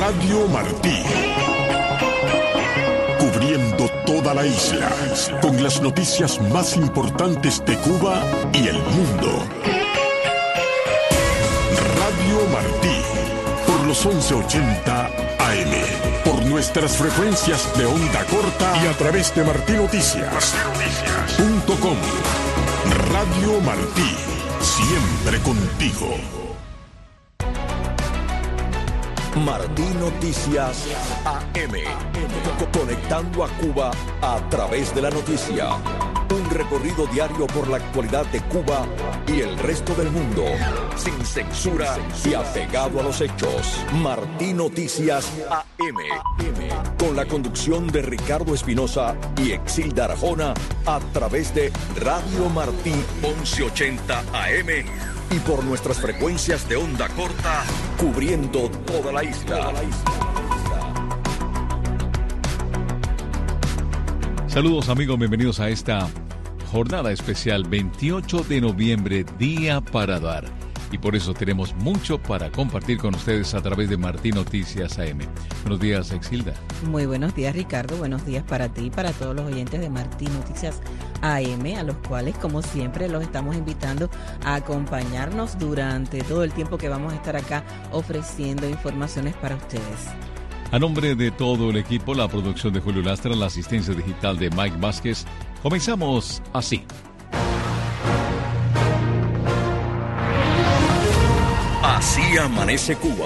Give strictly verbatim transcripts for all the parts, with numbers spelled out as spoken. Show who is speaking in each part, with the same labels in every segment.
Speaker 1: Radio Martí. Cubriendo toda la isla, con las noticias más importantes de Cuba y el mundo. Radio Martí, por los once ochenta A M, por nuestras frecuencias de onda corta y a través de martí noticias punto com. Radio Martí, siempre contigo.
Speaker 2: Martí Noticias A M, conectando a Cuba a través de la noticia. Un recorrido diario por la actualidad de Cuba y el resto del mundo, sin censura y apegado a los hechos. Martí Noticias A M, con la conducción de Ricardo Espinosa y Exilda Arjona, a través de Radio Martí once ochenta A M y por nuestras frecuencias de onda corta, cubriendo toda la isla.
Speaker 3: Saludos amigos, bienvenidos a esta jornada especial veintiocho de noviembre, Día para Dar. Y por eso tenemos mucho para compartir con ustedes a través de Martí Noticias A M. Buenos días, Exilda.
Speaker 4: Muy buenos días, Ricardo. Buenos días para ti y para todos los oyentes de Martí Noticias A M, a los cuales, como siempre, los estamos invitando a acompañarnos durante todo el tiempo que vamos a estar acá ofreciendo informaciones para ustedes.
Speaker 3: A nombre de todo el equipo, la producción de Julio Lastra, la asistencia digital de Mike Vázquez, comenzamos así.
Speaker 2: Así amanece Cuba.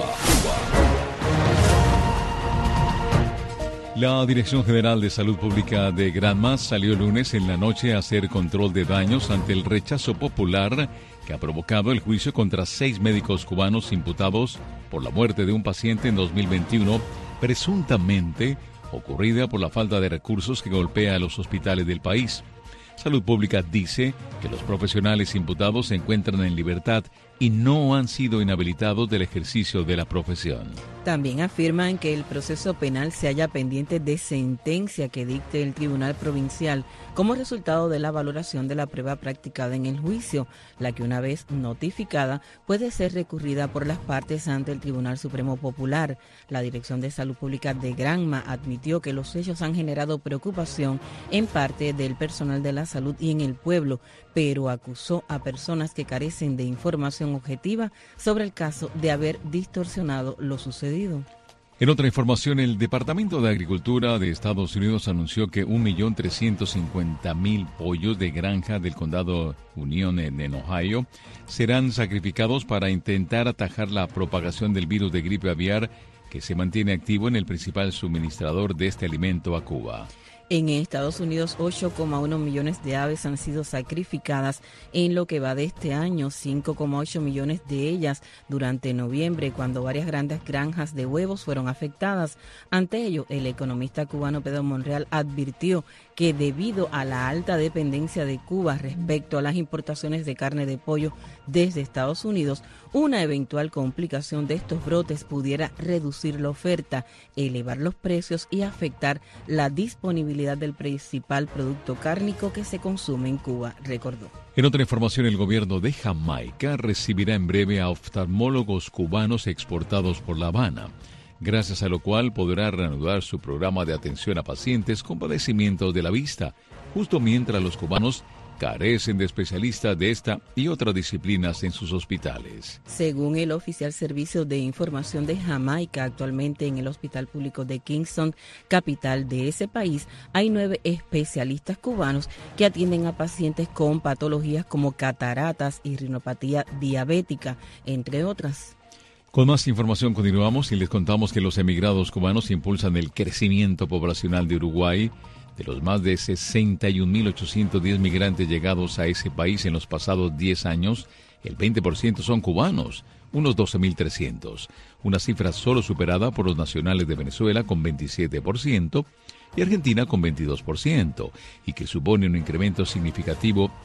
Speaker 3: La Dirección General de Salud Pública de Granma salió el lunes en la noche a hacer control de daños ante el rechazo popular que ha provocado el juicio contra seis médicos cubanos imputados por la muerte de un paciente en dos mil veintiuno, presuntamente ocurrida por la falta de recursos que golpea a los hospitales del país. Salud Pública dice que los profesionales imputados se encuentran en libertad y no han sido inhabilitados del ejercicio de la profesión.
Speaker 4: También afirman que el proceso penal se halla pendiente de sentencia que dicte el Tribunal Provincial como resultado de la valoración de la prueba practicada en el juicio, la que una vez notificada puede ser recurrida por las partes ante el Tribunal Supremo Popular. La Dirección de Salud Pública de Granma admitió que los hechos han generado preocupación en parte del personal de la salud y en el pueblo, pero acusó a personas que carecen de información objetiva sobre el caso de haber distorsionado lo sucedido.
Speaker 3: En otra información, el Departamento de Agricultura de Estados Unidos anunció que un millón trescientos cincuenta mil pollos de granja del condado Union en Ohio serán sacrificados para intentar atajar la propagación del virus de gripe aviar que se mantiene activo en el principal suministrador de este alimento a Cuba.
Speaker 4: En Estados Unidos, ocho coma uno millones de aves han sido sacrificadas en lo que va de este año, cinco coma ocho millones de ellas durante noviembre, cuando varias grandes granjas de huevos fueron afectadas. Ante ello, el economista cubano Pedro Monreal advirtió que debido a la alta dependencia de Cuba respecto a las importaciones de carne de pollo desde Estados Unidos, una eventual complicación de estos brotes pudiera reducir la oferta, elevar los precios y afectar la disponibilidad del principal producto cárnico que se consume en Cuba, recordó.
Speaker 3: En otra información, el gobierno de Jamaica recibirá en breve a oftalmólogos cubanos exportados por La Habana, gracias a lo cual podrá reanudar su programa de atención a pacientes con padecimientos de la vista, justo mientras los cubanos carecen de especialistas de esta y otras disciplinas en sus hospitales.
Speaker 4: Según el oficial Servicio de Información de Jamaica, actualmente en el Hospital Público de Kingston, capital de ese país, hay nueve especialistas cubanos que atienden a pacientes con patologías como cataratas y rinopatía diabética, entre otras.
Speaker 3: Con más información continuamos y les contamos que los emigrados cubanos impulsan el crecimiento poblacional de Uruguay. De los más de sesenta y un mil ochocientos diez migrantes llegados a ese país en los pasados diez años, el veinte por ciento son cubanos, unos doce mil trescientos, una cifra solo superada por los nacionales de Venezuela con veintisiete por ciento y Argentina con veintidós por ciento, y que supone un incremento significativo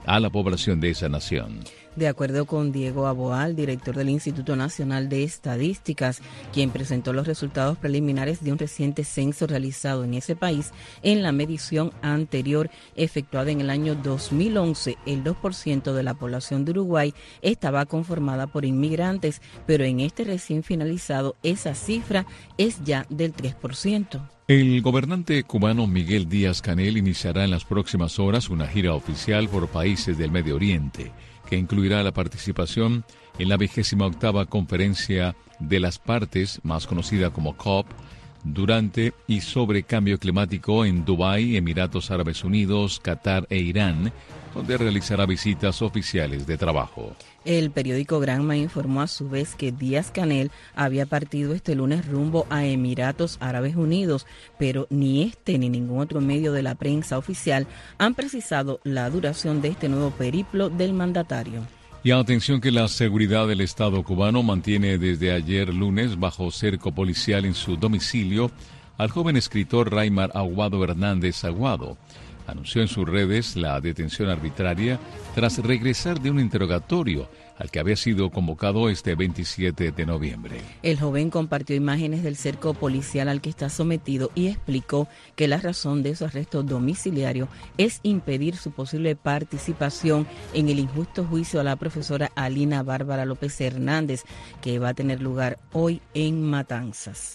Speaker 3: a la población de esa nación.
Speaker 4: De acuerdo con Diego Aboal, director del Instituto Nacional de Estadísticas, quien presentó los resultados preliminares de un reciente censo realizado en ese país, en la medición anterior efectuada en el año dos mil once, el dos por ciento de la población de Uruguay estaba conformada por inmigrantes, pero en este recién finalizado esa cifra es ya del tres por ciento.
Speaker 3: El gobernante cubano Miguel Díaz-Canel iniciará en las próximas horas una gira oficial por países del Medio Oriente, que incluirá la participación en la vigésima octava conferencia de las partes, más conocida como COP, durante y sobre cambio climático en Dubái, Emiratos Árabes Unidos, Qatar e Irán, donde realizará visitas oficiales de trabajo.
Speaker 4: El periódico Granma informó a su vez que Díaz-Canel había partido este lunes rumbo a Emiratos Árabes Unidos, pero ni este ni ningún otro medio de la prensa oficial han precisado la duración de este nuevo periplo del mandatario.
Speaker 3: Y atención que la seguridad del Estado cubano mantiene desde ayer lunes bajo cerco policial en su domicilio al joven escritor Raimar Aguado Hernández Aguado. Anunció en sus redes la detención arbitraria tras regresar de un interrogatorio al que había sido convocado este veintisiete de noviembre.
Speaker 4: El joven compartió imágenes del cerco policial al que está sometido y explicó que la razón de su arresto domiciliario es impedir su posible participación en el injusto juicio a la profesora Alina Bárbara López Hernández, que va a tener lugar hoy en Matanzas.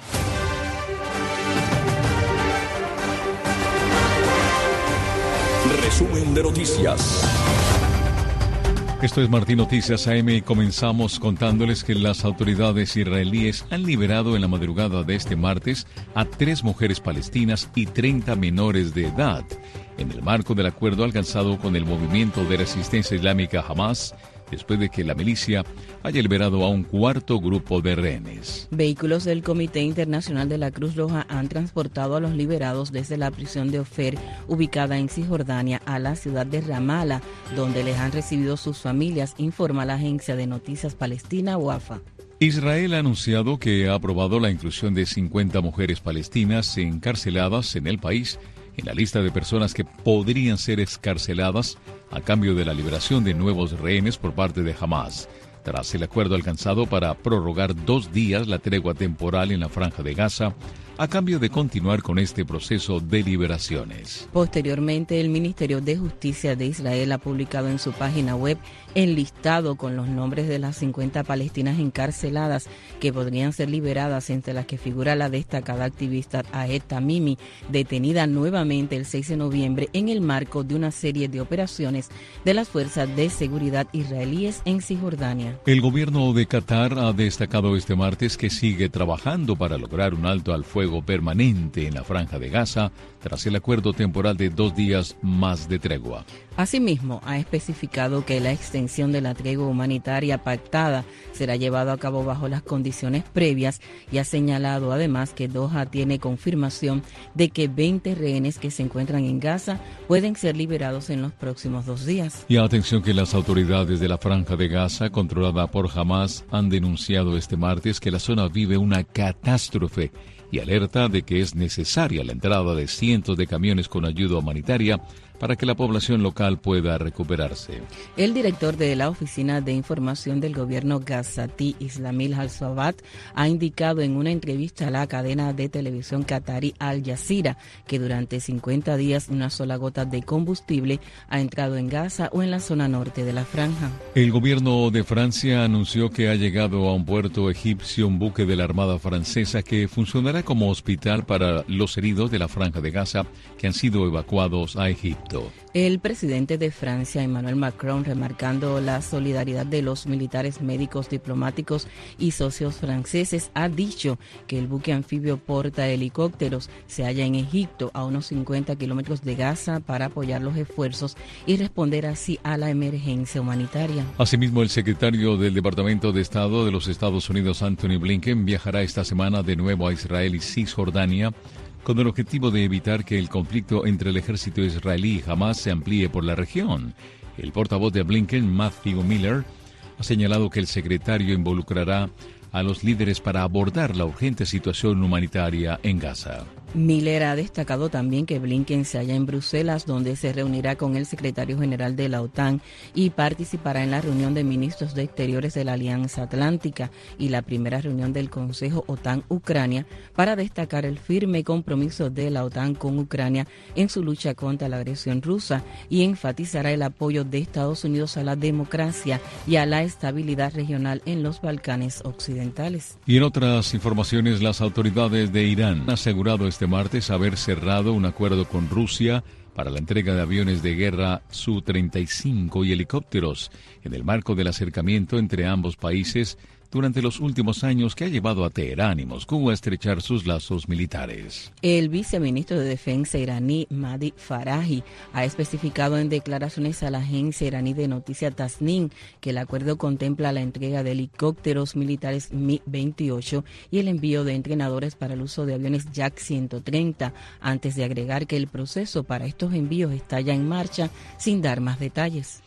Speaker 2: Resumen de noticias.
Speaker 3: Esto es Martín Noticias A M y comenzamos contándoles que las autoridades israelíes han liberado en la madrugada de este martes a tres mujeres palestinas y treinta menores de edad, en el marco del acuerdo alcanzado con el movimiento de resistencia islámica Hamas, después de que la milicia haya liberado a un cuarto grupo de rehenes.
Speaker 4: Vehículos del Comité Internacional de la Cruz Roja han transportado a los liberados desde la prisión de Ofer, ubicada en Cisjordania, a la ciudad de Ramala, donde les han recibido sus familias, informa la agencia de noticias palestina Wafa.
Speaker 3: Israel ha anunciado que ha aprobado la inclusión de cincuenta mujeres palestinas encarceladas en el país en la lista de personas que podrían ser excarceladas a cambio de la liberación de nuevos rehenes por parte de Hamas, tras el acuerdo alcanzado para prorrogar dos días la tregua temporal en la Franja de Gaza, a cambio de continuar con este proceso de liberaciones.
Speaker 4: Posteriormente, el Ministerio de Justicia de Israel ha publicado en su página web el listado con los nombres de las cincuenta palestinas encarceladas que podrían ser liberadas, entre las que figura la destacada activista Ahed Tamimi, detenida nuevamente el seis de noviembre en el marco de una serie de operaciones de las fuerzas de seguridad israelíes en Cisjordania.
Speaker 3: El gobierno de Qatar ha destacado este martes que sigue trabajando para lograr un alto al fuego permanente en la Franja de Gaza tras el acuerdo temporal de dos días más de tregua.
Speaker 4: Asimismo, ha especificado que la extensión de la tregua humanitaria pactada será llevada a cabo bajo las condiciones previas y ha señalado además que Doha tiene confirmación de que veinte rehenes que se encuentran en Gaza pueden ser liberados en los próximos dos días.
Speaker 3: Y atención que las autoridades de la Franja de Gaza, controlada por Hamas, han denunciado este martes que la zona vive una catástrofe y alerta de que es necesaria la entrada de cientos de camiones con ayuda humanitaria para que la población local pueda recuperarse.
Speaker 4: El director de la Oficina de Información del Gobierno gazatí, Islamil Al-Sabat, ha indicado en una entrevista a la cadena de televisión qatarí Al Jazeera que durante cincuenta días una sola gota de combustible ha entrado en Gaza o en la zona norte de la franja.
Speaker 3: El gobierno de Francia anunció que ha llegado a un puerto egipcio un buque de la Armada francesa que funcionará como hospital para los heridos de la Franja de Gaza que han sido evacuados a Egipto.
Speaker 4: El presidente de Francia, Emmanuel Macron, remarcando la solidaridad de los militares, médicos, diplomáticos y socios franceses, ha dicho que el buque anfibio porta helicópteros se halla en Egipto, a unos cincuenta kilómetros de Gaza, para apoyar los esfuerzos y responder así a la emergencia humanitaria.
Speaker 3: Asimismo, el secretario del Departamento de Estado de los Estados Unidos, Anthony Blinken, viajará esta semana de nuevo a Israel y Cisjordania, con el objetivo de evitar que el conflicto entre el ejército israelí y Hamas se amplíe por la región. El portavoz de Blinken, Matthew Miller, ha señalado que el secretario involucrará a los líderes para abordar la urgente situación humanitaria en Gaza.
Speaker 4: Miller ha destacado también que Blinken se halla en Bruselas, donde se reunirá con el secretario general de la OTAN y participará en la reunión de ministros de Exteriores de la Alianza Atlántica y la primera reunión del Consejo OTAN-Ucrania para destacar el firme compromiso de la OTAN con Ucrania en su lucha contra la agresión rusa y enfatizará el apoyo de Estados Unidos a la democracia y a la estabilidad regional en los Balcanes occidentales.
Speaker 3: Y en otras informaciones, las autoridades de Irán han asegurado este martes haber cerrado un acuerdo con Rusia para la entrega de aviones de guerra Su treinta y cinco y helicópteros en el marco del acercamiento entre ambos países durante los últimos años que ha llevado a Teherán y Moscú a estrechar sus lazos militares.
Speaker 4: El viceministro de Defensa iraní, Mahdi Farahi, ha especificado en declaraciones a la agencia iraní de noticias Tasnim que el acuerdo contempla la entrega de helicópteros militares MiG veintiocho y el envío de entrenadores para el uso de aviones Yak ciento treinta, antes de agregar que el proceso para estos envíos está ya en marcha, sin dar más detalles.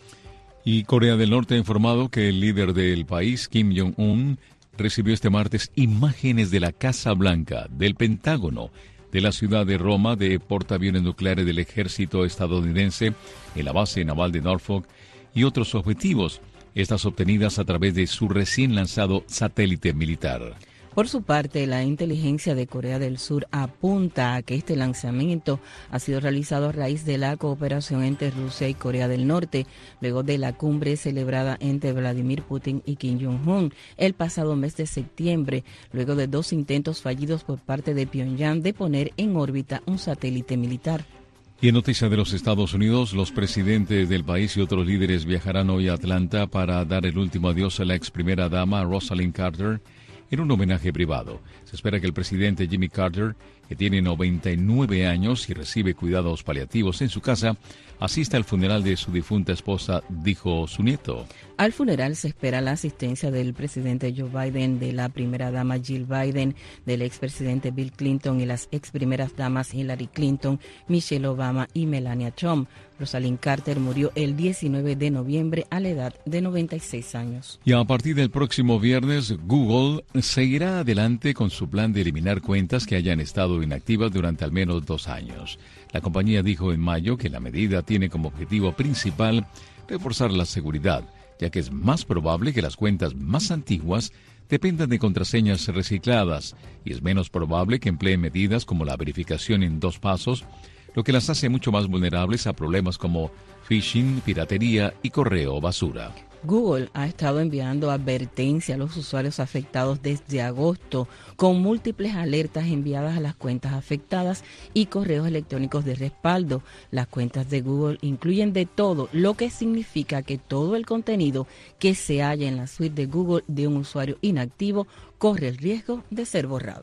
Speaker 3: Y Corea del Norte ha informado que el líder del país, Kim Jong-un, recibió este martes imágenes de la Casa Blanca, del Pentágono, de la ciudad de Roma, de portaaviones nucleares del ejército estadounidense, en la base naval de Norfolk y otros objetivos, estas obtenidas a través de su recién lanzado satélite militar.
Speaker 4: Por su parte, la inteligencia de Corea del Sur apunta a que este lanzamiento ha sido realizado a raíz de la cooperación entre Rusia y Corea del Norte, luego de la cumbre celebrada entre Vladimir Putin y Kim Jong-un el pasado mes de septiembre, luego de dos intentos fallidos por parte de Pyongyang de poner en órbita un satélite militar.
Speaker 3: Y en noticias de los Estados Unidos, los presidentes del país y otros líderes viajarán hoy a Atlanta para dar el último adiós a la ex primera dama Rosalynn Carter, en un homenaje privado. Se espera que el presidente Jimmy Carter, que tiene noventa y nueve años y recibe cuidados paliativos en su casa, asista al funeral de su difunta esposa, dijo su nieto.
Speaker 4: Al funeral se espera la asistencia del presidente Joe Biden, de la primera dama Jill Biden, del expresidente Bill Clinton y las ex primeras damas Hillary Clinton, Michelle Obama y Melania Trump. Rosalynn Carter murió el diecinueve de noviembre a la edad de noventa y seis años.
Speaker 3: Y a partir del próximo viernes, Google seguirá adelante con su plan de eliminar cuentas que hayan estado inactivas durante al menos dos años. La compañía dijo en mayo que la medida tiene como objetivo principal reforzar la seguridad, ya que es más probable que las cuentas más antiguas dependan de contraseñas recicladas y es menos probable que empleen medidas como la verificación en dos pasos, lo que las hace mucho más vulnerables a problemas como phishing, piratería y correo basura.
Speaker 4: Google ha estado enviando advertencia a los usuarios afectados desde agosto, con múltiples alertas enviadas a las cuentas afectadas y correos electrónicos de respaldo. Las cuentas de Google incluyen de todo, lo que significa que todo el contenido que se halla en la suite de Google de un usuario inactivo corre el riesgo de ser borrado.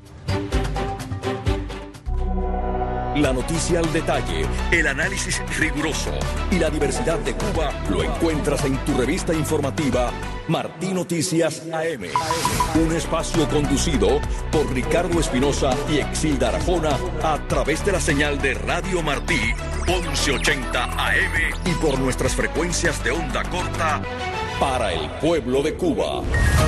Speaker 2: La noticia al detalle, el análisis riguroso y la diversidad de Cuba lo encuentras en tu revista informativa Martí Noticias A M. Un espacio conducido por Ricardo Espinosa y Exilda Arjona a través de la señal de Radio Martí once ochenta A M y por nuestras frecuencias de onda corta para el pueblo de Cuba.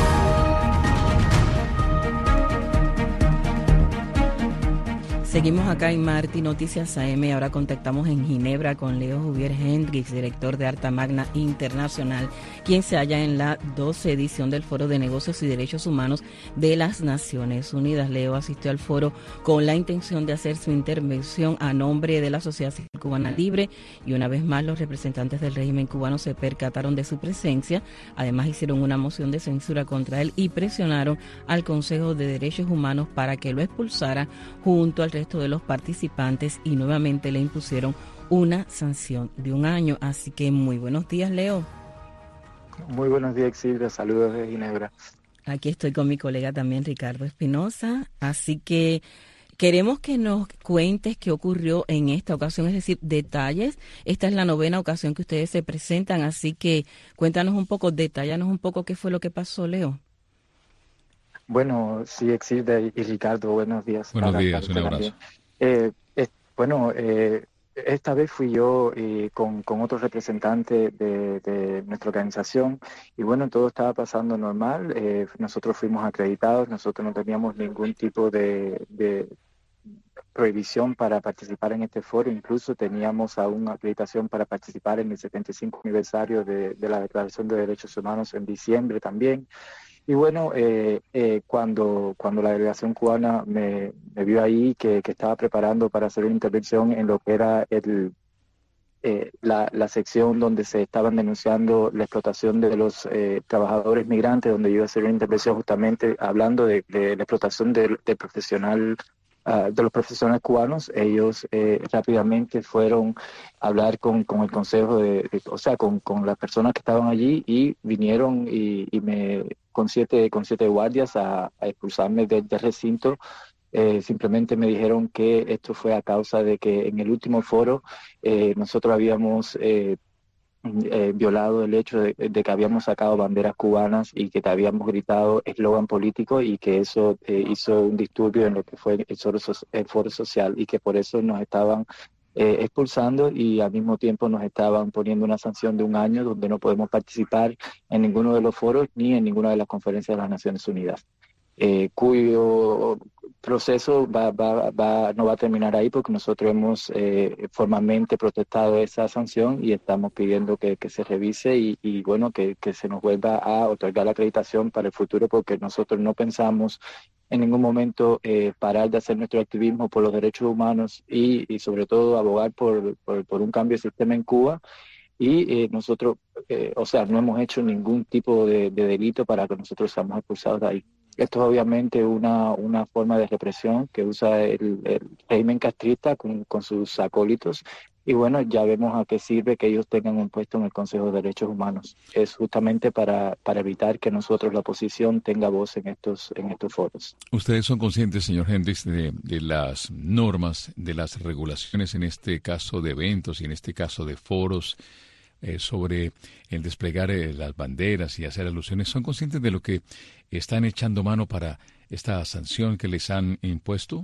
Speaker 4: Seguimos acá en Martí Noticias A M. Ahora contactamos en Ginebra con Leo Juvier Hendrix, director de Arta Magna Internacional, quien se halla en la doce edición del Foro de Negocios y Derechos Humanos de las Naciones Unidas. Leo asistió al foro con la intención de hacer su intervención a nombre de la Sociedad Civil Cubana Libre y una vez más los representantes del régimen cubano se percataron de su presencia. Además hicieron una moción de censura contra él y presionaron al Consejo de Derechos Humanos para que lo expulsara junto al resto de los participantes y nuevamente le impusieron una sanción de un año. Así que muy buenos días, Leo.
Speaker 5: Muy buenos días, Exilda. Saludos de Ginebra.
Speaker 4: Aquí estoy con mi colega también, Ricardo Espinosa. Así que queremos que nos cuentes qué ocurrió en esta ocasión, es decir, detalles. Esta es la novena ocasión que ustedes se presentan, así que cuéntanos un poco, detállanos un poco qué fue lo que pasó, Leo.
Speaker 5: Bueno, sí, Exilda y Ricardo, buenos días.
Speaker 3: Buenos días, un abrazo.
Speaker 5: Eh, eh, bueno, eh, esta vez fui yo eh, con, con otro representante de, de nuestra organización y bueno, todo estaba pasando normal. Eh, nosotros fuimos acreditados, nosotros no teníamos ningún tipo de, de prohibición para participar en este foro. Incluso teníamos aún acreditación para participar en el setenta y cinco aniversario de, de la Declaración de Derechos Humanos en diciembre también. Y bueno, eh, eh, cuando, cuando la delegación cubana me, me vio ahí que, que estaba preparando para hacer una intervención en lo que era el, eh, la, la sección donde se estaban denunciando la explotación de los eh, trabajadores migrantes, donde yo iba a hacer una intervención justamente hablando de, de la explotación del de profesional Uh, de los profesionales cubanos, ellos eh, rápidamente fueron a hablar con, con el consejo, de, de, o sea, con, con las personas que estaban allí y vinieron y, y me con siete, con siete guardias a, a expulsarme del, del recinto. Eh, simplemente me dijeron que esto fue a causa de que en el último foro eh, nosotros habíamos eh, Eh, violado el hecho de, de que habíamos sacado banderas cubanas y que te habíamos gritado eslogan político y que eso eh, hizo un disturbio en lo que fue el foro, el foro social y que por eso nos estaban eh, expulsando y al mismo tiempo nos estaban poniendo una sanción de un año donde no podemos participar en ninguno de los foros ni en ninguna de las conferencias de las Naciones Unidas. Eh, cuyo proceso va, va, va, no va a terminar ahí porque nosotros hemos eh, formalmente protestado esa sanción y estamos pidiendo que, que se revise y, y bueno, que, que se nos vuelva a otorgar la acreditación para el futuro porque nosotros no pensamos en ningún momento eh, parar de hacer nuestro activismo por los derechos humanos y, y sobre todo abogar por, por, por un cambio de sistema en Cuba. Y eh, nosotros, eh, o sea, no hemos hecho ningún tipo de, de delito para que nosotros seamos expulsados de ahí. Esto es obviamente una, una forma de represión que usa el, el régimen castrista con, con sus acólitos. Y bueno, ya vemos a qué sirve que ellos tengan un puesto en el Consejo de Derechos Humanos. Es justamente para, para evitar que nosotros, la oposición, tenga voz en estos, en estos foros.
Speaker 3: ¿Ustedes son conscientes, señor Hendricks, de, de las normas, de las regulaciones en este caso de eventos y en este caso de foros? Eh, sobre el desplegar eh, las banderas y hacer alusiones, ¿son conscientes de lo que están echando mano para esta sanción que les han impuesto?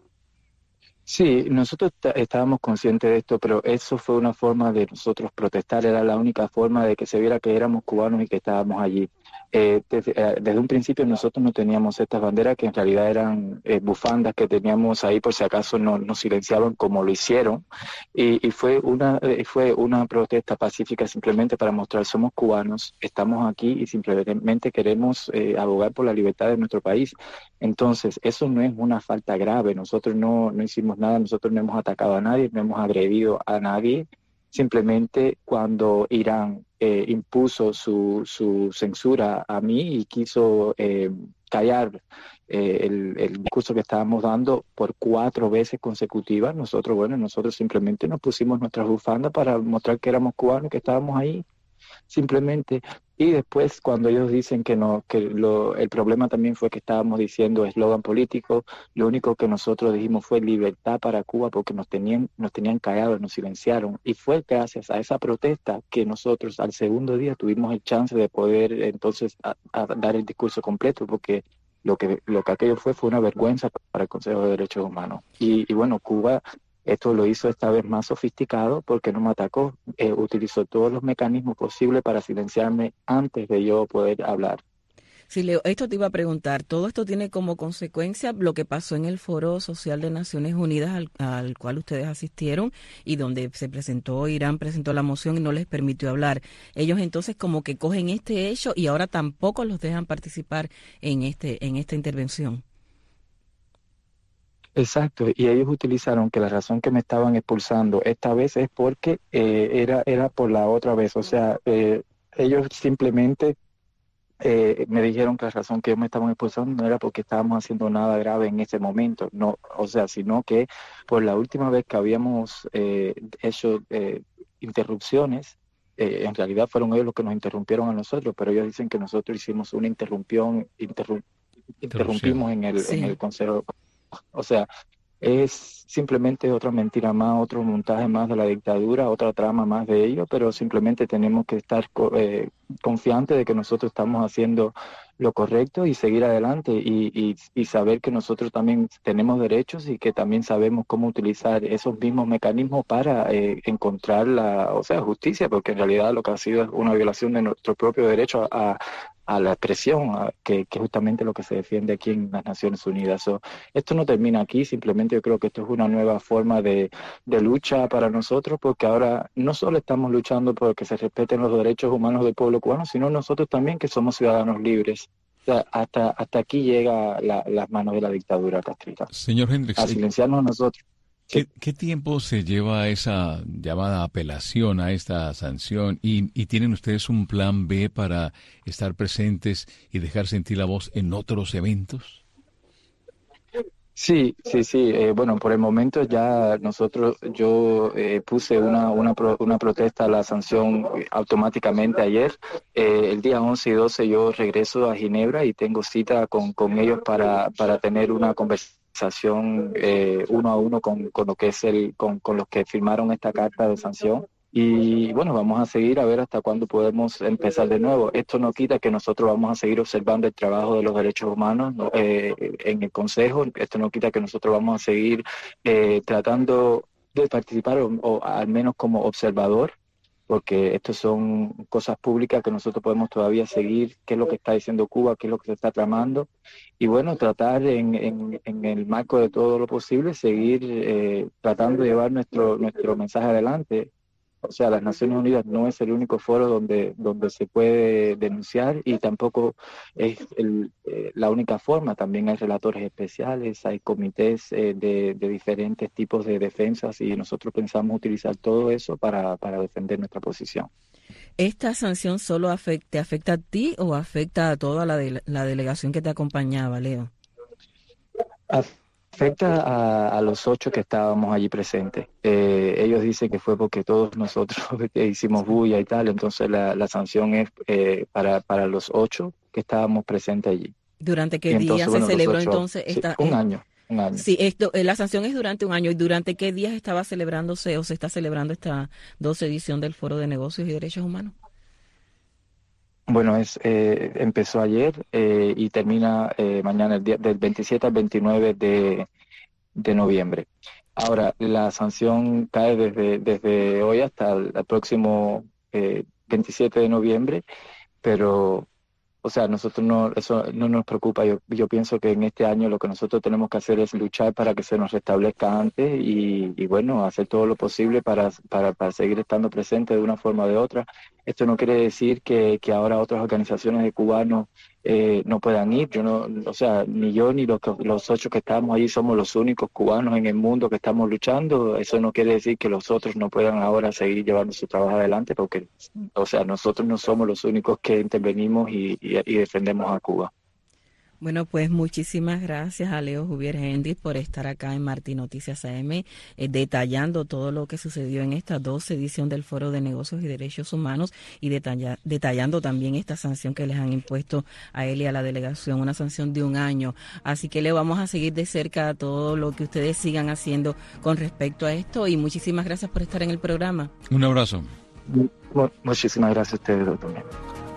Speaker 5: Sí, nosotros estábamos conscientes de esto, pero eso fue una forma de nosotros protestar, era la única forma de que se viera que éramos cubanos y que estábamos allí. Eh, desde, eh, desde un principio nosotros no teníamos estas banderas que en realidad eran eh, bufandas que teníamos ahí por si acaso no, nos silenciaban como lo hicieron y, y fue una eh, fue una protesta pacífica simplemente para mostrar somos cubanos, estamos aquí y simplemente queremos eh, abogar por la libertad de nuestro país. Entonces eso no es una falta grave, nosotros no, no hicimos nada, nosotros no hemos atacado a nadie, no hemos agredido a nadie. Simplemente cuando Irán eh, impuso su, su censura a mí y quiso eh, callar eh, el, el discurso que estábamos dando por cuatro veces consecutivas, nosotros, bueno, nosotros simplemente nos pusimos nuestras bufandas para mostrar que éramos cubanos, que estábamos ahí, simplemente. Y después cuando ellos dicen que no, que lo, el problema también fue que estábamos diciendo eslogan político, lo único que nosotros dijimos fue libertad para Cuba porque nos tenían, nos tenían callados, nos silenciaron. Y fue gracias a esa protesta que nosotros al segundo día tuvimos el chance de poder entonces a, a dar el discurso completo porque lo que, lo que aquello fue fue una vergüenza para el Consejo de Derechos Humanos. Y, y bueno, Cuba... Esto lo hizo esta vez más sofisticado porque no me atacó, eh, utilizó todos los mecanismos posibles para silenciarme antes de yo poder hablar.
Speaker 4: Sí, Leo, esto te iba a preguntar, todo esto tiene como consecuencia lo que pasó en el Foro Social de Naciones Unidas al, al cual ustedes asistieron y donde se presentó, Irán presentó la moción y no les permitió hablar. Ellos entonces como que cogen este hecho y ahora tampoco los dejan participar en este en esta intervención.
Speaker 5: Exacto, y ellos utilizaron que la razón que me estaban expulsando esta vez es porque eh, era, era por la otra vez, o sea, eh, ellos simplemente eh, me dijeron que la razón que ellos me estaban expulsando no era porque estábamos haciendo nada grave en ese momento, no, o sea, sino que por la última vez que habíamos eh, hecho eh, interrupciones, eh, en realidad fueron ellos los que nos interrumpieron a nosotros, pero ellos dicen que nosotros hicimos una interrupción, interrum, interrumpimos en el, sí. en el Consejo. O sea, es simplemente otra mentira más, otro montaje más de la dictadura, otra trama más de ello, pero simplemente tenemos que estar eh, confiantes de que nosotros estamos haciendo lo correcto y seguir adelante y, y, y saber que nosotros también tenemos derechos y que también sabemos cómo utilizar esos mismos mecanismos para eh, encontrar la, o sea, justicia, porque en realidad lo que ha sido es una violación de nuestro propio derecho a, a la expresión, a, que, que justamente lo que se defiende aquí en las Naciones Unidas. So, esto no termina aquí, simplemente yo creo que esto es una nueva forma de, de lucha para nosotros, porque ahora no solo estamos luchando por que se respeten los derechos humanos del pueblo cubano, sino nosotros también que somos ciudadanos libres. O sea, hasta, hasta aquí llega la, las manos de la dictadura castrista.
Speaker 3: Señor Hendricks,
Speaker 5: a silenciarnos nosotros.
Speaker 3: ¿Qué, ¿Qué tiempo se lleva esa llamada apelación a esta sanción? ¿Y, y tienen ustedes un plan B para estar presentes y dejar sentir la voz en otros eventos?
Speaker 5: Sí, sí, sí. Eh, bueno, por el momento ya nosotros, yo eh, puse una, una, pro, una protesta a la sanción automáticamente ayer. Eh, el día once y doce yo regreso a Ginebra y tengo cita con, con ellos para, para tener una conversación eh, uno a uno con, con lo que es el, con, con los que firmaron esta carta de sanción. Y bueno, vamos a seguir a ver hasta cuándo podemos empezar de nuevo. Esto no quita que nosotros vamos a seguir observando el trabajo de los derechos humanos eh, en el Consejo. Esto no quita que nosotros vamos a seguir eh, tratando de participar o, o al menos como observador, porque esto son cosas públicas que nosotros podemos todavía seguir, qué es lo que está diciendo Cuba, qué es lo que se está tramando. Y bueno, tratar en, en, en el marco de todo lo posible, seguir eh, tratando de llevar nuestro, nuestro mensaje adelante. O sea, las Naciones Unidas no es el único foro donde, donde se puede denunciar y tampoco es el, eh, la única forma. También hay relatores especiales, hay comités eh, de, de diferentes tipos de defensas y nosotros pensamos utilizar todo eso para, para defender nuestra posición.
Speaker 4: ¿Esta sanción solo afecta, te afecta a ti o afecta a toda la, de, la delegación que te acompañaba, Leo?
Speaker 5: Afecta a, a los ocho que estábamos allí presentes. Eh, ellos dicen que fue porque todos nosotros hicimos bulla y tal, entonces la, la sanción es eh, para, para los ocho que estábamos presentes allí.
Speaker 4: ¿Durante qué
Speaker 5: entonces,
Speaker 4: día
Speaker 5: bueno,
Speaker 4: se celebró
Speaker 5: ocho,
Speaker 4: entonces esta?
Speaker 5: Sí, un año, un año.
Speaker 4: Sí, esto, la sanción es durante un año. ¿Y durante qué días estaba celebrándose o se está celebrando esta doce edición del Foro de Negocios y Derechos Humanos?
Speaker 5: Bueno, es eh, empezó ayer eh, y termina eh, mañana, el día del veintisiete al veintinueve de, de noviembre. Ahora, la sanción cae desde, desde hoy hasta el, el próximo eh, veintisiete de noviembre, pero, o sea, nosotros no, eso no nos preocupa. Yo, yo pienso que en este año lo que nosotros tenemos que hacer es luchar para que se nos restablezca antes y, y bueno, hacer todo lo posible para, para, para seguir estando presentes de una forma o de otra. Esto no quiere decir que, que ahora otras organizaciones de cubanos eh, no puedan ir. Yo no, o sea, ni yo ni los, los ocho que estamos allí somos los únicos cubanos en el mundo que estamos luchando. Eso no quiere decir que los otros no puedan ahora seguir llevando su trabajo adelante, porque, o sea, nosotros no somos los únicos que intervenimos y, y, y defendemos a Cuba.
Speaker 4: Bueno, pues muchísimas gracias a Leo Juvier Hendricks por estar acá en Martín Noticias A M, eh, detallando todo lo que sucedió en esta doce edición del Foro de Negocios y Derechos Humanos y detalla, detallando también esta sanción que les han impuesto a él y a la delegación, una sanción de un año. Así que le vamos a seguir de cerca a todo lo que ustedes sigan haciendo con respecto a esto y muchísimas gracias por estar en el programa.
Speaker 3: Un abrazo.
Speaker 5: Muchísimas gracias a ustedes también.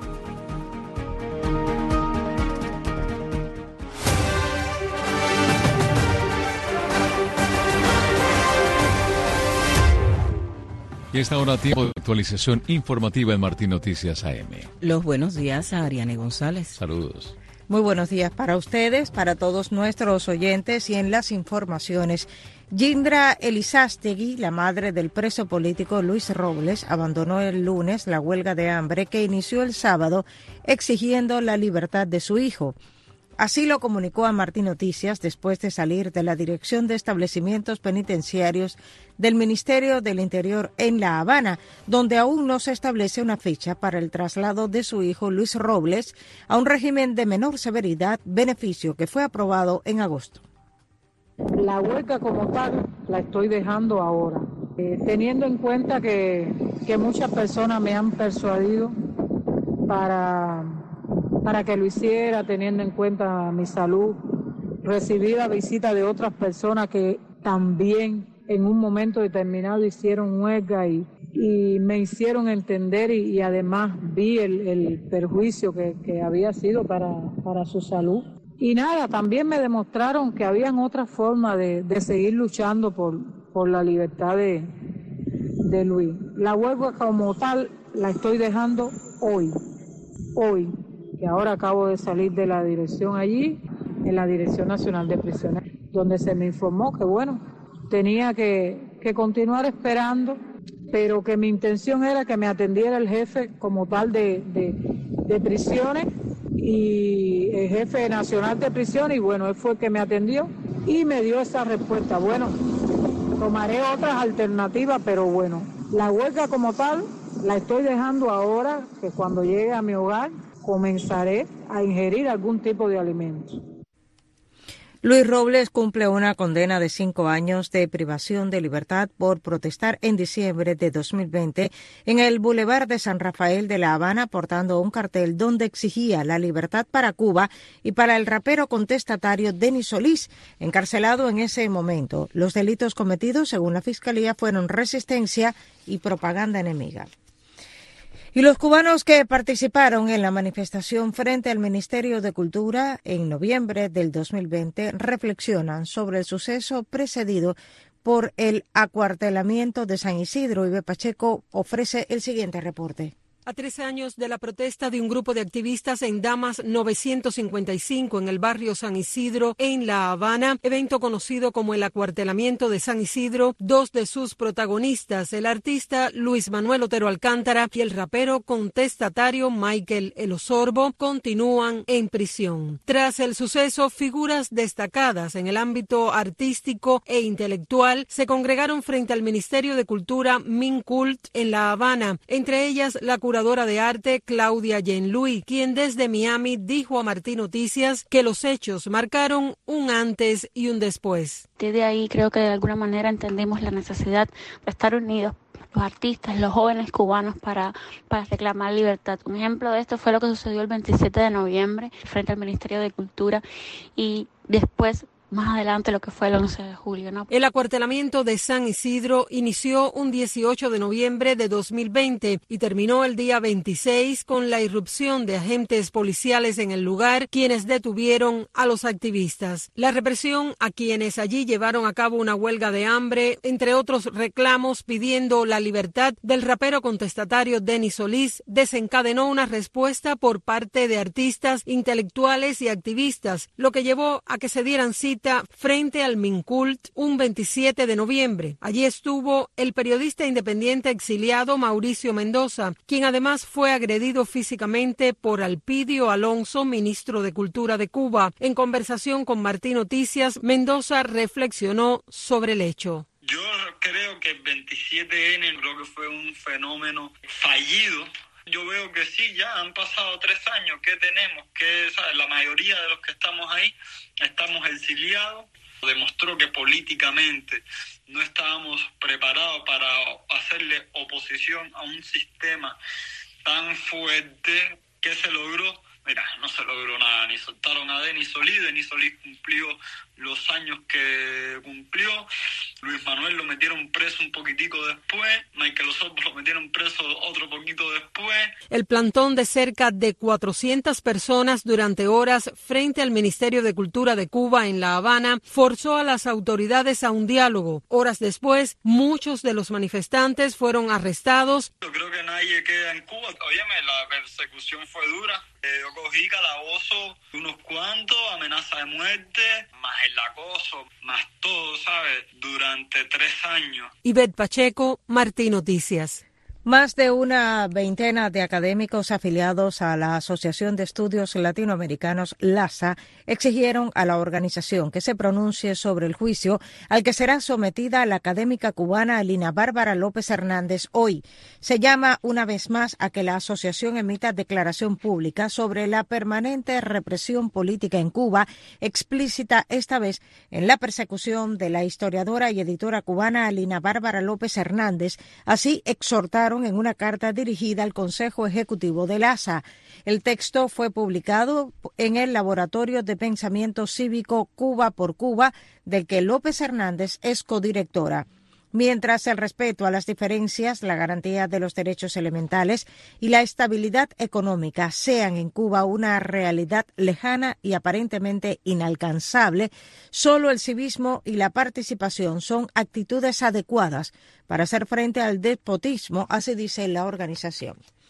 Speaker 3: Y esta hora tiempo de actualización informativa en Martín Noticias A M.
Speaker 4: Los buenos días a Ariane González.
Speaker 3: Saludos.
Speaker 6: Muy buenos días para ustedes, para todos nuestros oyentes y en las informaciones. Yindra Elizástegui, la madre del preso político Luis Robles, abandonó el lunes la huelga de hambre que inició el sábado exigiendo la libertad de su hijo. Así lo comunicó a Martín Noticias después de salir de la Dirección de Establecimientos Penitenciarios del Ministerio del Interior en La Habana, donde aún no se establece una fecha para el traslado de su hijo Luis Robles a un régimen de menor severidad, beneficio que fue aprobado en agosto.
Speaker 7: La huelga como tal la estoy dejando ahora, eh, teniendo en cuenta que, que muchas personas me han persuadido para... para que lo hiciera, teniendo en cuenta mi salud. Recibí la visita de otras personas que también en un momento determinado hicieron huelga y, y me hicieron entender y, y además vi el, el perjuicio que, que había sido para, para su salud. Y nada, también me demostraron que habían otras formas de, de seguir luchando por, por la libertad de, de Luis. La huelga como tal la estoy dejando hoy, hoy. que ahora acabo de salir de la dirección allí, en la Dirección Nacional de Prisiones, donde se me informó que, bueno, tenía que, que continuar esperando, pero que mi intención era que me atendiera el jefe como tal de, de, de prisiones, y el jefe nacional de prisiones, y bueno, él fue el que me atendió y me dio esa respuesta. Bueno, tomaré otras alternativas, pero bueno, la huelga como tal la estoy dejando ahora, que cuando llegue a mi hogar comenzaré a ingerir algún tipo de alimento.
Speaker 6: Luis Robles cumple una condena de cinco años de privación de libertad por protestar en diciembre de dos mil veinte en el Boulevard de San Rafael de La Habana portando un cartel donde exigía la libertad para Cuba y para el rapero contestatario Denis Solís, encarcelado en ese momento. Los delitos cometidos, según la Fiscalía, fueron resistencia y propaganda enemiga. Y los cubanos que participaron en la manifestación frente al Ministerio de Cultura en noviembre del dos mil veinte reflexionan sobre el suceso precedido por el acuartelamiento de San Isidro. Ibe Pacheco ofrece el siguiente reporte.
Speaker 8: A trece años de la protesta de un grupo de activistas en Damas novecientos cincuenta y cinco en el barrio San Isidro, en La Habana, evento conocido como el acuartelamiento de San Isidro, dos de sus protagonistas, el artista Luis Manuel Otero Alcántara y el rapero contestatario Michael El Osorbo, continúan en prisión. Tras el suceso, figuras destacadas en el ámbito artístico e intelectual se congregaron frente al Ministerio de Cultura Mincult en La Habana, entre ellas la curadora de arte Claudia Yenluy, quien desde Miami dijo a Martín Noticias que los hechos marcaron un antes y un después.
Speaker 9: Desde ahí creo que de alguna manera entendimos la necesidad de estar unidos, los artistas, los jóvenes cubanos, para, para reclamar libertad. Un ejemplo de esto fue lo que sucedió el veintisiete de noviembre frente al Ministerio de Cultura y después más adelante lo que fue el once de julio, ¿no?
Speaker 8: El acuartelamiento de San Isidro inició un dieciocho de noviembre de dos mil veinte y terminó el día veintiséis con la irrupción de agentes policiales en el lugar, quienes detuvieron a los activistas. La represión a quienes allí llevaron a cabo una huelga de hambre, entre otros reclamos pidiendo la libertad del rapero contestatario Denis Solís, desencadenó una respuesta por parte de artistas, intelectuales y activistas, lo que llevó a que se dieran cita frente al Mincult un veintisiete de noviembre. Allí estuvo el periodista independiente exiliado Mauricio Mendoza, quien además fue agredido físicamente por Alpidio Alonso, ministro de Cultura de Cuba. En conversación con Martín Noticias, Mendoza reflexionó sobre el hecho.
Speaker 10: Yo creo que el veintisiete ene creo que fue un fenómeno fallido. Yo veo que sí, ya han pasado tres años. ¿Qué tenemos? Que la mayoría de los que estamos ahí estamos exiliados. Demostró que políticamente no estábamos preparados para hacerle oposición a un sistema tan fuerte. ¿Qué se logró? Mira, no se logró nada, ni soltaron a Denis Solís, Denis Solís cumplió los años que cumplió, Luis Manuel lo metieron preso un poquitico después, Michael Osorbo lo metieron preso otro poquito después.
Speaker 8: El plantón de cerca de cuatrocientas personas durante horas frente al Ministerio de Cultura de Cuba en La Habana forzó a las autoridades a un diálogo. Horas después, muchos de los manifestantes fueron arrestados.
Speaker 10: Yo creo que nadie queda en Cuba. Óyeme, la persecución fue dura. Yo cogí calabozo unos cuantos, amenaza de muerte, más el acoso, más todo, ¿sabes? Durante tres años.
Speaker 8: Ivette Pacheco, Martín Noticias.
Speaker 6: Más de una veintena de académicos afiliados a la Asociación de Estudios Latinoamericanos, LASA, exigieron a la organización que se pronuncie sobre el juicio al que será sometida la académica cubana Lina Bárbara López Hernández hoy. Se llama una vez más a que la asociación emita declaración pública sobre la permanente represión política en Cuba, explícita esta vez en la persecución de la historiadora y editora cubana Lina Bárbara López Hernández. Así exhortaron en una carta dirigida al Consejo Ejecutivo del A S A. El texto fue publicado en el Laboratorio de Pensamiento Cívico Cuba por Cuba, del que López Hernández es codirectora. Mientras el respeto a las diferencias, la garantía de los derechos elementales y la estabilidad económica sean en Cuba una realidad lejana y aparentemente inalcanzable, solo el civismo y la participación son actitudes adecuadas para hacer frente al despotismo, así dice la organización.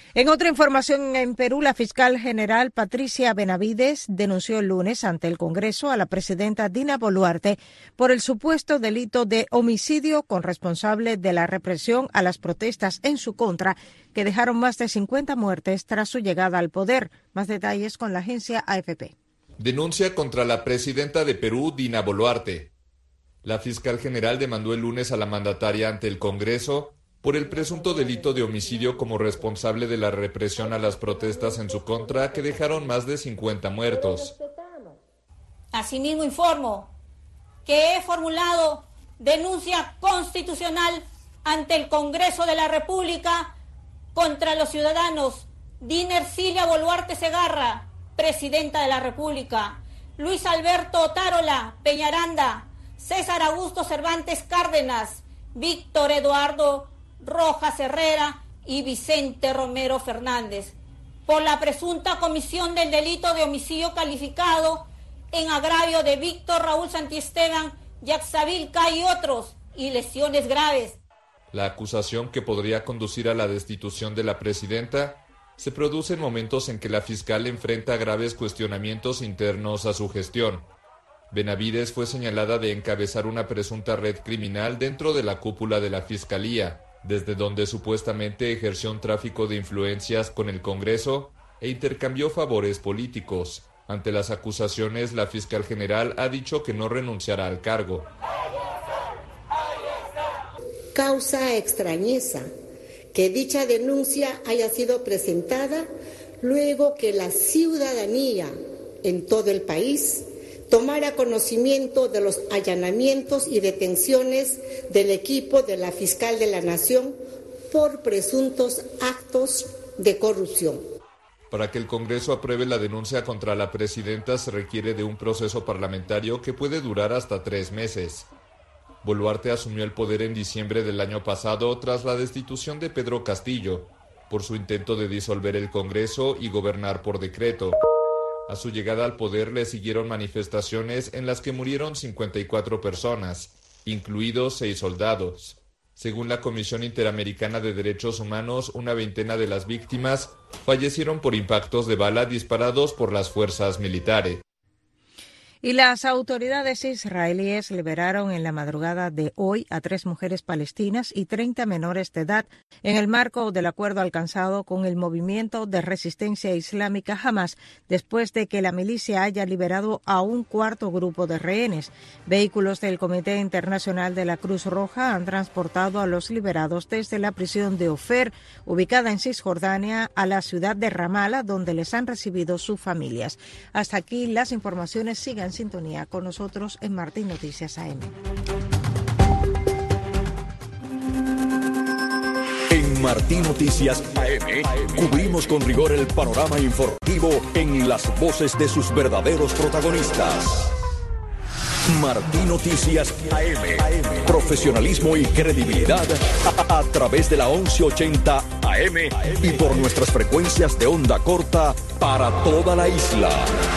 Speaker 6: En otra información, en Perú, la fiscal general Patricia Benavides denunció el lunes ante el Congreso a la presidenta Dina Boluarte por el supuesto delito de homicidio con responsable de la represión a las protestas en su contra, que dejaron más de cincuenta muertes tras su llegada al poder. Más detalles con la agencia A F P.
Speaker 11: Denuncia contra la presidenta de Perú, Dina Boluarte. La fiscal general demandó el lunes a la mandataria ante el Congreso por el presunto delito de homicidio como responsable de la represión a las protestas en su contra, que dejaron más de cincuenta muertos.
Speaker 12: Asimismo, informo que he formulado denuncia constitucional ante el Congreso de la República contra los ciudadanos Dina Ercilia Boluarte Segarra, presidenta de la República, Luis Alberto Otárola Peñaranda, César Augusto Cervantes Cárdenas, Víctor Eduardo Rojas Herrera y Vicente Romero Fernández, por la presunta comisión del delito de homicidio calificado en agravio de Víctor Raúl Santiesteban, Yaxabil K y otros, y lesiones graves.
Speaker 11: La acusación, que podría conducir a la destitución de la presidenta, se produce en momentos en que la fiscal enfrenta graves cuestionamientos internos a su gestión. Benavides fue señalada de encabezar una presunta red criminal dentro de la cúpula de la Fiscalía, desde donde supuestamente ejerció un tráfico de influencias con el Congreso e intercambió favores políticos. Ante las acusaciones, la fiscal general ha dicho que no renunciará al cargo.
Speaker 13: Causa extrañeza que dicha denuncia haya sido presentada luego que la ciudadanía en todo el país tomara conocimiento de los allanamientos y detenciones del equipo de la fiscal de la Nación por presuntos actos de corrupción.
Speaker 11: Para que el Congreso apruebe la denuncia contra la presidenta se requiere de un proceso parlamentario que puede durar hasta tres meses. Boluarte asumió el poder en diciembre del año pasado tras la destitución de Pedro Castillo por su intento de disolver el Congreso y gobernar por decreto. A su llegada al poder le siguieron manifestaciones en las que murieron cincuenta y cuatro personas, incluidos seis soldados. Según la Comisión Interamericana de Derechos Humanos, una veintena de las víctimas fallecieron por impactos de bala disparados por las fuerzas militares.
Speaker 6: Y las autoridades israelíes liberaron en la madrugada de hoy a tres mujeres palestinas y treinta menores de edad en el marco del acuerdo alcanzado con el movimiento de resistencia islámica Hamas, después de que la milicia haya liberado a un cuarto grupo de rehenes. Vehículos del Comité Internacional de la Cruz Roja han transportado a los liberados desde la prisión de Ofer, ubicada en Cisjordania, a la ciudad de Ramala, donde les han recibido sus familias. Hasta aquí las informaciones. Sigan en sintonía con nosotros en Martín Noticias A M.
Speaker 2: En Martín Noticias A M cubrimos con rigor el panorama informativo en las voces de sus verdaderos protagonistas. Martín Noticias A M, profesionalismo y credibilidad a, a través de la once ochenta A M y por nuestras frecuencias de onda corta para toda la isla.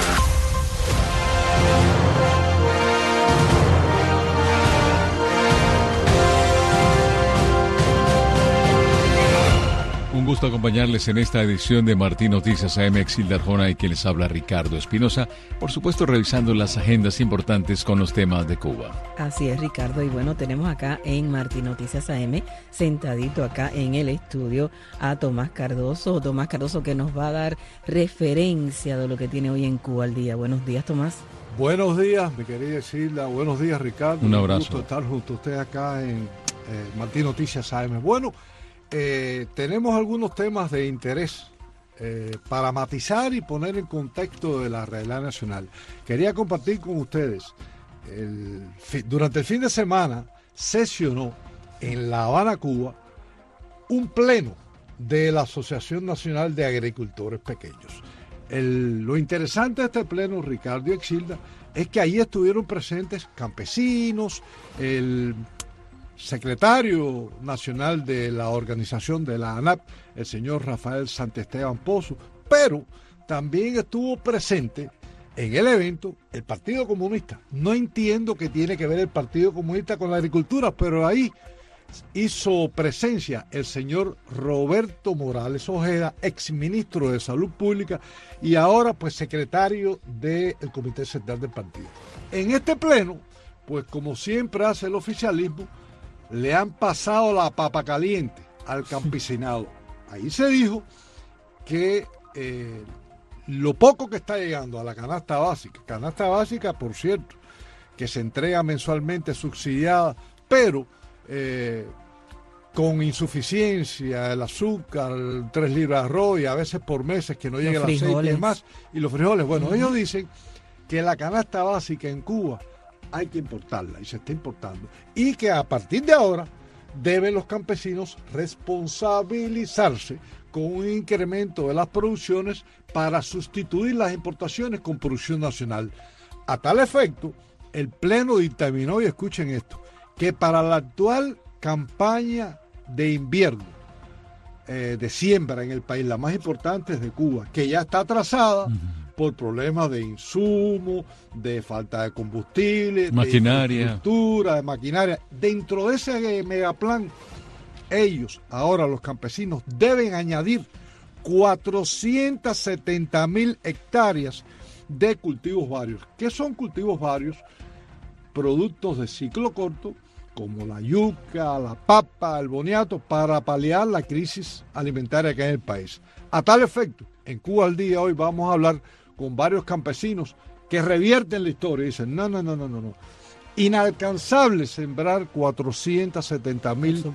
Speaker 3: Un gusto acompañarles en esta edición de Martín Noticias A M. Exilda Arjona y quien les habla, Ricardo Espinosa. Por supuesto, revisando las agendas importantes con los temas de Cuba.
Speaker 4: Así es, Ricardo. Y bueno, tenemos acá en Martín Noticias A M, sentadito acá en el estudio, a Tomás Cardoso. Tomás Cardoso, que nos va a dar referencia de lo que tiene hoy en Cuba al día. Buenos días, Tomás.
Speaker 14: Buenos días, mi querida Exilda. Buenos días, Ricardo.
Speaker 3: Un abrazo.
Speaker 14: Un gusto estar junto a usted acá en eh, Martín Noticias A M. Bueno, Eh, tenemos algunos temas de interés eh, para matizar y poner en contexto de la realidad nacional. Quería compartir con ustedes, el, durante el fin de semana sesionó en La Habana, Cuba, un pleno de la Asociación Nacional de Agricultores Pequeños. El, lo interesante de este pleno, Ricardo y Exilda, es que ahí estuvieron presentes campesinos, el secretario nacional de la organización de la ANAP, el señor Rafael Santiesteban Pozo, pero también estuvo presente en el evento el Partido Comunista. No entiendo qué tiene que ver el Partido Comunista con la agricultura, pero ahí hizo presencia el señor Roberto Morales Ojeda, exministro de Salud Pública y ahora pues secretario del Comité Central del partido. En este pleno, pues como siempre hace el oficialismo, le han pasado la papa caliente al campesinado. Ahí se dijo que eh, lo poco que está llegando a la canasta básica, canasta básica, por cierto, que se entrega mensualmente subsidiada, pero eh, con insuficiencia, el azúcar, tres libras de arroz y a veces por meses que no llega el aceite y demás, y los frijoles. Bueno, uh-huh. ellos dicen que la canasta básica en Cuba hay que importarla y se está importando. Y que a partir de ahora deben los campesinos responsabilizarse con un incremento de las producciones para sustituir las importaciones con producción nacional. A tal efecto, el Pleno dictaminó, y escuchen esto, que para la actual campaña de invierno, eh, de siembra en el país, la más importante es de Cuba, que ya está atrasada uh-huh. por problemas de insumo, de falta de combustible,
Speaker 3: maquinaria.
Speaker 14: de infraestructura, de maquinaria. Dentro de ese megaplan, ellos, ahora los campesinos, deben añadir cuatrocientas setenta mil hectáreas de cultivos varios. ¿Qué son cultivos varios? Productos de ciclo corto, como la yuca, la papa, el boniato, para paliar la crisis alimentaria que hay en el país. A tal efecto, en Cuba al día hoy vamos a hablar con varios campesinos que revierten la historia y dicen, no, no, no, no, no, no. Inalcanzable sembrar cuatrocientas setenta mil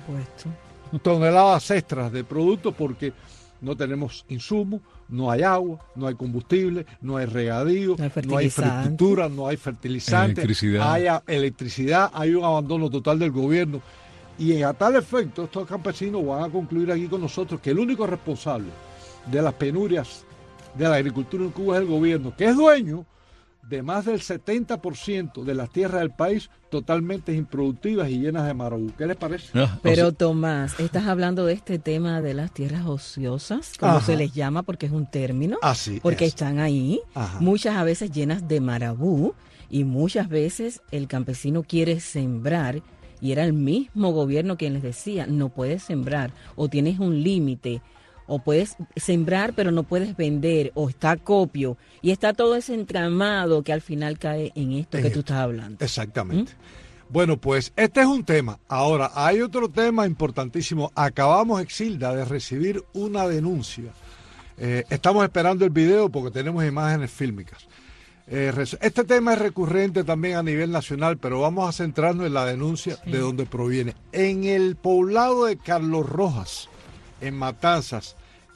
Speaker 14: toneladas extras de productos porque no tenemos insumos, no hay agua, no hay combustible, no hay regadío, no hay, no hay infraestructura, no hay fertilizantes, electricidad. hay electricidad, hay un abandono total del gobierno. Y a tal efecto, estos campesinos van a concluir aquí con nosotros que el único responsable de las penurias de la agricultura en Cuba es el gobierno, que es dueño de más del setenta por ciento de las tierras del país totalmente improductivas y llenas de marabú. ¿Qué les parece?
Speaker 4: No, Pero o sea, Tomás, estás hablando de este tema de las tierras ociosas, como ajá. se les llama, porque es un término,
Speaker 14: así
Speaker 4: porque
Speaker 14: es.
Speaker 4: están ahí,
Speaker 14: ajá.
Speaker 4: muchas a veces llenas de marabú, y muchas veces el campesino quiere sembrar, y era el mismo gobierno quien les decía, no puedes sembrar, o tienes un límite, o puedes sembrar pero no puedes vender, o está acopio, y está todo ese entramado que al final cae en esto en que esto. tú estás hablando.
Speaker 14: Exactamente. ¿Mm? Bueno, pues este es un tema. Ahora, hay otro tema importantísimo. Acabamos, Exilda, de recibir una denuncia. Eh, estamos esperando el video porque tenemos imágenes fílmicas. Eh, este tema es recurrente también a nivel nacional, pero vamos a centrarnos en la denuncia sí. de donde proviene. En el poblado de Carlos Rojas, en Matanzas,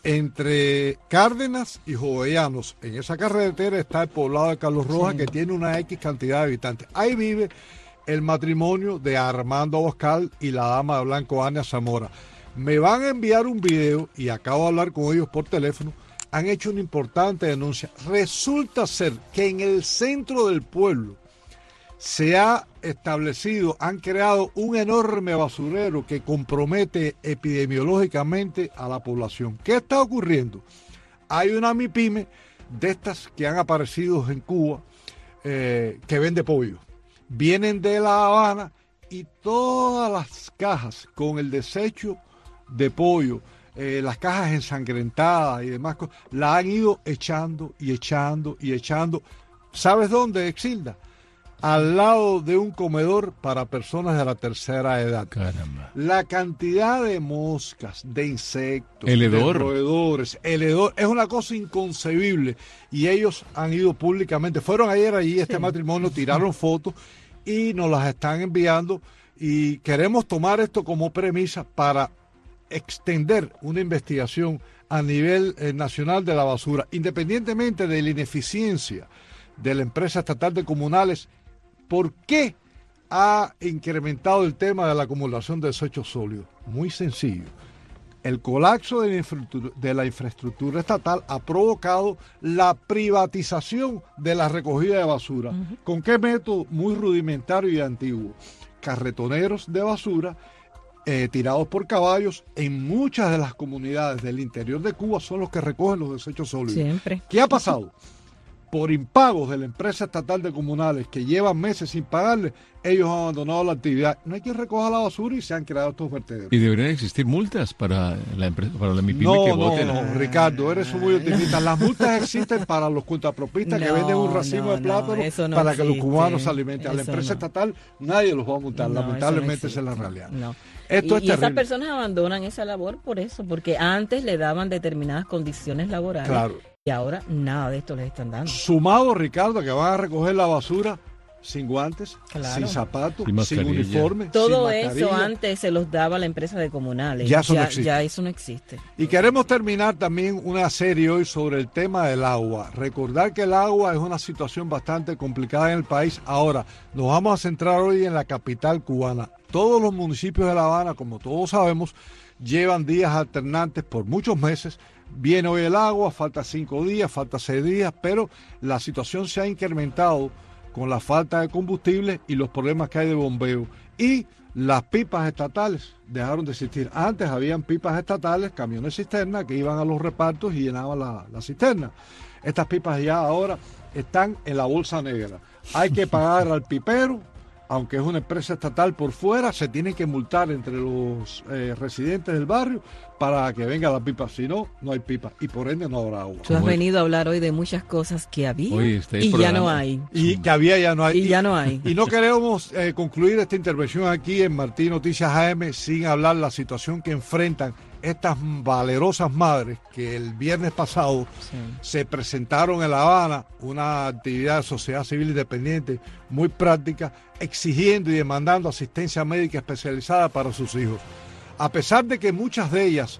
Speaker 14: entre Cárdenas y Jovellanos, en esa carretera está el poblado de Carlos Rojas, sí. que tiene una X cantidad de habitantes. Ahí vive el matrimonio de Armando Abascal y la dama de Blanco, Ania Zamora. Me van a enviar un video y acabo de hablar con ellos por teléfono. Han hecho una importante denuncia. Resulta ser que en el centro del pueblo se ha establecido, han creado un enorme basurero que compromete epidemiológicamente a la población. ¿Qué está ocurriendo? Hay una MIPYME de estas que han aparecido en Cuba eh, que vende pollo. Vienen de La Habana y todas las cajas con el desecho de pollo, eh, las cajas ensangrentadas y demás cosas, la han ido echando y echando y echando. ¿Sabes dónde, Exilda? Al lado de un comedor para personas de la tercera edad.
Speaker 3: Caramba.
Speaker 14: La cantidad de moscas, de insectos,
Speaker 3: el hedor.
Speaker 14: de roedores, el hedor, es una cosa inconcebible. Y ellos han ido públicamente, fueron ayer allí, este sí. matrimonio, tiraron fotos y nos las están enviando. Y queremos tomar esto como premisa para extender una investigación a nivel eh, nacional de la basura, independientemente de la ineficiencia de la empresa estatal de comunales. ¿Por qué ha incrementado el tema de la acumulación de desechos sólidos? Muy sencillo. El colapso de la infraestructura, de la infraestructura estatal ha provocado la privatización de la recogida de basura. Uh-huh. ¿Con qué método? Muy rudimentario y antiguo. Carretoneros de basura eh, tirados por caballos en muchas de las comunidades del interior de Cuba son los que recogen los desechos sólidos.
Speaker 4: Siempre.
Speaker 14: ¿Qué ha pasado? por impagos de la empresa estatal de comunales que llevan meses sin pagarle, ellos han abandonado la actividad. No hay quien recoja la basura y se han creado estos vertederos.
Speaker 3: ¿Y deberían existir multas para la empresa, para la MIPYME
Speaker 14: no,
Speaker 3: que
Speaker 14: no,
Speaker 3: voten?
Speaker 14: No, no, Ricardo, eres muy optimista. Las multas existen para los cuentapropistas no, que venden un racimo no, de plátanos no, no para existe. que los cubanos se alimenten. A la empresa no. estatal nadie los va a multar. No, lamentablemente no esa es la realidad.
Speaker 4: No.
Speaker 14: Esto
Speaker 4: y,
Speaker 14: es
Speaker 4: y esas personas abandonan esa labor por eso, porque antes le daban determinadas condiciones laborales.
Speaker 14: Claro.
Speaker 4: Y ahora nada de esto les están dando.
Speaker 14: Sumado, Ricardo, que van a recoger la basura sin guantes,
Speaker 4: claro.
Speaker 14: sin zapatos,
Speaker 3: sin,
Speaker 14: sin uniforme.
Speaker 4: Todo
Speaker 14: sin
Speaker 4: eso antes se los daba la empresa de comunales.
Speaker 14: Ya eso,
Speaker 4: ya,
Speaker 14: no existe.
Speaker 4: ya eso no existe.
Speaker 14: Y queremos terminar también una serie hoy sobre el tema del agua. Recordar que el agua es una situación bastante complicada en el país. Ahora, nos vamos a centrar hoy en la capital cubana. Todos los municipios de La Habana, como todos sabemos, llevan días alternantes por muchos meses. Viene hoy el agua, falta cinco días, falta seis días, pero la situación se ha incrementado con la falta de combustible y los problemas que hay de bombeo. Y las pipas estatales dejaron de existir. Antes habían pipas estatales, camiones cisterna, que iban a los repartos y llenaban la, la cisterna. Estas pipas ya ahora están en la bolsa negra. Hay que pagar al pipero, aunque es una empresa estatal por fuera, se tiene que multar entre los eh, residentes del barrio para que venga la pipa. Si no, no hay pipa y por ende no habrá agua.
Speaker 4: Tú has venido a hablar hoy de muchas cosas que había
Speaker 3: Oye, este
Speaker 4: y
Speaker 3: programa.
Speaker 4: ya no hay.
Speaker 14: Y que había ya no hay.
Speaker 4: Y ya no hay.
Speaker 14: Y no queremos eh, concluir esta intervención aquí en Martín Noticias A M sin hablar la situación que enfrentan estas valerosas madres que el viernes pasado sí. se presentaron en La Habana, una actividad de sociedad civil independiente muy práctica, exigiendo y demandando asistencia médica especializada para sus hijos. A pesar de que muchas de ellas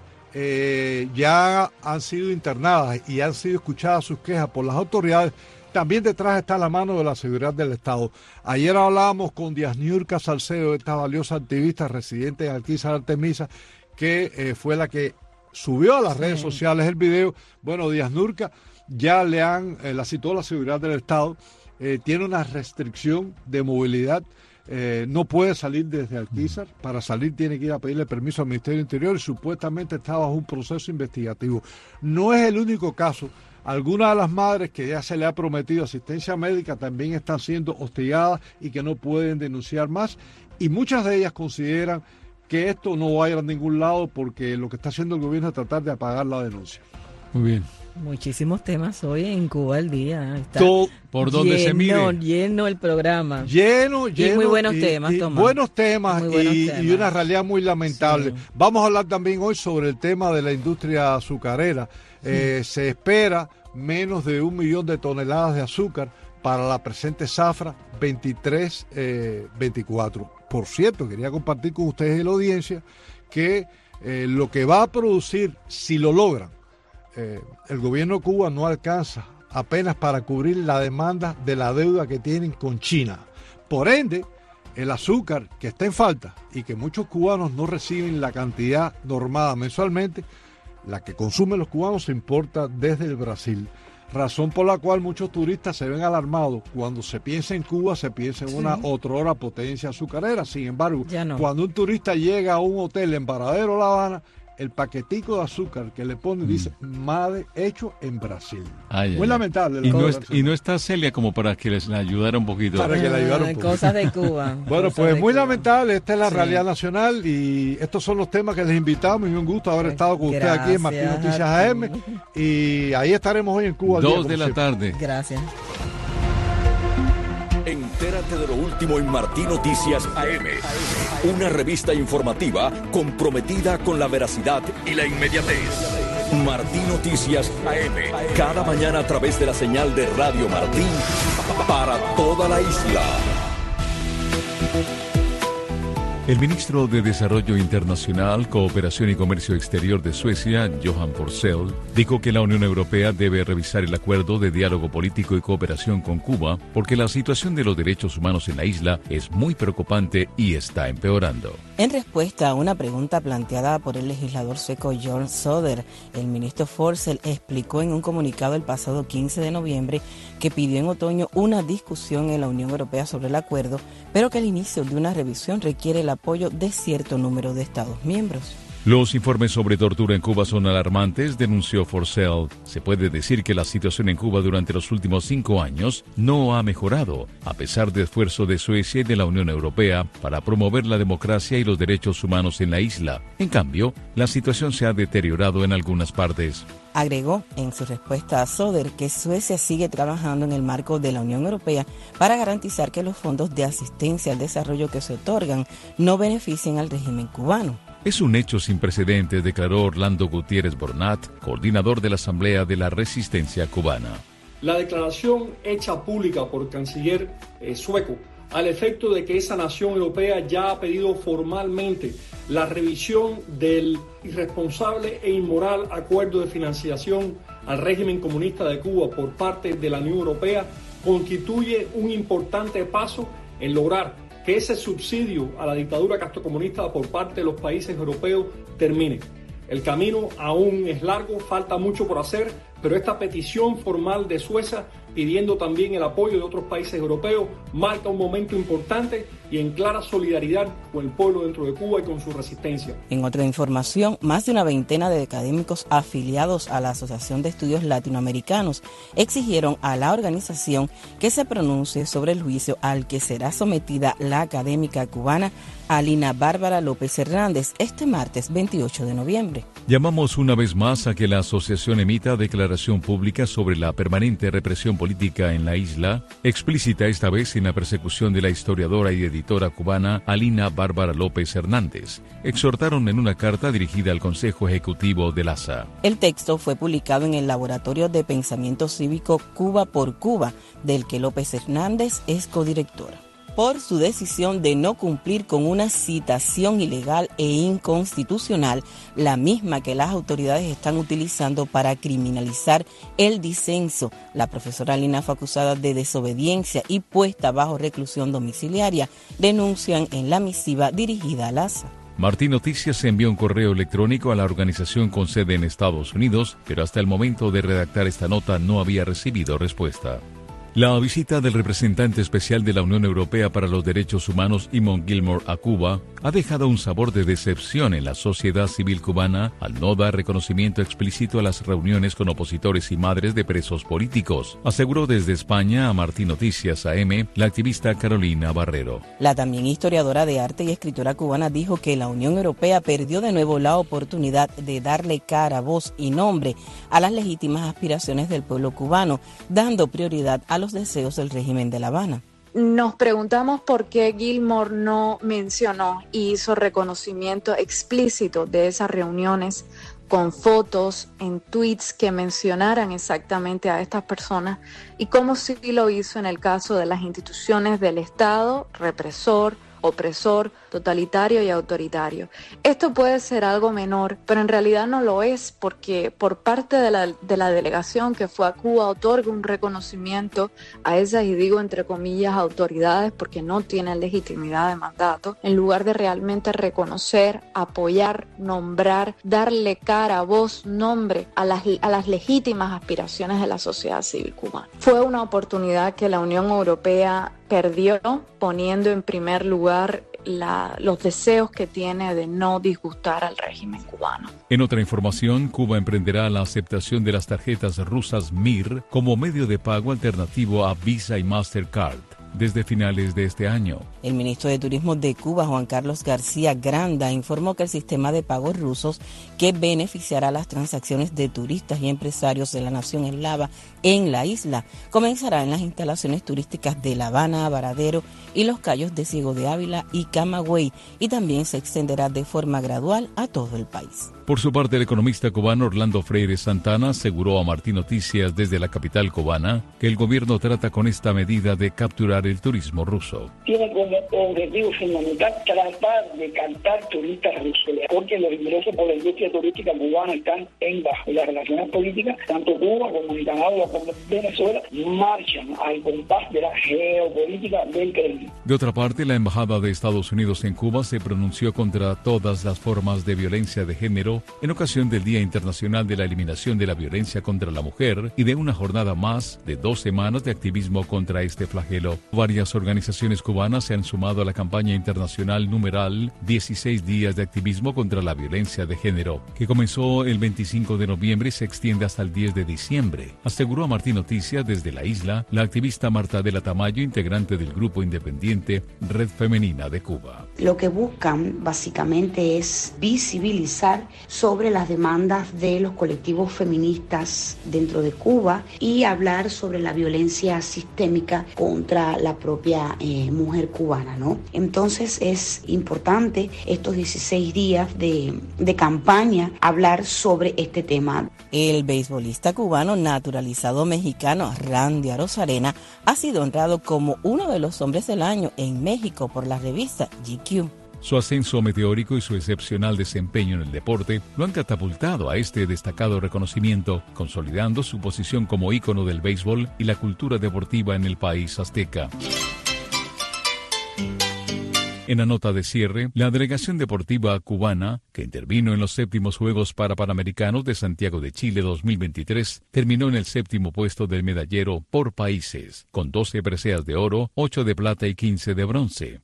Speaker 14: eh, ya han sido internadas y han sido escuchadas sus quejas por las autoridades, también detrás está la mano de la seguridad del Estado. Ayer hablábamos con Díaz Niurka Salcedo, esta valiosa activista residente en Alquizar Artemisa, que eh, fue la que subió a las sí. redes sociales el video. Bueno, Díaz Niurka ya le han, eh, la citó la seguridad del Estado, eh, tiene una restricción de movilidad, eh, no puede salir desde Alquizar, para salir tiene que ir a pedirle permiso al Ministerio del Interior y supuestamente está bajo un proceso investigativo. No es el único caso. Algunas de las madres que ya se le ha prometido asistencia médica también están siendo hostigadas y que no pueden denunciar más, y muchas de ellas consideran que esto no va a ir a ningún lado porque lo que está haciendo el gobierno es tratar de apagar la denuncia.
Speaker 3: Muy bien.
Speaker 4: Muchísimos temas hoy en Cuba al día. Está
Speaker 3: Todo, por donde
Speaker 4: lleno,
Speaker 3: se mire.
Speaker 4: Lleno el programa.
Speaker 14: Lleno, lleno.
Speaker 4: Y muy buenos
Speaker 14: y,
Speaker 4: temas,
Speaker 14: y
Speaker 4: Tomás.
Speaker 14: Buenos temas,
Speaker 4: muy buenos
Speaker 14: y,
Speaker 4: temas
Speaker 14: y una realidad muy lamentable. Sí. Vamos a hablar también hoy sobre el tema de la industria azucarera. Sí. Eh, se espera menos de un millón de toneladas de azúcar para la presente zafra veintitrés veinticuatro. Por cierto, quería compartir con ustedes y la audiencia que eh, lo que va a producir, si lo logran, eh, el gobierno de Cuba no alcanza apenas para cubrir la demanda de la deuda que tienen con China. Por ende, el azúcar que está en falta y que muchos cubanos no reciben la cantidad normada mensualmente, la que consumen los cubanos se importa desde el Brasil. Razón por la cual muchos turistas se ven alarmados. Cuando se piensa en Cuba, se piensa en sí. una otrora potencia azucarera. Sin embargo, no. cuando un turista llega a un hotel en Varadero, La Habana, el paquetico de azúcar que le pone mm. dice Made hecho en Brasil.
Speaker 3: Ay,
Speaker 14: Muy
Speaker 3: ay,
Speaker 14: lamentable.
Speaker 3: Y no, es, y no está Celia como para que les ayudara un poquito.
Speaker 14: Para que le ayudara un poquito.
Speaker 4: Cosas de Cuba.
Speaker 14: Bueno, pues muy
Speaker 4: Cuba.
Speaker 14: lamentable. Esta es la
Speaker 4: sí.
Speaker 14: realidad nacional y estos son los temas que les invitamos. Y un gusto haber estado con usted aquí en Martín Noticias A M. Y ahí estaremos hoy en Cuba.
Speaker 3: Dos
Speaker 14: día,
Speaker 3: de la
Speaker 14: siempre.
Speaker 3: tarde.
Speaker 4: Gracias.
Speaker 2: Entérate de lo último en Martín Noticias A M, una revista informativa comprometida con la veracidad y la inmediatez. Martín Noticias A M, cada mañana a través de la señal de Radio Martín para toda la isla.
Speaker 3: El ministro de Desarrollo Internacional, Cooperación y Comercio Exterior de Suecia, Johan Forssell, dijo que la Unión Europea debe revisar el acuerdo de diálogo político y cooperación con Cuba porque la situación de los derechos humanos en la isla es muy preocupante y está empeorando.
Speaker 4: En respuesta a una pregunta planteada por el legislador sueco Björn Söder, el ministro Forssell explicó en un comunicado el pasado quince de noviembre que pidió en otoño una discusión en la Unión Europea sobre el acuerdo, pero que el inicio de una revisión requiere el apoyo de cierto número de Estados miembros.
Speaker 3: Los informes sobre tortura en Cuba son alarmantes, denunció Forcell. Se puede decir que la situación en Cuba durante los últimos cinco años no ha mejorado, a pesar del esfuerzo de Suecia y de la Unión Europea para promover la democracia y los derechos humanos en la isla. En cambio, la situación se ha deteriorado en algunas partes.
Speaker 4: Agregó en su respuesta a Söder que Suecia sigue trabajando en el marco de la Unión Europea para garantizar que los fondos de asistencia al desarrollo que se otorgan no beneficien al régimen cubano.
Speaker 3: Es un hecho sin precedentes, declaró Orlando Gutiérrez Bornat, coordinador de la Asamblea de la Resistencia Cubana.
Speaker 15: La declaración hecha pública por el canciller eh, sueco, al efecto de que esa nación europea ya ha pedido formalmente la revisión del irresponsable e inmoral acuerdo de financiación al régimen comunista de Cuba por parte de la Unión Europea, constituye un importante paso en lograr que ese subsidio a la dictadura castrocomunista por parte de los países europeos termine. El camino aún es largo, falta mucho por hacer, pero esta petición formal de Suecia, pidiendo también el apoyo de otros países europeos, marca un momento importante y en clara solidaridad con el pueblo dentro de Cuba y con su resistencia.
Speaker 4: En otra información, más de una veintena de académicos afiliados a la Asociación de Estudios Latinoamericanos exigieron a la organización que se pronuncie sobre el juicio al que será sometida la académica cubana Alina Bárbara López Hernández este martes veintiocho de noviembre.
Speaker 3: Llamamos una vez más a que la asociación emita declaración pública sobre la permanente represión política en la isla, explícita esta vez en la persecución de la historiadora y editora cubana Alina Bárbara López Hernández. Exhortaron en una carta dirigida al Consejo Ejecutivo del A S A.
Speaker 4: El texto fue publicado en el Laboratorio de Pensamiento Cívico Cuba por Cuba, del que López Hernández es codirectora, por su decisión de no cumplir con una citación ilegal e inconstitucional, la misma que las autoridades están utilizando para criminalizar el disenso. La profesora Alina fue acusada de desobediencia y puesta bajo reclusión domiciliaria, denuncian en la misiva dirigida al A S A.
Speaker 3: Martín Noticias envió un correo electrónico a la organización con sede en Estados Unidos, pero hasta el momento de redactar esta nota no había recibido respuesta. La visita del representante especial de la Unión Europea para los Derechos Humanos, Eamon Gilmore, a Cuba ha dejado un sabor de decepción en la sociedad civil cubana al no dar reconocimiento explícito a las reuniones con opositores y madres de presos políticos, aseguró desde España a Martín Noticias A M la activista Carolina Barrero.
Speaker 4: La también historiadora de arte y escritora cubana dijo que la Unión Europea perdió de nuevo la oportunidad de darle cara, voz y nombre a las legítimas aspiraciones del pueblo cubano, dando prioridad a los deseos del régimen de La Habana.
Speaker 16: Nos preguntamos por qué Gilmore no mencionó y hizo reconocimiento explícito de esas reuniones con fotos en tweets que mencionaran exactamente a estas personas y cómo sí lo hizo en el caso de las instituciones del Estado represor, opresor, totalitario y autoritario. Esto puede ser algo menor, pero en realidad no lo es porque por parte de la, de la delegación que fue a Cuba otorga un reconocimiento a esas, y digo entre comillas, autoridades porque no tienen legitimidad de mandato, en lugar de realmente reconocer, apoyar, nombrar, darle cara, voz, nombre a las, a las legítimas aspiraciones de la sociedad civil cubana. Fue una oportunidad que la Unión Europea perdió poniendo en primer lugar La, los deseos que tiene de no disgustar al régimen cubano.
Speaker 3: En otra información, Cuba emprenderá la aceptación de las tarjetas rusas M I R como medio de pago alternativo a Visa y Mastercard desde finales de este año.
Speaker 4: El ministro de Turismo de Cuba, Juan Carlos García Granda, informó que el sistema de pagos rusos, que beneficiará las transacciones de turistas y empresarios de la nación eslava en la isla, comenzará en las instalaciones turísticas de La Habana, Varadero y los cayos de Ciego de Ávila y Camagüey, y también se extenderá de forma gradual a todo el país.
Speaker 3: Por su parte, el economista cubano Orlando Freire Santana aseguró a Martín Noticias desde la capital cubana que el gobierno trata con esta medida de capturar el turismo ruso.
Speaker 17: Tiene como objetivo fundamental tratar de captar turistas rusos, porque los ingresos por la industria turística cubana están en bajo. Y las relaciones políticas, tanto Cuba como Nicaragua como Venezuela, marchan al compás de la geopolítica del Kremlin.
Speaker 3: De otra parte, la Embajada de Estados Unidos en Cuba se pronunció contra todas las formas de violencia de género género en ocasión del Día Internacional de la Eliminación de la Violencia contra la Mujer y de una jornada más de dos semanas de activismo contra este flagelo. Varias organizaciones cubanas se han sumado a la campaña internacional numeral dieciséis días de activismo contra la violencia de género, que comenzó el veinticinco de noviembre y se extiende hasta el diez de diciembre, aseguró a Martín Noticias desde la isla la activista Marta de la Tamayo, integrante del grupo independiente Red Femenina de Cuba.
Speaker 18: Lo que buscan básicamente es visibilizar sobre las demandas de los colectivos feministas dentro de Cuba y hablar sobre la violencia sistémica contra la propia eh, mujer cubana, ¿no? Entonces es importante estos dieciséis días de, de campaña hablar sobre este tema.
Speaker 4: El beisbolista cubano naturalizado mexicano Randy Arozarena ha sido honrado como uno de los hombres del año en México por la revista G Q.
Speaker 3: Su ascenso meteórico y su excepcional desempeño en el deporte lo han catapultado a este destacado reconocimiento, consolidando su posición como ícono del béisbol y la cultura deportiva en el país azteca. En la nota de cierre, la delegación deportiva cubana, que intervino en los séptimos Juegos Parapanamericanos de Santiago de Chile dos mil veintitrés, terminó en el séptimo puesto del medallero por países, con doce preseas de oro, ocho de plata y quince de bronce.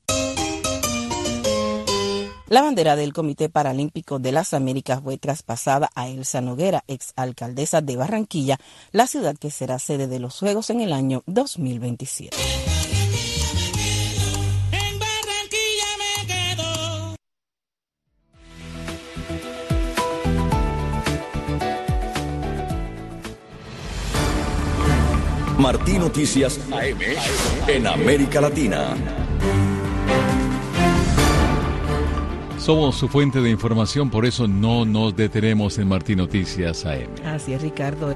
Speaker 4: La bandera del Comité Paralímpico de las Américas fue traspasada a Elsa Noguera, exalcaldesa de Barranquilla, la ciudad que será sede de los Juegos en el año dos mil veintisiete.
Speaker 2: Martín Noticias A M en América Latina.
Speaker 3: Somos su fuente de información, por eso no nos detenemos en Martín Noticias A M.
Speaker 4: Así es, Ricardo.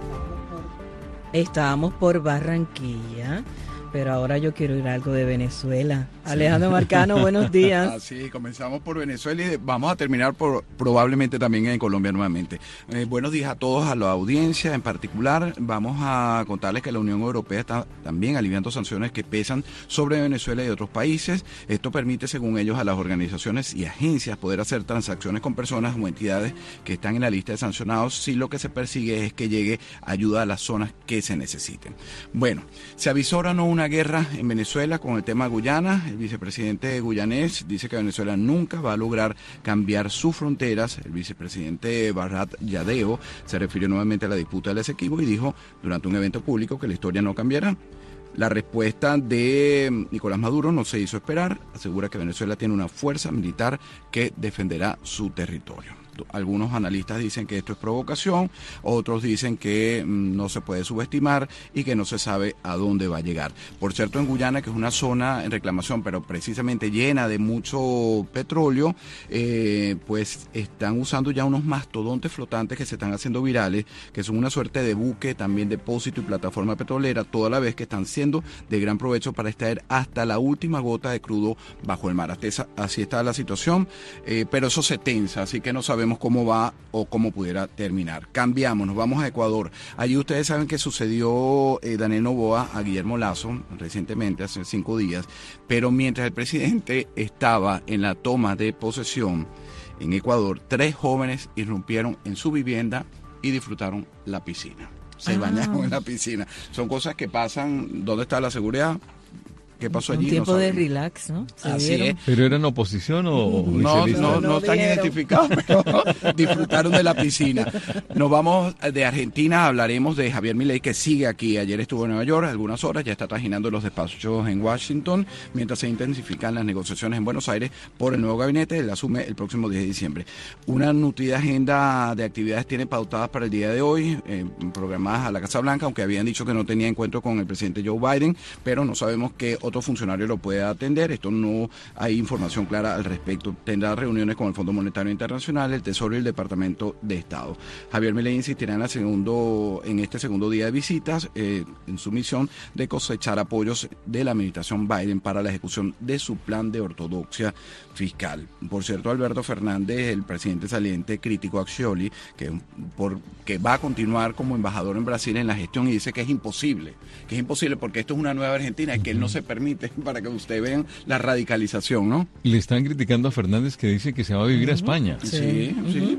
Speaker 4: Estábamos por Barranquilla, pero ahora yo quiero ir a algo de Venezuela. Sí. Alejandro Marcano, buenos días.
Speaker 19: Así, comenzamos por Venezuela y vamos a terminar por probablemente también en Colombia nuevamente. Eh, buenos días a todos, a la audiencia en particular. Vamos a contarles que la Unión Europea está también aliviando sanciones que pesan sobre Venezuela y otros países. Esto permite, según ellos, a las organizaciones y agencias poder hacer transacciones con personas o entidades que están en la lista de sancionados si lo que se persigue es que llegue ayuda a las zonas que se necesiten. Bueno, se avisora no una guerra en Venezuela con el tema Guyana. El vicepresidente guyanés dice que Venezuela nunca va a lograr cambiar sus fronteras. El vicepresidente Barrat Yadeo se refirió nuevamente a la disputa del Esequibo y dijo durante un evento público que la historia no cambiará. La respuesta de Nicolás Maduro no se hizo esperar. Asegura que Venezuela tiene una fuerza militar que defenderá su territorio. Algunos analistas dicen que esto es provocación, otros dicen que mmm, no se puede subestimar y que no se sabe a dónde va a llegar. Por cierto, en Guyana, que es una zona en reclamación, pero precisamente llena de mucho petróleo, eh, pues están usando ya unos mastodontes flotantes que se están haciendo virales, que son una suerte de buque, también depósito y plataforma petrolera, toda la vez que están siendo de gran provecho para extraer hasta la última gota de crudo bajo el mar. Así está la situación, eh, pero eso se tensa, así que no sabemos cómo va o cómo pudiera terminar. Cambiamos, nos vamos a Ecuador. Allí ustedes saben que sucedió eh, Daniel Noboa a Guillermo Lasso recientemente, hace cinco días, pero mientras el presidente estaba en la toma de posesión en Ecuador, tres jóvenes irrumpieron en su vivienda y disfrutaron la piscina. Se ah. bañaron en la piscina. Son cosas que pasan. ¿Dónde está la seguridad? ¿Qué pasó allí?
Speaker 4: Un tiempo
Speaker 19: no
Speaker 4: de relax, ¿no?
Speaker 19: Así es.
Speaker 3: ¿Pero eran oposición o
Speaker 19: no? No, no, no están identificados, pero disfrutaron de la piscina. Nos vamos de Argentina, hablaremos de Javier Milei, que sigue aquí. Ayer estuvo en Nueva York algunas horas, ya está trajinando los despachos en Washington, mientras se intensifican las negociaciones en Buenos Aires por el nuevo gabinete. Él asume el próximo diez de diciembre. Una nutrida agenda de actividades tiene pautadas para el día de hoy, eh, programadas a la Casa Blanca, aunque habían dicho que no tenía encuentro con el presidente Joe Biden, pero no sabemos qué otro funcionario lo puede atender. Esto no hay información clara al respecto. Tendrá reuniones con el Fondo Monetario Internacional, el Tesoro y el Departamento de Estado. Javier Milei insistirá en, la segundo, en este segundo día de visitas eh, en su misión de cosechar apoyos de la administración Biden para la ejecución de su plan de ortodoxia fiscal. Por cierto, Alberto Fernández, el presidente saliente, criticó a Scioli, que, por, que va a continuar como embajador en Brasil en la gestión, y dice que es imposible, que es imposible porque esto es una nueva Argentina y que él no se permite, para que ustedes vean la radicalización, ¿no?
Speaker 3: Le están criticando a Fernández, que dice que se va a vivir uh-huh. a España.
Speaker 19: Sí, sí. Uh-huh.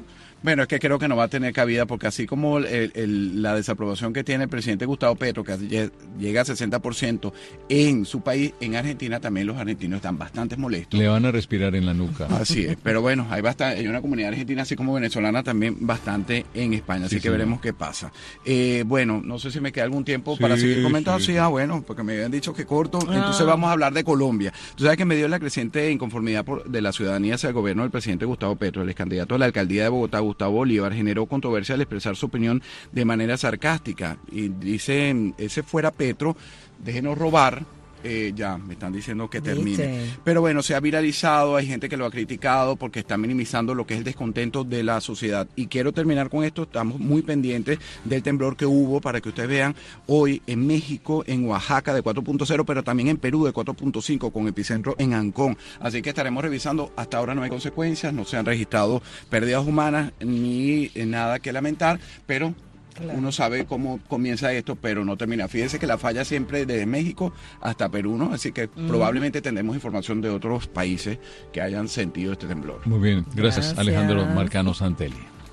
Speaker 19: Bueno, es que creo que no va a tener cabida porque así como el, el, la desaprobación que tiene el presidente Gustavo Petro, que llega a sesenta por ciento en su país, en Argentina también los argentinos están bastante molestos.
Speaker 3: Le van a respirar en la nuca.
Speaker 19: Así es, pero bueno, hay, bastante, hay una comunidad argentina así como venezolana también bastante en España, así sí, que sí, veremos qué pasa. Eh, bueno, no sé si me queda algún tiempo sí, para seguir comentando. Sí, sí, ah, bueno, porque me habían dicho que corto, ah. entonces vamos a hablar de Colombia. Tú sabes que me dio la creciente inconformidad por, de la ciudadanía hacia el gobierno del presidente Gustavo Petro, el ex candidato a la alcaldía de Bogotá, Gustavo Bolívar, generó controversia al expresar su opinión de manera sarcástica y dice, ese fuera Petro, déjenos robar. Eh, ya, me están diciendo que termine. ¿Viste? Pero bueno, se ha viralizado, hay gente que lo ha criticado porque está minimizando lo que es el descontento de la sociedad. Y quiero terminar con esto, estamos muy pendientes del temblor que hubo, para que ustedes vean, hoy en México, en Oaxaca de cuatro punto cero, pero también en Perú de cuatro punto cinco, con epicentro en Ancón. Así que estaremos revisando, hasta ahora no hay consecuencias, no se han registrado pérdidas humanas ni nada que lamentar, pero... Claro. Uno sabe cómo comienza esto, pero no termina. Fíjense que la falla siempre desde México hasta Perú, ¿no? Así que mm. probablemente tendremos información de otros países que hayan sentido este temblor.
Speaker 3: Muy bien, gracias, gracias. Alejandro Marcano Santelli.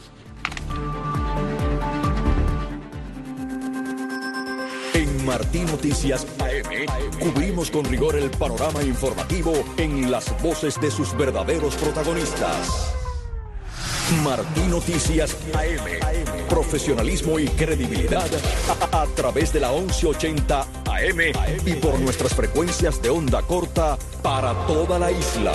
Speaker 2: En Martín Noticias A M cubrimos con rigor el panorama informativo en las voces de sus verdaderos protagonistas. Martín Noticias A M. Profesionalismo y credibilidad a, a través de la once ochenta A M y por nuestras frecuencias de onda corta para toda la isla.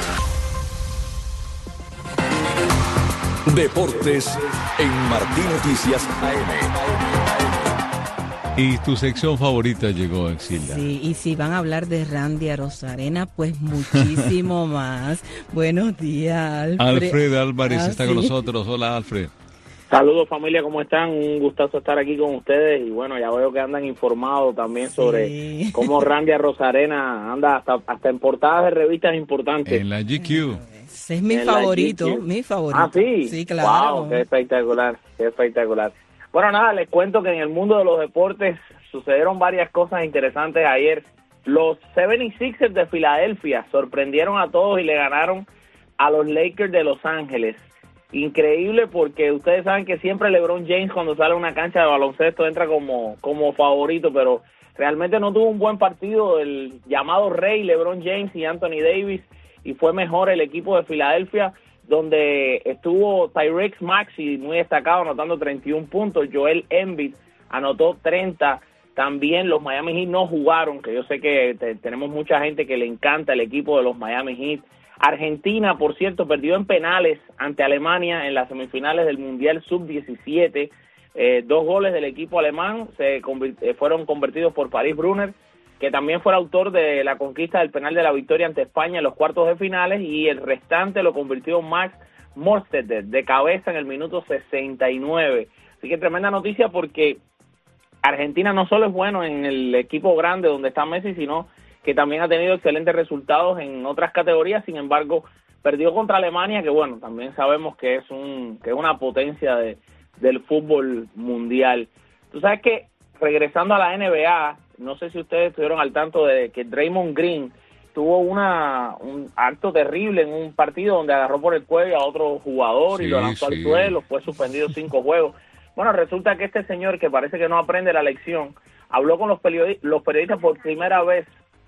Speaker 2: Deportes en Martín Noticias A M.
Speaker 3: Y tu sección favorita llegó, Exilda.
Speaker 4: Sí, y si van a hablar de Randy Arozarena, pues muchísimo más. Buenos días, Alfred.
Speaker 3: Alfred Álvarez ah, está
Speaker 4: sí.
Speaker 3: con nosotros. Hola, Alfred.
Speaker 20: Saludos, familia, ¿cómo están? Un gustazo estar aquí con ustedes. Y bueno, ya veo que andan informados también sí. sobre cómo Randy Arozarena anda hasta, hasta en portadas de revistas importantes.
Speaker 3: En la G Q.
Speaker 4: Ese es mi en favorito, mi favorito.
Speaker 20: Ah, sí.
Speaker 4: Sí, claro.
Speaker 20: Wow, qué espectacular, qué espectacular. Bueno, nada, les cuento que en el mundo de los deportes sucedieron varias cosas interesantes ayer. Los setenta y seis ers de Filadelfia sorprendieron a todos y le ganaron a los Lakers de Los Ángeles. Increíble, porque ustedes saben que siempre LeBron James, cuando sale a una cancha de baloncesto, entra como, como favorito, pero realmente no tuvo un buen partido el llamado rey LeBron James y Anthony Davis, y fue mejor el equipo de Filadelfia, donde estuvo Tyrese Maxey muy destacado, anotando treinta y un puntos. Joel Embiid anotó treinta. También los Miami Heat no jugaron, que yo sé que te, tenemos mucha gente que le encanta el equipo de los Miami Heat. Argentina, por cierto, perdió en penales ante Alemania en las semifinales del Mundial sub diecisiete. Eh, dos goles del equipo alemán se convirt- eh, fueron convertidos por Paris Brunner, que también fue el autor de la conquista del penal de la victoria ante España en los cuartos de finales, y el restante lo convirtió Max Morstedt de cabeza en el minuto sesenta y nueve. Así que tremenda noticia, porque Argentina no solo es bueno en el equipo grande donde está Messi, sino que también ha tenido excelentes resultados en otras categorías. Sin embargo, perdió contra Alemania, que bueno, también sabemos que es un que es una potencia de, del fútbol mundial. Tú sabes que, regresando a la N B A, no sé si ustedes estuvieron al tanto de que Draymond Green tuvo una un acto terrible en un partido donde agarró por el cuello a otro jugador sí, y lo lanzó sí. al suelo, fue suspendido cinco juegos. Bueno, resulta que este señor, que parece que no aprende la lección, habló con los, periodi- los periodistas por primera vez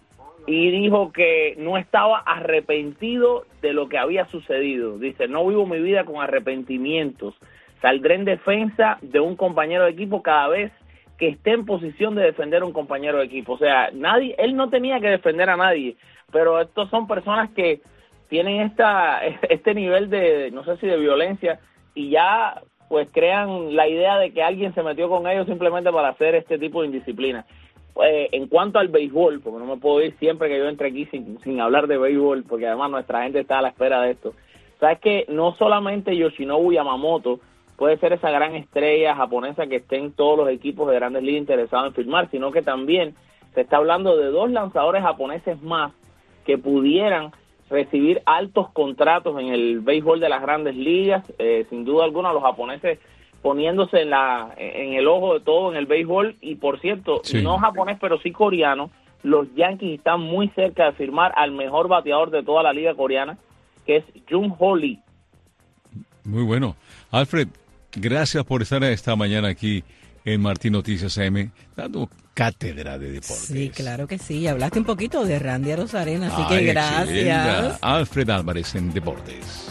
Speaker 20: y dijo que no estaba arrepentido de lo que había sucedido. Dice, no vivo mi vida con arrepentimientos, saldré en defensa de un compañero de equipo cada vez que esté en posición de defender a un compañero de equipo. O sea, nadie, él no tenía que defender a nadie, pero estos son personas que tienen esta este nivel de, no sé si de violencia, y ya pues crean la idea de que alguien se metió con ellos simplemente para hacer este tipo de indisciplina. Eh, en cuanto al béisbol, porque no me puedo ir siempre que yo entre aquí sin, sin hablar de béisbol, porque además nuestra gente está a la espera de esto. Sabes que no solamente Yoshinobu Yamamoto puede ser esa gran estrella japonesa que esté en todos los equipos de Grandes Ligas interesados en firmar, sino que también se está hablando de dos lanzadores japoneses más que pudieran recibir altos contratos en el béisbol de las Grandes Ligas. Eh, sin duda alguna, los japoneses poniéndose en la en el ojo de todo en el béisbol. Y por cierto, sí. no japonés, pero sí coreano, los Yankees están muy cerca de firmar al mejor bateador de toda la liga coreana, que es Jung Ho Lee.
Speaker 3: Muy bueno. Alfred, gracias por estar esta mañana aquí en Martín Noticias A M, dando cátedra de deportes.
Speaker 4: Sí, claro que sí. Hablaste un poquito de Randy Arozarena, así
Speaker 3: Ay,
Speaker 4: que gracias.
Speaker 3: Excelente. Alfred Álvarez en Deportes.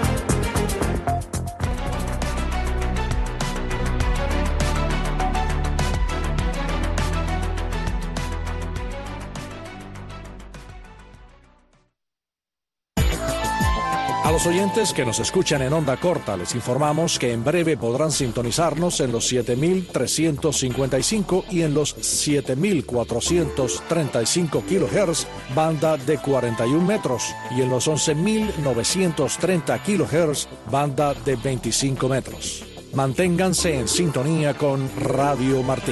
Speaker 21: A los oyentes que nos escuchan en onda corta, les informamos que en breve podrán sintonizarnos en los siete mil trescientos cincuenta y cinco y en los siete mil cuatrocientos treinta y cinco kilohertz, banda de cuarenta y un metros, y en los once mil novecientos treinta kilohertz, banda de veinticinco metros. Manténganse en sintonía con Radio Martí.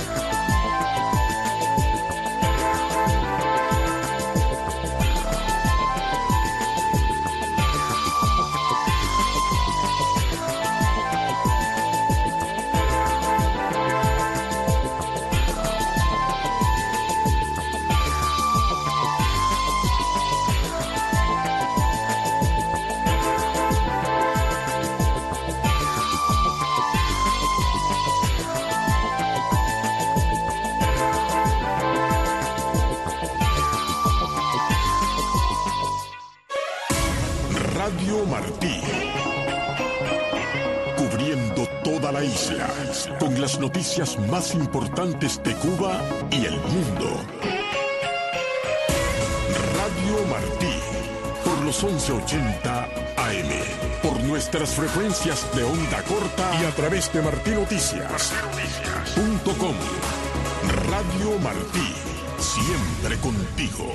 Speaker 1: Radio Martí, cubriendo toda la isla, con las noticias más importantes de Cuba y el mundo. Radio Martí, por los once ochenta A M, por nuestras frecuencias de onda corta y a través de martí noticias punto com. Radio Martí, siempre contigo.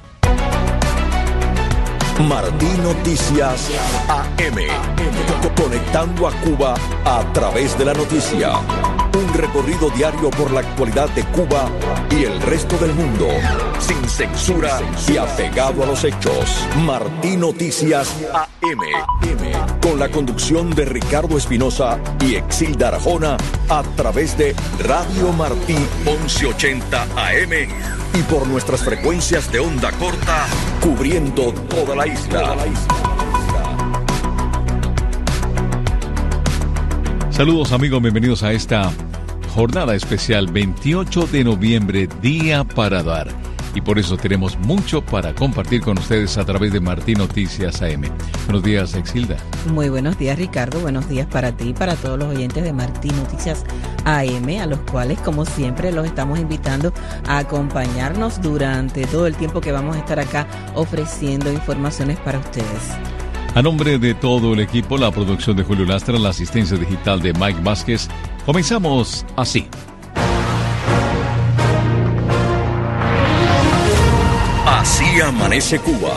Speaker 2: Martí Noticias A M, conectando a Cuba a través de la noticia. Un recorrido diario por la actualidad de Cuba y el resto del mundo, sin censura y apegado a los hechos. Martí Noticias A M, con la conducción de Ricardo Espinosa y Exilda Arjona, a través de Radio Martí once ochenta A M y por nuestras frecuencias de onda corta, cubriendo toda la isla.
Speaker 3: Saludos amigos, bienvenidos a esta jornada especial veintiocho de noviembre, Día para Dar. Y por eso tenemos mucho para compartir con ustedes a través de Martí Noticias A M. Buenos días, Exilda.
Speaker 4: Muy buenos días, Ricardo. Buenos días para ti y para todos los oyentes de Martí Noticias A M, a los cuales, como siempre, los estamos invitando a acompañarnos durante todo el tiempo que vamos a estar acá ofreciendo informaciones para ustedes.
Speaker 3: A nombre de todo el equipo, la producción de Julio Lastra, la asistencia digital de Mike Vázquez, comenzamos así.
Speaker 2: Así amanece Cuba.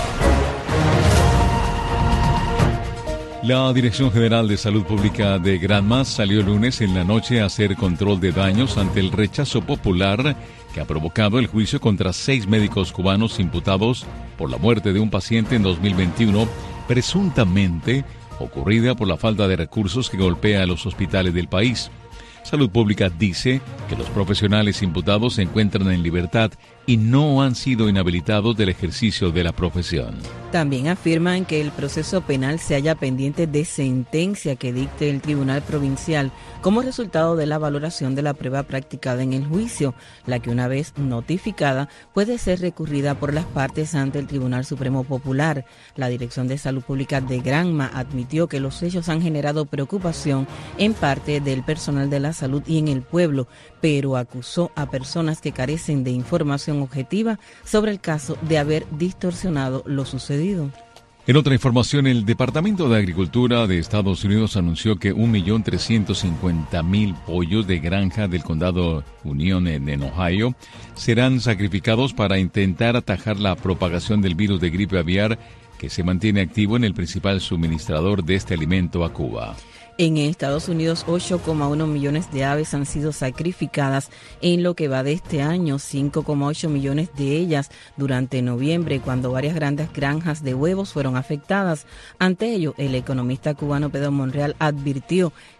Speaker 3: La Dirección General de Salud Pública de Granma salió el lunes en la noche a hacer control de daños ante el rechazo popular que ha provocado el juicio contra seis médicos cubanos imputados por la muerte de un paciente en dos mil veintiuno, presuntamente ocurrida por la falta de recursos que golpea a los hospitales del país. Salud Pública dice que los profesionales imputados se encuentran en libertad y no han sido inhabilitados del ejercicio de la profesión.
Speaker 4: También afirman que el proceso penal se halla pendiente de sentencia que dicte el Tribunal Provincial como resultado de la valoración de la prueba practicada en el juicio, la que una vez notificada puede ser recurrida por las partes ante el Tribunal Supremo Popular. La Dirección de Salud Pública de Granma admitió que los hechos han generado preocupación en parte del personal de la salud y en el pueblo, pero acusó a personas que carecen de información objetiva sobre el caso de haber distorsionado lo sucedido.
Speaker 3: En otra información, el Departamento de Agricultura de Estados Unidos anunció que un millón trescientos cincuenta mil pollos de granja del condado Union en Ohio serán sacrificados para intentar atajar la propagación del virus de gripe aviar que se mantiene activo en el principal suministrador de este alimento a Cuba.
Speaker 4: En Estados Unidos, ocho coma uno millones de aves han sido sacrificadas en lo que va de este año, cinco coma ocho millones de ellas durante noviembre, cuando varias grandes granjas de huevos fueron afectadas. Ante ello, el economista cubano Pedro Monreal advirtió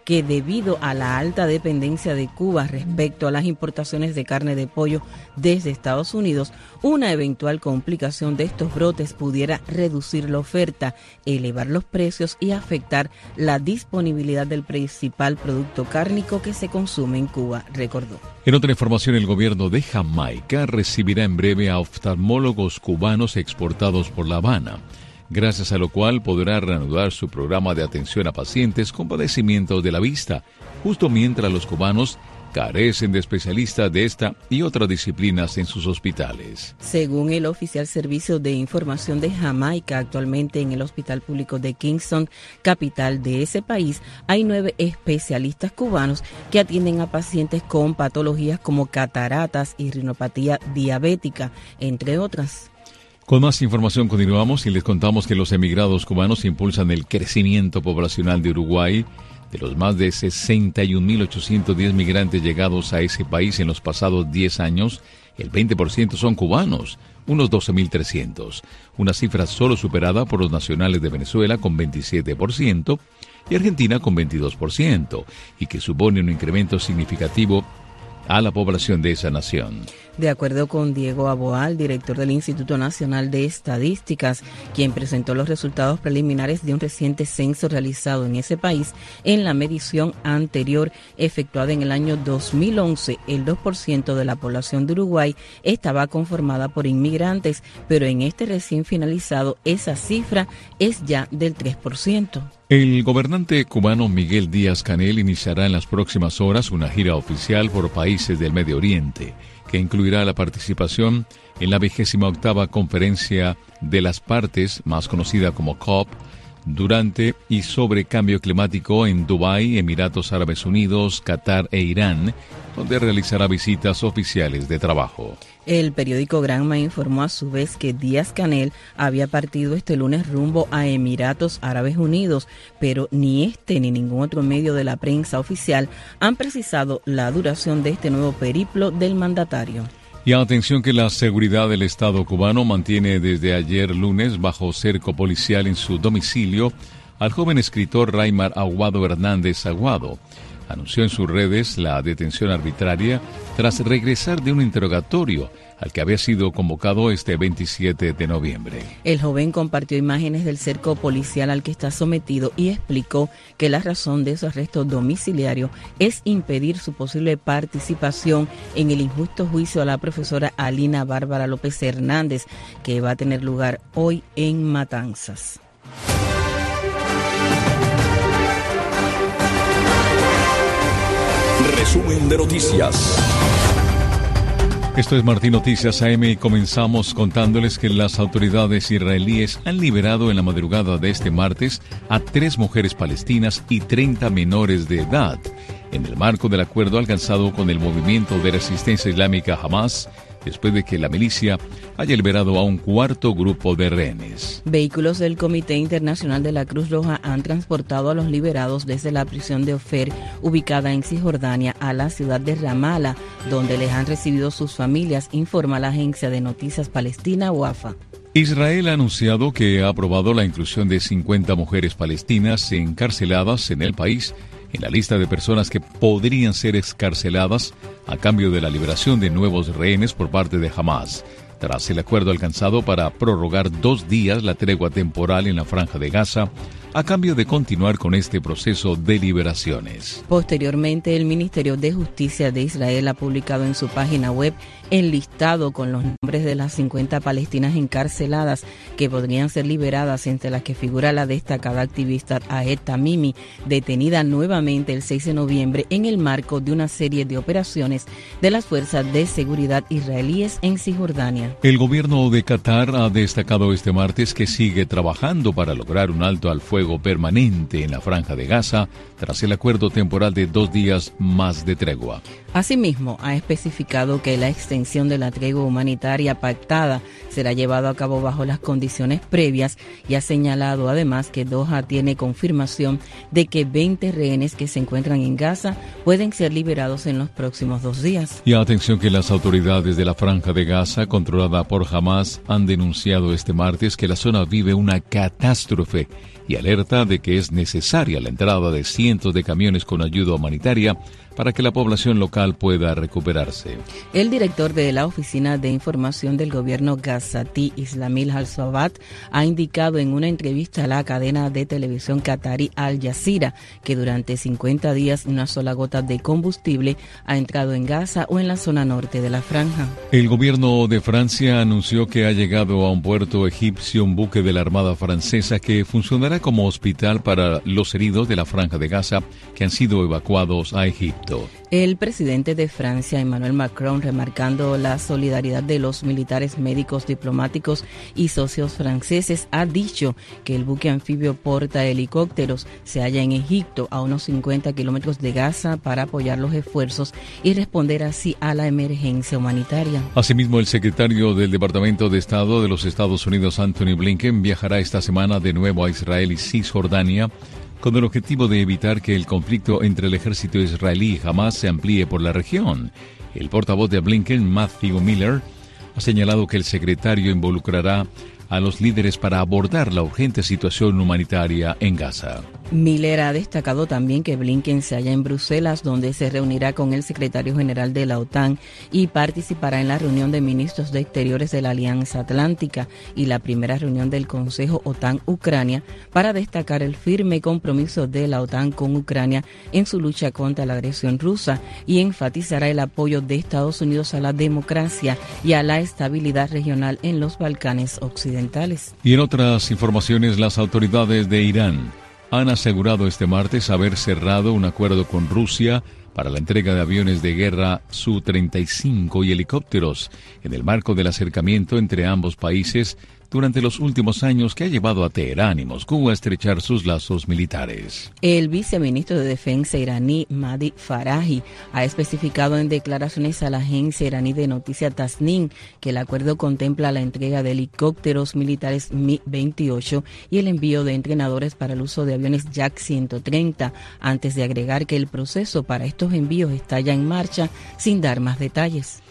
Speaker 4: que debido a la alta dependencia de Cuba respecto a las importaciones de carne de pollo desde Estados Unidos, una eventual complicación de estos brotes pudiera reducir la oferta, elevar los precios y afectar la disponibilidad del principal producto cárnico que se consume en Cuba, recordó.
Speaker 3: En otra información, el gobierno de Jamaica recibirá en breve a oftalmólogos cubanos exportados por La Habana, gracias a lo cual podrá reanudar su programa de atención a pacientes con padecimientos de la vista, justo mientras los cubanos carecen de especialistas de esta y otras disciplinas en sus hospitales.
Speaker 4: Según el oficial Servicio de Información de Jamaica, actualmente en el Hospital Público de Kingston, capital de ese país, hay nueve especialistas cubanos que atienden a pacientes con patologías como cataratas y rinopatía diabética, entre otras.
Speaker 3: Con más información continuamos y les contamos que los emigrados cubanos impulsan el crecimiento poblacional de Uruguay. De los más de sesenta y un mil ochocientos diez migrantes llegados a ese país en los pasados diez años, el veinte por ciento son cubanos, unos doce mil trescientos, una cifra solo superada por los nacionales de Venezuela con veintisiete por ciento y Argentina con veintidós por ciento, y que supone un incremento significativo a la población de esa nación.
Speaker 4: De acuerdo con Diego Aboal, director del Instituto Nacional de Estadísticas, quien presentó los resultados preliminares de un reciente censo realizado en ese país, en la medición anterior efectuada en el año dos mil once, el dos por ciento de la población de Uruguay estaba conformada por inmigrantes, pero en este recién finalizado esa cifra es ya del tres por ciento.
Speaker 3: El gobernante cubano Miguel Díaz-Canel iniciará en las próximas horas una gira oficial por países del Medio Oriente, que incluirá la participación en la vigésima octava conferencia de las partes, más conocida como C O P, durante y sobre cambio climático en Dubái, Emiratos Árabes Unidos, Qatar e Irán, donde realizará visitas oficiales de trabajo.
Speaker 4: El periódico Granma informó a su vez que Díaz-Canel había partido este lunes rumbo a Emiratos Árabes Unidos, pero ni este ni ningún otro medio de la prensa oficial han precisado la duración de este nuevo periplo del mandatario.
Speaker 3: Y atención que la seguridad del Estado cubano mantiene desde ayer lunes bajo cerco policial en su domicilio al joven escritor Raimar Aguado Hernández Aguado. Anunció en sus redes la detención arbitraria tras regresar de un interrogatorio al que había sido convocado este veintisiete de noviembre.
Speaker 4: El joven compartió imágenes del cerco policial al que está sometido y explicó que la razón de su arresto domiciliario es impedir su posible participación en el injusto juicio a la profesora Alina Bárbara López Hernández, que va a tener lugar hoy en Matanzas.
Speaker 2: Resumen de noticias.
Speaker 3: Esto es Martín Noticias A M y comenzamos contándoles que las autoridades israelíes han liberado en la madrugada de este martes a tres mujeres palestinas y treinta menores de edad, en el marco del acuerdo alcanzado con el movimiento de resistencia islámica Hamas, después de que la milicia haya liberado a un cuarto grupo de rehenes.
Speaker 4: Vehículos del Comité Internacional de la Cruz Roja han transportado a los liberados desde la prisión de Ofer, ubicada en Cisjordania, a la ciudad de Ramala, donde les han recibido sus familias, informa la agencia de noticias palestina Wafa.
Speaker 3: Israel ha anunciado que ha aprobado la inclusión de cincuenta mujeres palestinas encarceladas en el país en la lista de personas que podrían ser excarceladas a cambio de la liberación de nuevos rehenes por parte de Hamas, tras el acuerdo alcanzado para prorrogar dos días la tregua temporal en la Franja de Gaza, a cambio de continuar con este proceso de liberaciones.
Speaker 4: Posteriormente, el Ministerio de Justicia de Israel ha publicado en su página web el listado con los nombres de las cincuenta palestinas encarceladas que podrían ser liberadas, entre las que figura la destacada activista Ahed Tamimi, detenida nuevamente el seis de noviembre en el marco de una serie de operaciones de las fuerzas de seguridad israelíes en Cisjordania.
Speaker 3: El gobierno de Qatar ha destacado este martes que sigue trabajando para lograr un alto al fuego permanente en la Franja de Gaza tras el acuerdo temporal de dos días más de tregua.
Speaker 4: Asimismo, ha especificado que la extensión extensión de la tregua humanitaria pactada será llevado a cabo bajo las condiciones previas y ha señalado además que Doha tiene confirmación de que veinte rehenes que se encuentran en Gaza pueden ser liberados en los próximos dos días.
Speaker 3: Y atención que las autoridades de la Franja de Gaza, controlada por Hamas, han denunciado este martes que la zona vive una catástrofe y alerta de que es necesaria la entrada de cientos de camiones con ayuda humanitaria para que la población local pueda recuperarse.
Speaker 4: El director de la Oficina de Información del Gobierno gazatí, Islamil Al-Sabat, ha indicado en una entrevista a la cadena de televisión qatarí Al Jazeera que durante cincuenta días una sola gota de combustible ha entrado en Gaza o en la zona norte de la franja.
Speaker 3: El gobierno de Francia anunció que ha llegado a un puerto egipcio un buque de la Armada Francesa que funcionará como hospital para los heridos de la Franja de Gaza que han sido evacuados a Egipto.
Speaker 4: El presidente de Francia, Emmanuel Macron, remarcando la solidaridad de los militares, médicos, diplomáticos y socios franceses, ha dicho que el buque anfibio porta helicópteros se halla en Egipto, a unos cincuenta kilómetros de Gaza, para apoyar los esfuerzos y responder así a la emergencia humanitaria.
Speaker 3: Asimismo, el secretario del Departamento de Estado de los Estados Unidos, Anthony Blinken, viajará esta semana de nuevo a Israel y Cisjordania, con el objetivo de evitar que el conflicto entre el ejército israelí y Hamas se amplíe por la región. El portavoz de Blinken, Matthew Miller, ha señalado que el secretario involucrará a los líderes para abordar la urgente situación humanitaria en Gaza.
Speaker 4: Miller ha destacado también que Blinken se halla en Bruselas, donde se reunirá con el secretario general de la OTAN y participará en la reunión de ministros de Exteriores de la Alianza Atlántica y la primera reunión del Consejo OTAN-Ucrania para destacar el firme compromiso de la OTAN con Ucrania en su lucha contra la agresión rusa y enfatizará el apoyo de Estados Unidos a la democracia y a la estabilidad regional en los Balcanes occidentales.
Speaker 3: Y en otras informaciones, las autoridades de Irán han asegurado este martes haber cerrado un acuerdo con Rusia para la entrega de aviones de guerra Su treinta y cinco y helicópteros en el marco del acercamiento entre ambos países durante los últimos años que ha llevado a Teherán y Moscú a estrechar sus lazos militares.
Speaker 4: El viceministro de Defensa iraní, Mahdi Farahi, ha especificado en declaraciones a la agencia iraní de noticias Tasnim que el acuerdo contempla la entrega de helicópteros militares MiG veintiocho y el envío de entrenadores para el uso de aviones Yak ciento treinta, antes de agregar que el proceso para estos envíos está ya en marcha, sin dar más detalles.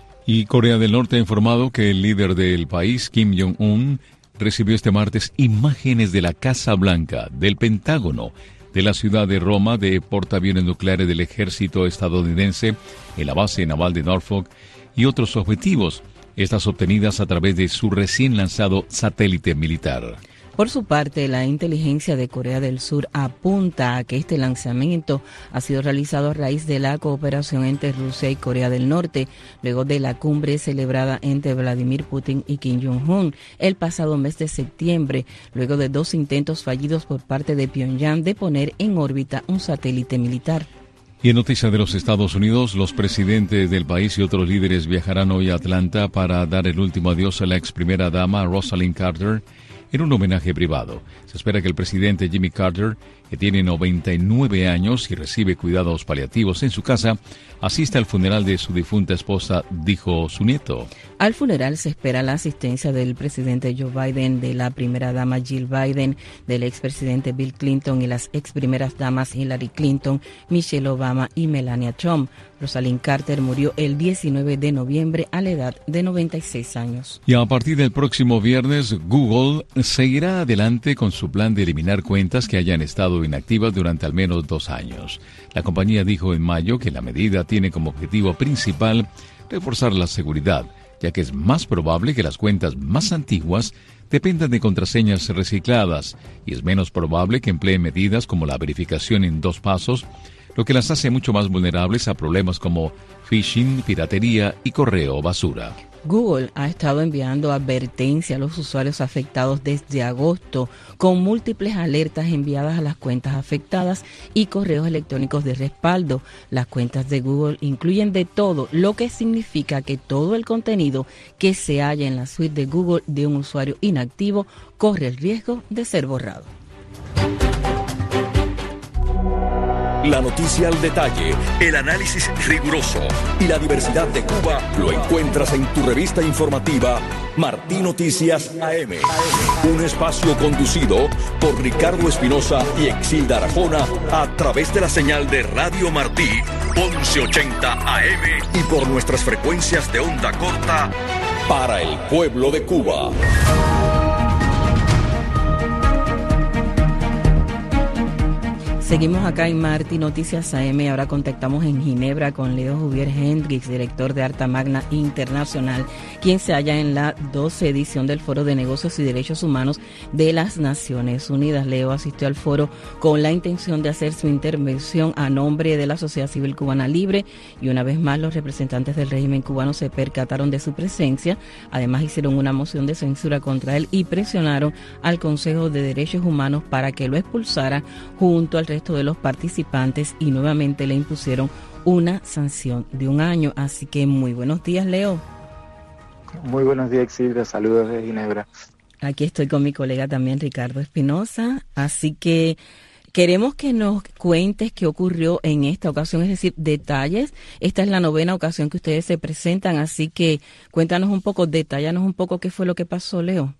Speaker 3: Y Corea del Norte ha informado que el líder del país, Kim Jong-un, recibió este martes imágenes de la Casa Blanca, del Pentágono, de la ciudad de Roma, de portaaviones nucleares del ejército estadounidense, en la base naval de Norfolk y otros objetivos, estas obtenidas a través de su recién lanzado satélite militar.
Speaker 4: Por su parte, la inteligencia de Corea del Sur apunta a que este lanzamiento ha sido realizado a raíz de la cooperación entre Rusia y Corea del Norte, luego de la cumbre celebrada entre Vladimir Putin y Kim Jong-un el pasado mes de septiembre, luego de dos intentos fallidos por parte de Pyongyang de poner en órbita un satélite militar.
Speaker 3: Y en noticias de los Estados Unidos, los presidentes del país y otros líderes viajarán hoy a Atlanta para dar el último adiós a la ex primera dama Rosalynn Carter en un homenaje privado. Se espera que el presidente Jimmy Carter, que tiene noventa y nueve años y recibe cuidados paliativos en su casa, asista al funeral de su difunta esposa, dijo su nieto.
Speaker 4: Al funeral se espera la asistencia del presidente Joe Biden, de la primera dama Jill Biden, del expresidente Bill Clinton y las ex primeras damas Hillary Clinton, Michelle Obama y Melania Trump. Rosalynn Carter murió el diecinueve de noviembre a la edad de noventa y seis años.
Speaker 3: Y a partir del próximo viernes, Google seguirá adelante con su plan de eliminar cuentas que hayan estado inactivas durante al menos dos años. La compañía dijo en mayo que la medida tiene como objetivo principal reforzar la seguridad, ya que es más probable que las cuentas más antiguas dependan de contraseñas recicladas y es menos probable que empleen medidas como la verificación en dos pasos, lo que las hace mucho más vulnerables a problemas como phishing, piratería y correo basura.
Speaker 4: Google ha estado enviando advertencias a los usuarios afectados desde agosto, con múltiples alertas enviadas a las cuentas afectadas y correos electrónicos de respaldo. Las cuentas de Google incluyen de todo, lo que significa que todo el contenido que se halla en la suite de Google de un usuario inactivo corre el riesgo de ser borrado.
Speaker 2: La noticia al detalle, el análisis riguroso y la diversidad de Cuba lo encuentras en tu revista informativa Martí Noticias A M. Un espacio conducido por Ricardo Espinosa y Exilda Arjona a través de la señal de Radio Martí once ochenta A M y por nuestras frecuencias de onda corta para el pueblo de Cuba.
Speaker 4: Seguimos acá en Martí Noticias A M. Ahora contactamos en Ginebra con Leo Juvier Hendrix, director de Arta Magna Internacional, quien se halla en la doce edición del Foro de Negocios y Derechos Humanos de las Naciones Unidas. Leo asistió al foro con la intención de hacer su intervención a nombre de la sociedad civil cubana libre y una vez más los representantes del régimen cubano se percataron de su presencia. Además hicieron una moción de censura contra él y presionaron al Consejo de Derechos Humanos para que lo expulsara junto al resto de los participantes y nuevamente le impusieron una sanción de un año. Así que muy buenos días, Leo.
Speaker 5: Muy buenos días, Exilda. Saludos de Ginebra.
Speaker 4: Aquí estoy con mi colega también, Ricardo Espinosa. Así que queremos que nos cuentes qué ocurrió en esta ocasión, es decir, detalles. Esta es la novena ocasión que ustedes se presentan, así que cuéntanos un poco, detállanos un poco qué fue lo que pasó, Leo.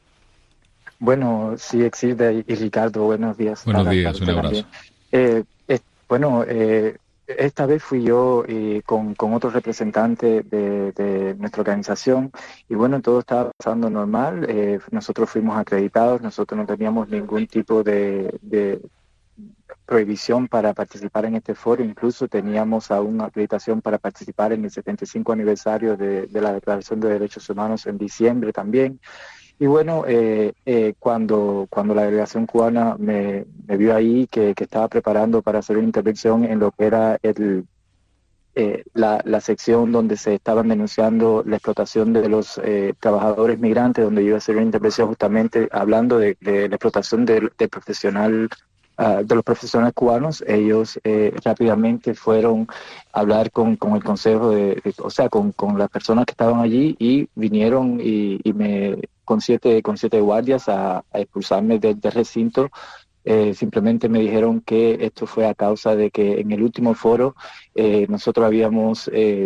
Speaker 5: Bueno, sí, Exilda y, y Ricardo, buenos días.
Speaker 3: Buenos para, días, para un abrazo.
Speaker 5: Eh, eh, bueno, eh, esta vez fui yo eh, con, con otro representante de, de nuestra organización y bueno, todo estaba pasando normal. Eh, nosotros fuimos acreditados, nosotros no teníamos ningún tipo de, de prohibición para participar en este foro, incluso teníamos aún acreditación para participar en el setenta y cinco aniversario de, de la Declaración de Derechos Humanos en diciembre también. Y bueno, eh, eh, cuando, cuando la delegación cubana me, me vio ahí que, que estaba preparando para hacer una intervención en lo que era el, eh, la, la sección donde se estaban denunciando la explotación de los eh, trabajadores migrantes, donde yo iba a hacer una intervención justamente hablando de, de la explotación del, del profesional, uh, de los profesionales cubanos, ellos eh, rápidamente fueron a hablar con, con el consejo, de, de, o sea, con, con las personas que estaban allí y vinieron y, y me... con siete con siete guardias a, a expulsarme del, del recinto. Eh, simplemente me dijeron que esto fue a causa de que en el último foro eh, nosotros habíamos eh,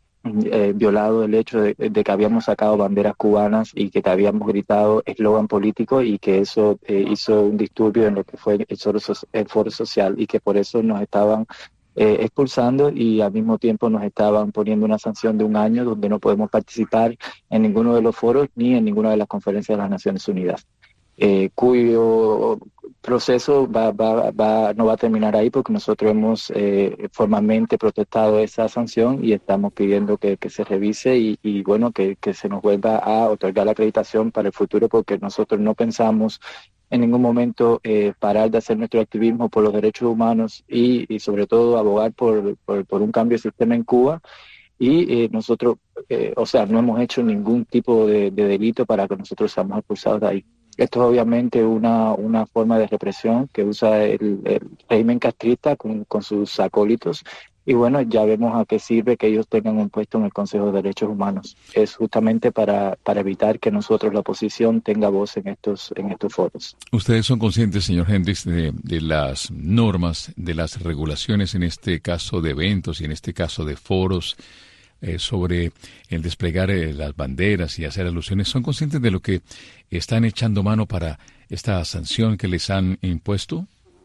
Speaker 5: eh, violado el hecho de, de que habíamos sacado banderas cubanas y que habíamos gritado eslogan político y que eso eh, hizo un disturbio en lo que fue el foro, el foro social y que por eso nos estaban Eh, expulsando y al mismo tiempo nos estaban poniendo una sanción de un año donde no podemos participar en ninguno de los foros ni en ninguna de las conferencias de las Naciones Unidas, eh, cuyo proceso va, va, va, no va a terminar ahí porque nosotros hemos eh, formalmente protestado esa sanción y estamos pidiendo que, que se revise y, y bueno, que, que se nos vuelva a otorgar la acreditación para el futuro porque nosotros no pensamos en ningún momento eh, parar de hacer nuestro activismo por los derechos humanos y, y sobre todo abogar por, por, por un cambio de sistema en Cuba y eh, nosotros, eh, o sea, no hemos hecho ningún tipo de, de delito para que nosotros seamos expulsados de ahí. Esto es obviamente una, una forma de represión que usa el, el régimen castrista con, con sus acólitos. Y bueno, ya vemos a qué sirve que ellos tengan un puesto en el Consejo de Derechos Humanos. Es justamente para, para evitar que nosotros, la oposición, tenga voz en estos, en estos foros.
Speaker 3: ¿Ustedes son conscientes, señor Hendrix, de, de las normas, de las regulaciones en este caso de eventos y en este caso de foros eh, sobre el desplegar eh, las banderas y hacer alusiones? ¿Son conscientes de lo que están echando mano para esta sanción que les han impuesto?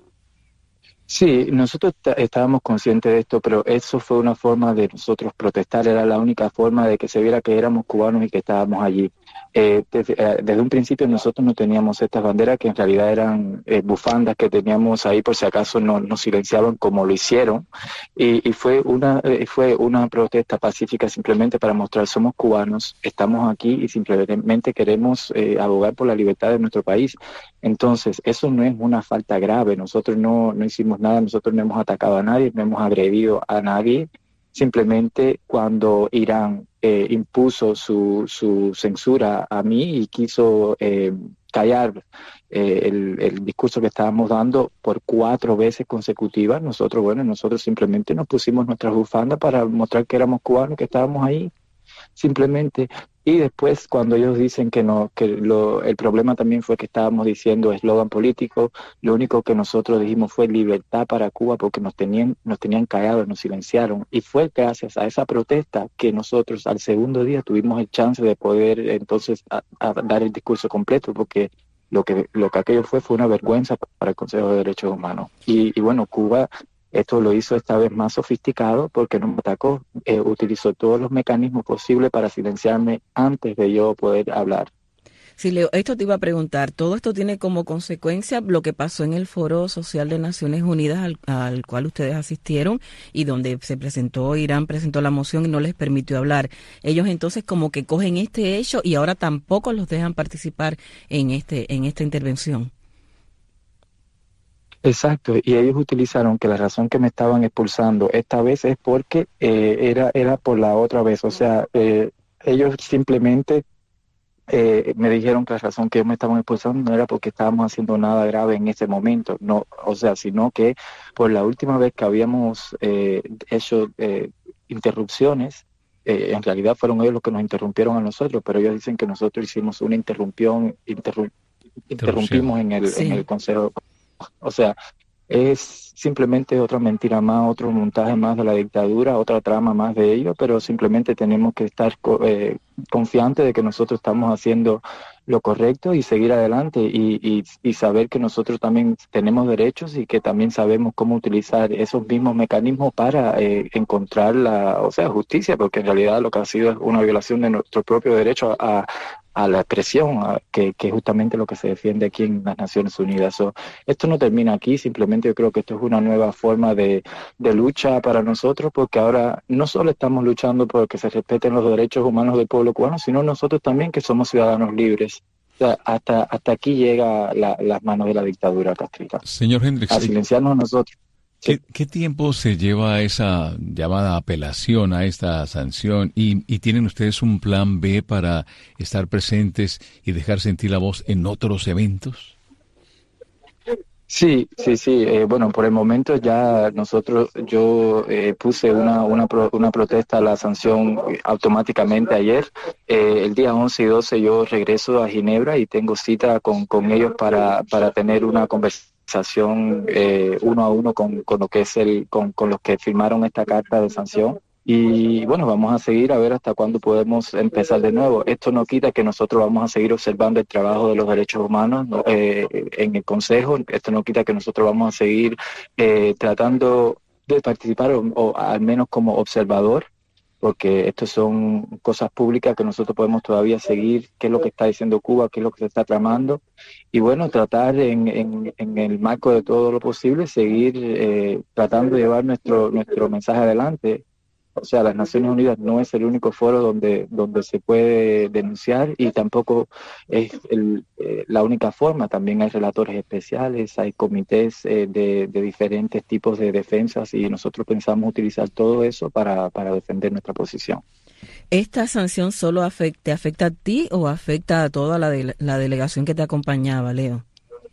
Speaker 5: Sí, nosotros estábamos conscientes de esto, pero eso fue una forma de nosotros protestar, era la única forma de que se viera que éramos cubanos y que estábamos allí. Eh, desde, eh, desde un principio nosotros no teníamos estas banderas que en realidad eran eh, bufandas que teníamos ahí por si acaso no, nos silenciaban como lo hicieron y, y fue una eh, fue una protesta pacífica simplemente para mostrar somos cubanos, estamos aquí y simplemente queremos eh, abogar por la libertad de nuestro país. Entonces eso no es una falta grave, nosotros no, no hicimos nada, nosotros no hemos atacado a nadie, no hemos agredido a nadie. Simplemente cuando Irán eh, impuso su, su censura a mí y quiso eh, callar eh, el, el discurso que estábamos dando por cuatro veces consecutivas, nosotros, bueno, nosotros simplemente nos pusimos nuestras bufandas para mostrar que éramos cubanos, que estábamos ahí. Simplemente Y después, cuando ellos dicen que no, que lo, el problema también fue que estábamos diciendo eslogan político, lo único que nosotros dijimos fue libertad para Cuba, porque nos tenían, nos tenían callados, nos silenciaron. Y fue gracias a esa protesta que nosotros al segundo día tuvimos el chance de poder entonces a, a dar el discurso completo, porque lo que, lo que aquello fue fue una vergüenza para el Consejo de Derechos Humanos. Y, y bueno, Cuba esto lo hizo esta vez más sofisticado porque nos atacó, eh, utilizó todos los mecanismos posibles para silenciarme antes de yo poder hablar.
Speaker 4: Sí, Leo, esto te iba a preguntar, todo esto tiene como consecuencia lo que pasó en el Foro Social de Naciones Unidas al, al cual ustedes asistieron y donde se presentó, Irán presentó la moción y no les permitió hablar. Ellos entonces como que cogen este hecho y ahora tampoco los dejan participar en este en esta intervención.
Speaker 5: Exacto, y ellos utilizaron que la razón que me estaban expulsando esta vez es porque eh, era era por la otra vez, o sea, eh, ellos simplemente eh, me dijeron que la razón que ellos me estaban expulsando no era porque estábamos haciendo nada grave en ese momento, no, o sea, sino que por la última vez que habíamos eh, hecho eh, interrupciones, eh, en realidad fueron ellos los que nos interrumpieron a nosotros, pero ellos dicen que nosotros hicimos una interrupción, interru- interrumpimos en el, sí. en el Consejo. O sea, es simplemente otra mentira más, otro montaje más de la dictadura, otra trama más de ellos, pero simplemente tenemos que estar eh, confiantes de que nosotros estamos haciendo lo correcto y seguir adelante y, y, y saber que nosotros también tenemos derechos y que también sabemos cómo utilizar esos mismos mecanismos para eh, encontrar la, o sea, justicia, porque en realidad lo que ha sido es una violación de nuestro propio derecho a a la expresión, a, que, que es justamente lo que se defiende aquí en las Naciones Unidas. So, esto no termina aquí, simplemente yo creo que esto es una nueva forma de, de lucha para nosotros, porque ahora no solo estamos luchando por que se respeten los derechos humanos del pueblo cubano, sino nosotros también que somos ciudadanos libres. O sea, hasta, hasta aquí llega la, las manos de la dictadura castrista.
Speaker 3: Señor Hendricks,
Speaker 5: a silenciarnos a nosotros.
Speaker 3: ¿Qué, ¿Qué tiempo se lleva esa llamada apelación a esta sanción? ¿Y, y tienen ustedes un plan B para estar presentes y dejar sentir la voz en otros eventos?
Speaker 5: Sí, sí, sí. Eh, bueno, por el momento ya nosotros, yo eh, puse una, una, pro, una protesta a la sanción automáticamente ayer. Eh, el día once y doce yo regreso a Ginebra y tengo cita con, con ellos para, para tener una conversación. Eh, uno a uno con, con lo que es el con, con los que firmaron esta carta de sanción y bueno, vamos a seguir a ver hasta cuándo podemos empezar de nuevo. Esto no quita que nosotros vamos a seguir observando el trabajo de los derechos humanos eh, en el Consejo. Esto no quita que nosotros vamos a seguir eh, tratando de participar o, o al menos como observador, porque estas son cosas públicas que nosotros podemos todavía seguir, qué es lo que está diciendo Cuba, qué es lo que se está tramando, y bueno, tratar en, en, en el marco de todo lo posible, seguir eh, tratando de llevar nuestro nuestro mensaje adelante. O sea, las Naciones Unidas no es el único foro donde donde se puede denunciar y tampoco es el, eh, la única forma. También hay relatores especiales, hay comités eh, de, de diferentes tipos de defensas y nosotros pensamos utilizar todo eso para, para defender nuestra posición.
Speaker 4: ¿Esta sanción solo afecta, te afecta a ti o afecta a toda la, de, la delegación que te acompañaba, Leo?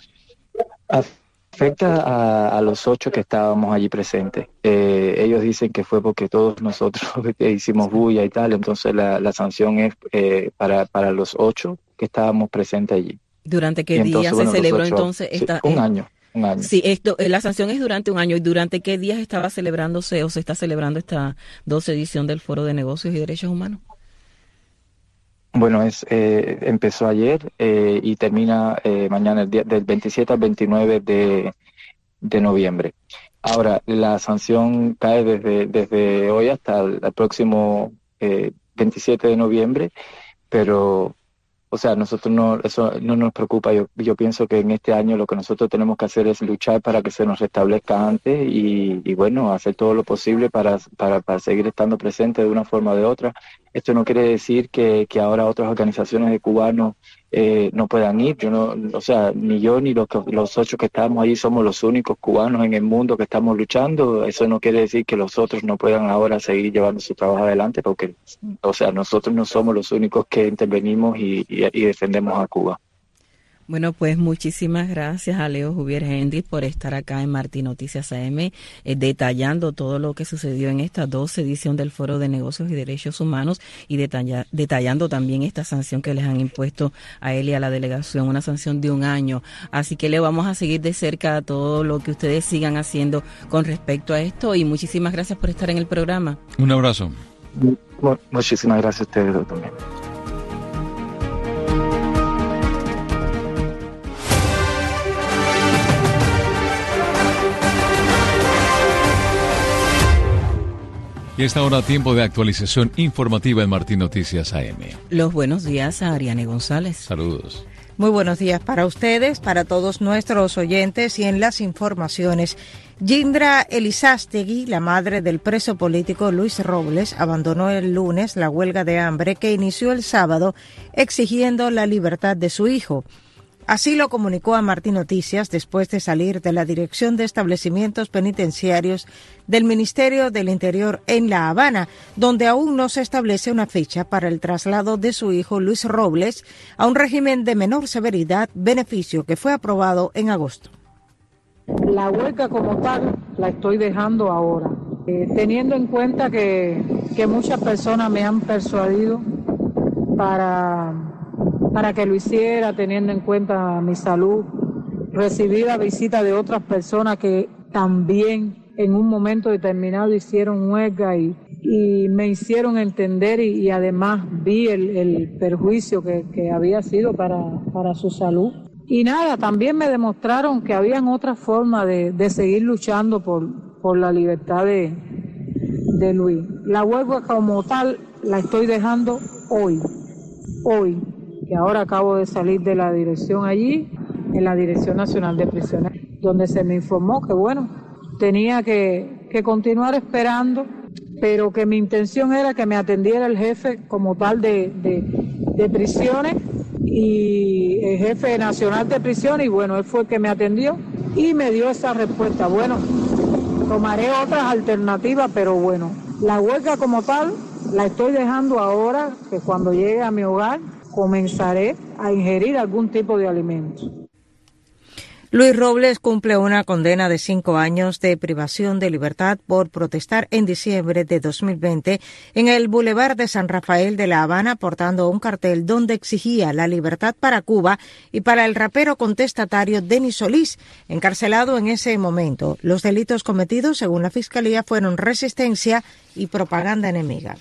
Speaker 5: Afecta a, a los ocho que estábamos allí presentes. Eh, ellos dicen que fue porque todos nosotros hicimos bulla y tal, entonces la, la sanción es eh, para, para los ocho que estábamos presentes allí.
Speaker 4: ¿Durante qué
Speaker 5: entonces,
Speaker 4: día se
Speaker 5: bueno,
Speaker 4: celebró
Speaker 5: ocho,
Speaker 4: entonces esta?
Speaker 5: Sí, un año. Un año.
Speaker 4: Sí, esto, la sanción es durante un año. ¿Y durante qué días estaba celebrándose o se está celebrando esta doce edición del Foro de Negocios y Derechos Humanos?
Speaker 5: Bueno, es eh, empezó ayer eh, y termina eh, mañana, el día del veintisiete al veintinueve de, de noviembre. Ahora, la sanción cae desde, desde hoy hasta el, el próximo eh, veintisiete de noviembre, pero... O sea, nosotros no, eso no nos preocupa. Yo, yo pienso que en este año lo que nosotros tenemos que hacer es luchar para que se nos restablezca antes y, y bueno, hacer todo lo posible para, para, para seguir estando presentes de una forma o de otra. Esto no quiere decir que, que ahora otras organizaciones de cubanos eh, no puedan ir. Yo no, o sea, ni yo ni los, los ocho que estamos allí somos los únicos cubanos en el mundo que estamos luchando. Eso no quiere decir que los otros no puedan ahora seguir llevando su trabajo adelante, porque, o sea, nosotros no somos los únicos que intervenimos y, y, y defendemos a Cuba.
Speaker 4: Bueno, pues muchísimas gracias a Leo Juvier Hendrix por estar acá en Martín Noticias A M, eh, detallando todo lo que sucedió en esta doce edición del Foro de Negocios y Derechos Humanos y detalla, detallando también esta sanción que les han impuesto a él y a la delegación, una sanción de un año. Así que le vamos a seguir de cerca todo lo que ustedes sigan haciendo con respecto a esto y muchísimas gracias por estar en el programa.
Speaker 3: Un abrazo.
Speaker 5: Muchísimas gracias a ustedes también.
Speaker 3: Y a esta hora, tiempo de actualización informativa en Martín Noticias A M.
Speaker 4: Los buenos días a Ariane González.
Speaker 3: Saludos.
Speaker 6: Muy buenos días para ustedes, para todos nuestros oyentes y en las informaciones. Yindra Elizástegui, la madre del preso político Luis Robles, abandonó el lunes la huelga de hambre que inició el sábado exigiendo la libertad de su hijo. Así lo comunicó a Martín Noticias después de salir de la Dirección de Establecimientos Penitenciarios del Ministerio del Interior en La Habana, donde aún no se establece una fecha para el traslado de su hijo Luis Robles a un régimen de menor severidad, beneficio que fue aprobado en agosto.
Speaker 7: La huelga como tal la estoy dejando ahora, eh, teniendo en cuenta que, que muchas personas me han persuadido para... para que lo hiciera, teniendo en cuenta mi salud. Recibí la visita de otras personas que también en un momento determinado hicieron huelga y, y me hicieron entender y, y además vi el, el perjuicio que, que había sido para, para su salud. Y nada, también me demostraron que habían otras formas de, de seguir luchando por, por la libertad de, de Luis. La huelga como tal la estoy dejando hoy, hoy. que ahora acabo de salir de la dirección allí, en la Dirección Nacional de Prisioneros, donde se me informó que, bueno, tenía que, que continuar esperando, pero que mi intención era que me atendiera el jefe como tal de, de, de prisiones, y el jefe nacional de prisiones, y bueno, él fue el que me atendió y me dio esa respuesta. Bueno, tomaré otras alternativas, pero bueno, la huelga como tal la estoy dejando ahora, que cuando llegue a mi hogar, comenzaré a ingerir algún tipo de alimento.
Speaker 6: Luis Robles cumple una condena de cinco años de privación de libertad por protestar en diciembre de dos mil veinte en el Boulevard de San Rafael de La Habana portando un cartel donde exigía la libertad para Cuba y para el rapero contestatario Denis Solís, encarcelado en ese momento. Los delitos cometidos, según la Fiscalía, fueron resistencia y propaganda enemiga.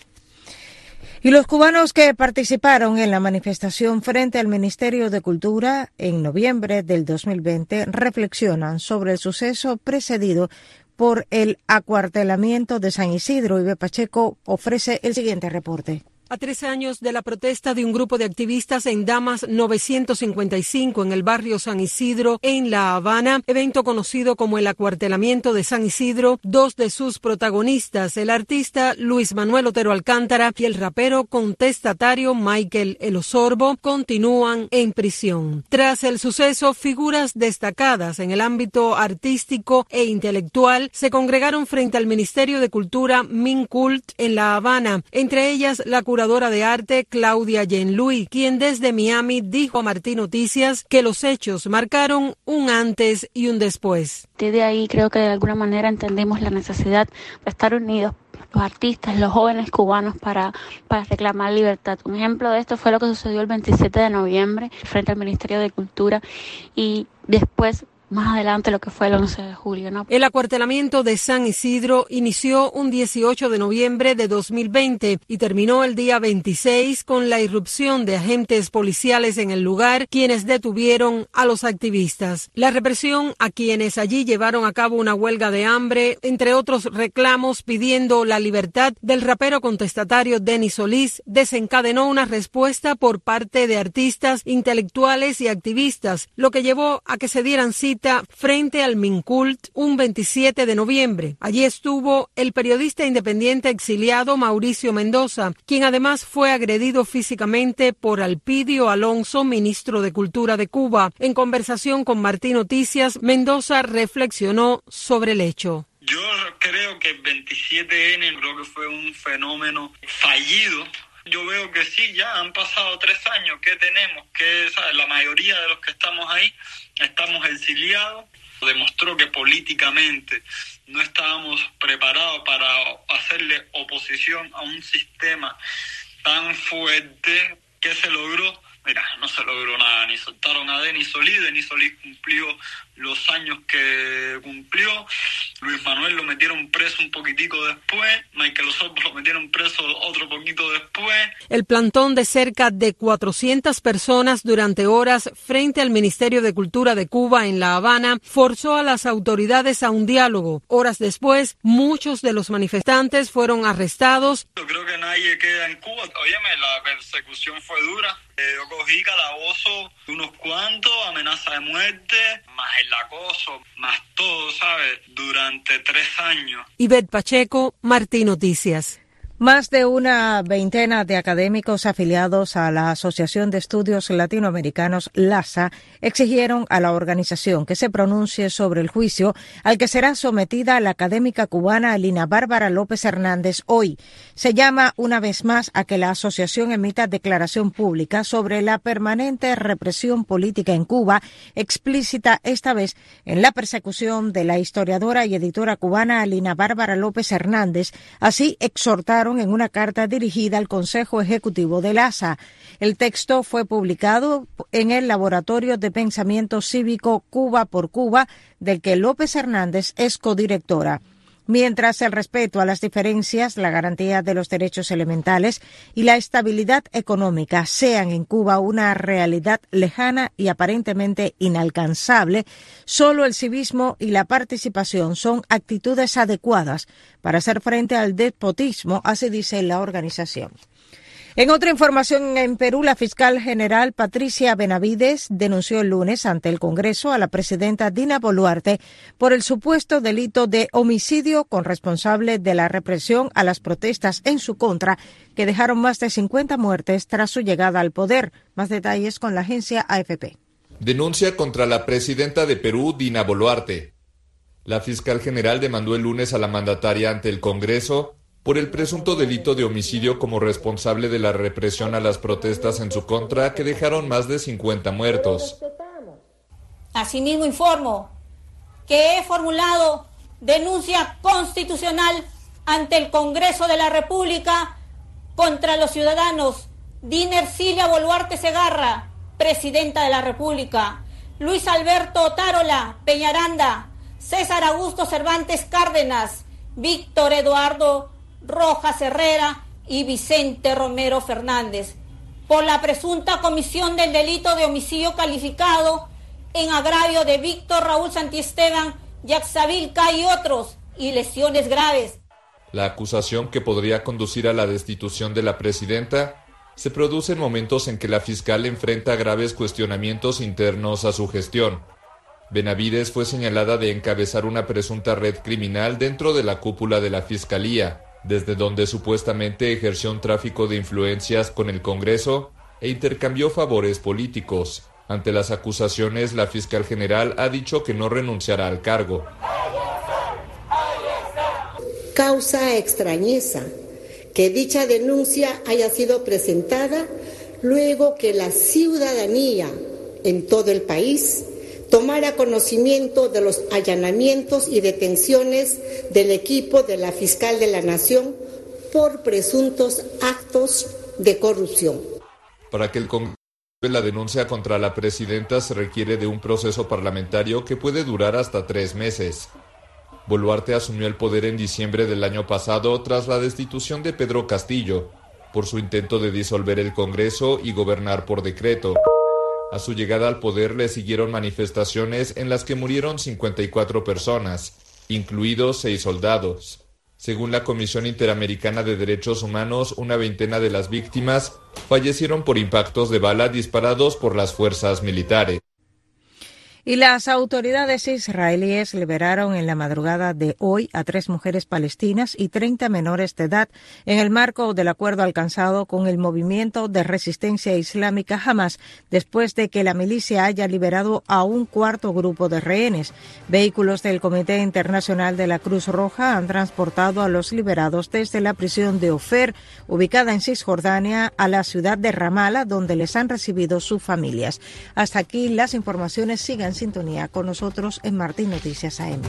Speaker 6: Y los cubanos que participaron en la manifestación frente al Ministerio de Cultura en noviembre del dos mil veinte reflexionan sobre el suceso precedido por el acuartelamiento de San Isidro. Ibe Pacheco ofrece el siguiente reporte.
Speaker 8: A tres años de la protesta de un grupo de activistas en Damas novecientos cincuenta y cinco en el barrio San Isidro, en La Habana, evento conocido como el acuartelamiento de San Isidro, dos de sus protagonistas, el artista Luis Manuel Otero Alcántara y el rapero contestatario Michael El Osorbo, continúan en prisión. Tras el suceso, figuras destacadas en el ámbito artístico e intelectual se congregaron frente al Ministerio de Cultura Mincult en La Habana, entre ellas la curadora de arte Claudia Yenluy, quien desde Miami dijo a Martín Noticias que los hechos marcaron un antes y un después.
Speaker 9: Desde ahí creo que de alguna manera entendimos la necesidad de estar unidos, los artistas, los jóvenes cubanos, para, para reclamar libertad. Un ejemplo de esto fue lo que sucedió el veintisiete de noviembre frente al Ministerio de Cultura y después, más adelante, lo que fue el once de julio, ¿no?
Speaker 8: El acuartelamiento de San Isidro inició un dieciocho de noviembre de dos mil veinte y terminó el día veintiséis con la irrupción de agentes policiales en el lugar, quienes detuvieron a los activistas. La represión a quienes allí llevaron a cabo una huelga de hambre, entre otros reclamos pidiendo la libertad del rapero contestatario Denis Solís, desencadenó una respuesta por parte de artistas, intelectuales y activistas, lo que llevó a que se dieran cita frente al Mincult un veintisiete de noviembre. Allí estuvo el periodista independiente exiliado Mauricio Mendoza, quien además fue agredido físicamente por Alpidio Alonso, ministro de Cultura de Cuba. En conversación con Martín Noticias, Mendoza reflexionó sobre el hecho.
Speaker 10: Yo creo que el veintisiete ene creo que fue un fenómeno fallido Yo veo que sí, ya han pasado tres años. ¿Qué tenemos? Que la mayoría de los que estamos ahí estamos exiliados. Demostró que políticamente no estábamos preparados para hacerle oposición a un sistema tan fuerte. ¿Qué se logró? Mira, no se logró nada, ni soltaron a Denis Solís, Denis Solís cumplió los años que cumplió, Luis Manuel lo metieron preso un poquitico después, Michael Osorbo lo metieron preso otro poquito después.
Speaker 8: El plantón de cerca de cuatrocientas personas durante horas frente al Ministerio de Cultura de Cuba en La Habana forzó a las autoridades a un diálogo. Horas después, muchos de los manifestantes fueron arrestados.
Speaker 10: Yo creo que nadie queda en Cuba. Óyeme, la persecución fue dura. Yo cogí calabozo de unos cuantos, amenaza de muerte, más el acoso, más todo, ¿sabes? Durante tres años.
Speaker 8: Ivette Pacheco, Martí Noticias.
Speaker 6: Más de una veintena de académicos afiliados a la Asociación de Estudios Latinoamericanos, LASA, exigieron a la organización que se pronuncie sobre el juicio al que será sometida la académica cubana Lina Bárbara López Hernández hoy. Se llama una vez más a que la asociación emita declaración pública sobre la permanente represión política en Cuba, explícita esta vez en la persecución de la historiadora y editora cubana Lina Bárbara López Hernández. Así exhortaron en una carta dirigida al Consejo Ejecutivo del A S A. El texto fue publicado en el Laboratorio de Pensamiento Cívico Cuba por Cuba, del que López Hernández es codirectora. Mientras el respeto a las diferencias, la garantía de los derechos elementales y la estabilidad económica sean en Cuba una realidad lejana y aparentemente inalcanzable, solo el civismo y la participación son actitudes adecuadas para hacer frente al despotismo, así dice la organización. En otra información, en Perú, la fiscal general Patricia Benavides denunció el lunes ante el Congreso a la presidenta Dina Boluarte por el supuesto delito de homicidio con responsable de la represión a las protestas en su contra, que dejaron más de cincuenta muertes tras su llegada al poder. Más detalles con la agencia A F P.
Speaker 11: Denuncia contra la presidenta de Perú, Dina Boluarte. La fiscal general demandó el lunes a la mandataria ante el Congreso por el presunto delito de homicidio como responsable de la represión a las protestas en su contra, que dejaron más de cincuenta muertos.
Speaker 12: Asimismo, informo que he formulado denuncia constitucional ante el Congreso de la República contra los ciudadanos Dina Ercilia Boluarte Segarra, presidenta de la República, Luis Alberto Otárola Peñaranda, César Augusto Cervantes Cárdenas, Víctor Eduardo Rojas Herrera y Vicente Romero Fernández, por la presunta comisión del delito de homicidio calificado en agravio de Víctor Raúl Santiesteban, Yaxabil K y otros, y lesiones graves.
Speaker 11: La acusación, que podría conducir a la destitución de la presidenta, se produce en momentos en que la fiscal enfrenta graves cuestionamientos internos a su gestión. Benavides fue señalada de encabezar una presunta red criminal dentro de la cúpula de la Fiscalía, desde donde supuestamente ejerció un tráfico de influencias con el Congreso e intercambió favores políticos. Ante las acusaciones, la fiscal general ha dicho que no renunciará al cargo.
Speaker 13: Causa extrañeza que dicha denuncia haya sido presentada luego que la ciudadanía en todo el país tomara conocimiento de los allanamientos y detenciones del equipo de la fiscal de la Nación por presuntos actos de corrupción.
Speaker 11: Para que el Congreso apruebe la denuncia contra la presidenta se requiere de un proceso parlamentario que puede durar hasta tres meses. Boluarte asumió el poder en diciembre del año pasado tras la destitución de Pedro Castillo por su intento de disolver el Congreso y gobernar por decreto. A su llegada al poder le siguieron manifestaciones en las que murieron cincuenta y cuatro personas, incluidos seis soldados. Según la Comisión Interamericana de Derechos Humanos, una veintena de las víctimas fallecieron por impactos de bala disparados por las fuerzas militares.
Speaker 6: Y las autoridades israelíes liberaron en la madrugada de hoy a tres mujeres palestinas y treinta menores de edad en el marco del acuerdo alcanzado con el movimiento de resistencia islámica Hamas, después de que la milicia haya liberado a un cuarto grupo de rehenes. Vehículos del Comité Internacional de la Cruz Roja han transportado a los liberados desde la prisión de Ofer, ubicada en Cisjordania, a la ciudad de Ramala, donde les han recibido sus familias. Hasta aquí las informaciones. Sigan en sintonía con nosotros en Martín Noticias A M.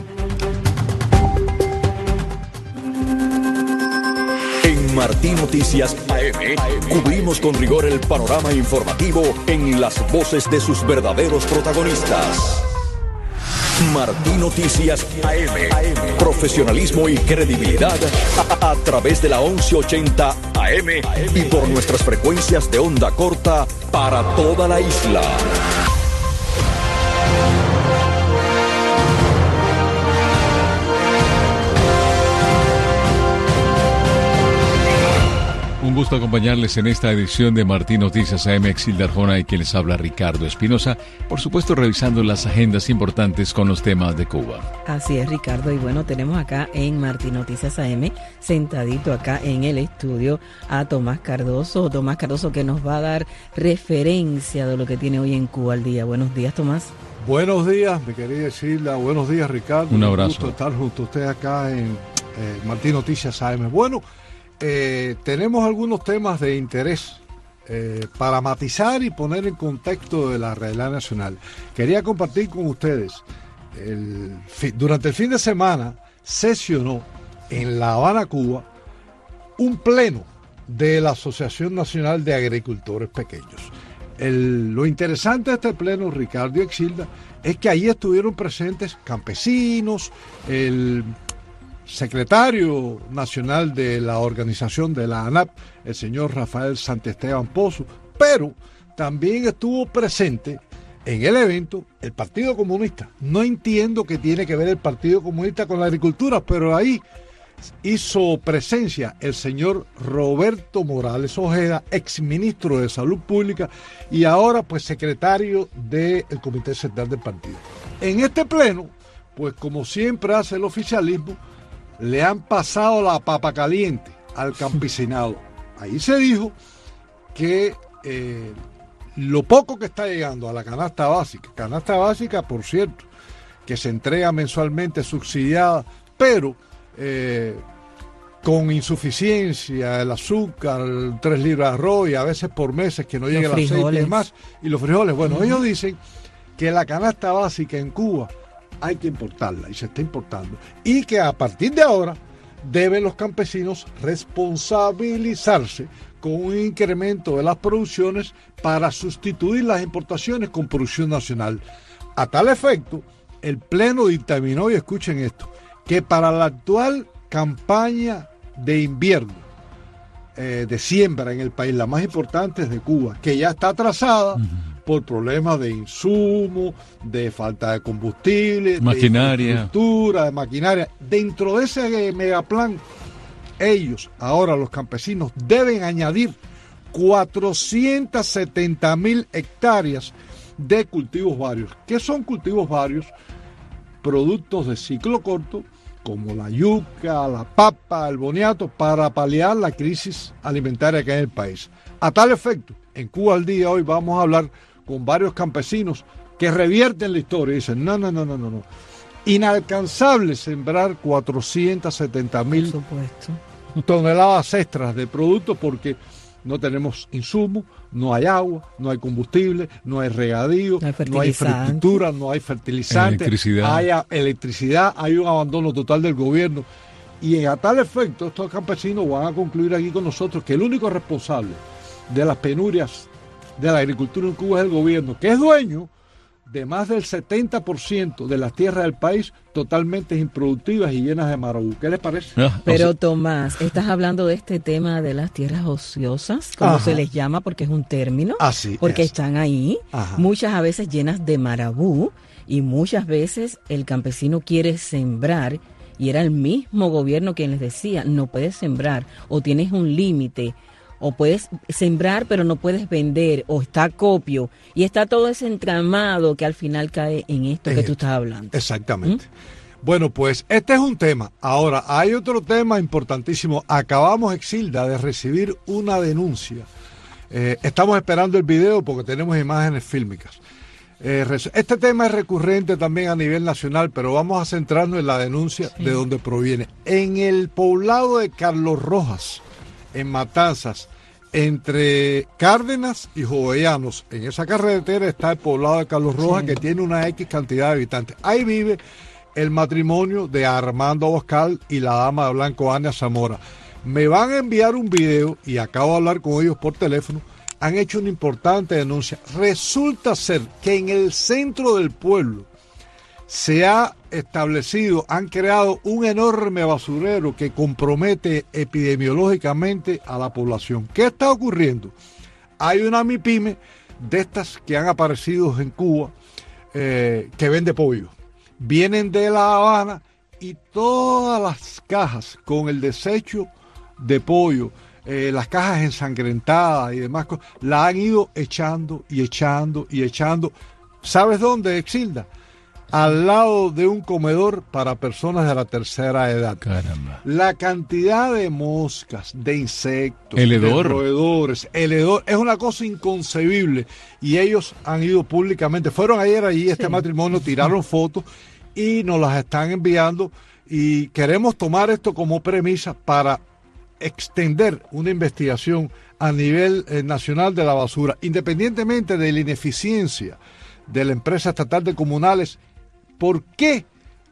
Speaker 2: En Martín Noticias A M cubrimos con rigor el panorama informativo en las voces de sus verdaderos protagonistas. Martín Noticias A M. Profesionalismo y credibilidad a, a, a través de la once ochenta A M y por nuestras frecuencias de onda corta para toda la isla.
Speaker 3: Un gusto acompañarles en esta edición de Martín Noticias A M. Exilda Arjona y quien les habla, Ricardo Espinosa. Por supuesto, revisando las agendas importantes con los temas de Cuba.
Speaker 4: Así es, Ricardo. Y bueno, tenemos acá en Martín Noticias A M, sentadito acá en el estudio, a Tomás Cardoso. Tomás Cardoso, que nos va a dar referencia de lo que tiene hoy en Cuba al día. Buenos días, Tomás.
Speaker 14: Buenos días, mi querida Exilda. Buenos días, Ricardo.
Speaker 3: Un abrazo.
Speaker 14: Un gusto estar junto a usted acá en eh, Martín Noticias A M. Bueno, Eh, tenemos algunos temas de interés eh, para matizar y poner en contexto de la realidad nacional. Quería compartir con ustedes, el, durante el fin de semana sesionó en La Habana, Cuba, un pleno de la Asociación Nacional de Agricultores Pequeños. El, lo interesante de este pleno, Ricardo y Exilda, es que ahí estuvieron presentes campesinos, el secretario nacional de la organización de la ANAP, el señor Rafael Santesteban Pozo, pero también estuvo presente en el evento el Partido Comunista. No entiendo qué tiene que ver el Partido Comunista con la agricultura, pero ahí hizo presencia el señor Roberto Morales Ojeda, exministro de Salud Pública y ahora pues secretario del Comité Central del Partido. En este pleno, pues como siempre hace el oficialismo, le han pasado la papa caliente al campesinado. Ahí se dijo que eh, lo poco que está llegando a la canasta básica, canasta básica, por cierto, que se entrega mensualmente subsidiada, pero eh, con insuficiencia, el azúcar, tres libras de arroz y a veces por meses que no llega el aceite y demás, y los frijoles. Bueno, uh-huh. Ellos dicen que la canasta básica en Cuba hay que importarla y se está importando. Y que a partir de ahora deben los campesinos responsabilizarse con un incremento de las producciones para sustituir las importaciones con producción nacional. A tal efecto, el Pleno dictaminó, y escuchen esto, que para la actual campaña de invierno, eh, de siembra en el país, la más importante es de Cuba, que ya está atrasada, uh-huh. por problemas de insumo, de falta de combustible,
Speaker 3: maquinaria.
Speaker 14: de infraestructura, de maquinaria. Dentro de ese megaplan, ellos, ahora los campesinos, deben añadir cuatrocientas setenta mil hectáreas de cultivos varios. ¿Qué son cultivos varios? Productos de ciclo corto, como la yuca, la papa, el boniato, para paliar la crisis alimentaria que hay en el país. A tal efecto, en Cuba al día hoy vamos a hablar con varios campesinos que revierten la historia y dicen, no, no, no, no, no, no. Inalcanzable sembrar cuatrocientas setenta mil toneladas extras de productos porque no tenemos insumos, no hay agua, no hay combustible, no hay regadío, no hay, no hay infraestructura, no hay fertilizantes,
Speaker 3: electricidad.
Speaker 14: hay electricidad, hay un abandono total del gobierno. Y a tal efecto, estos campesinos van a concluir aquí con nosotros que el único responsable de las penurias de la agricultura en Cuba es el gobierno, que es dueño de más del setenta por ciento de las tierras del país totalmente improductivas y llenas de marabú. ¿Qué les parece?
Speaker 4: Pero Tomás, estás hablando de este tema de las tierras ociosas, como Ajá. se les llama, porque es un término,
Speaker 14: Así
Speaker 4: porque
Speaker 14: es.
Speaker 4: están ahí, Ajá. muchas a veces llenas de marabú, y muchas veces el campesino quiere sembrar, y era el mismo gobierno quien les decía, no puedes sembrar, o tienes un límite, o puedes sembrar pero no puedes vender, o está acopio, y está todo ese entramado que al final cae en esto que tú estás hablando.
Speaker 14: Exactamente. ¿Mm? Bueno, pues este es un tema. Ahora, hay otro tema importantísimo. Acabamos, Exilda, de recibir una denuncia. Eh, estamos esperando el video porque tenemos imágenes fílmicas. Eh, este tema es recurrente también a nivel nacional, pero vamos a centrarnos en la denuncia sí. de donde proviene. En el poblado de Carlos Rojas, en Matanzas, entre Cárdenas y Jovellanos, en esa carretera está el poblado de Carlos Rojas, sí. que tiene una X cantidad de habitantes. Ahí vive el matrimonio de Armando Abascal y la dama de blanco Ania Zamora. Me van a enviar un video y acabo de hablar con ellos por teléfono. Han hecho una importante denuncia. Resulta ser que en el centro del pueblo se ha establecido, han creado un enorme basurero que compromete epidemiológicamente a la población. ¿Qué está ocurriendo? Hay una MIPYME de estas que han aparecido en Cuba eh, que vende pollo. Vienen de La Habana y todas las cajas con el desecho de pollo, Eh, las cajas ensangrentadas y demás cosas, la han ido echando y echando y echando. ¿Sabes dónde, Exilda? Al lado de un comedor para personas de la tercera edad.
Speaker 3: Caramba.
Speaker 14: La cantidad de moscas, de insectos,
Speaker 3: el hedor.
Speaker 14: de roedores, el hedor, es una cosa inconcebible. Y ellos han ido públicamente, fueron ayer allí, este sí. matrimonio, tiraron fotos y nos las están enviando. Y queremos tomar esto como premisa para extender una investigación a nivel eh, nacional de la basura, independientemente de la ineficiencia de la empresa estatal de comunales. ¿Por qué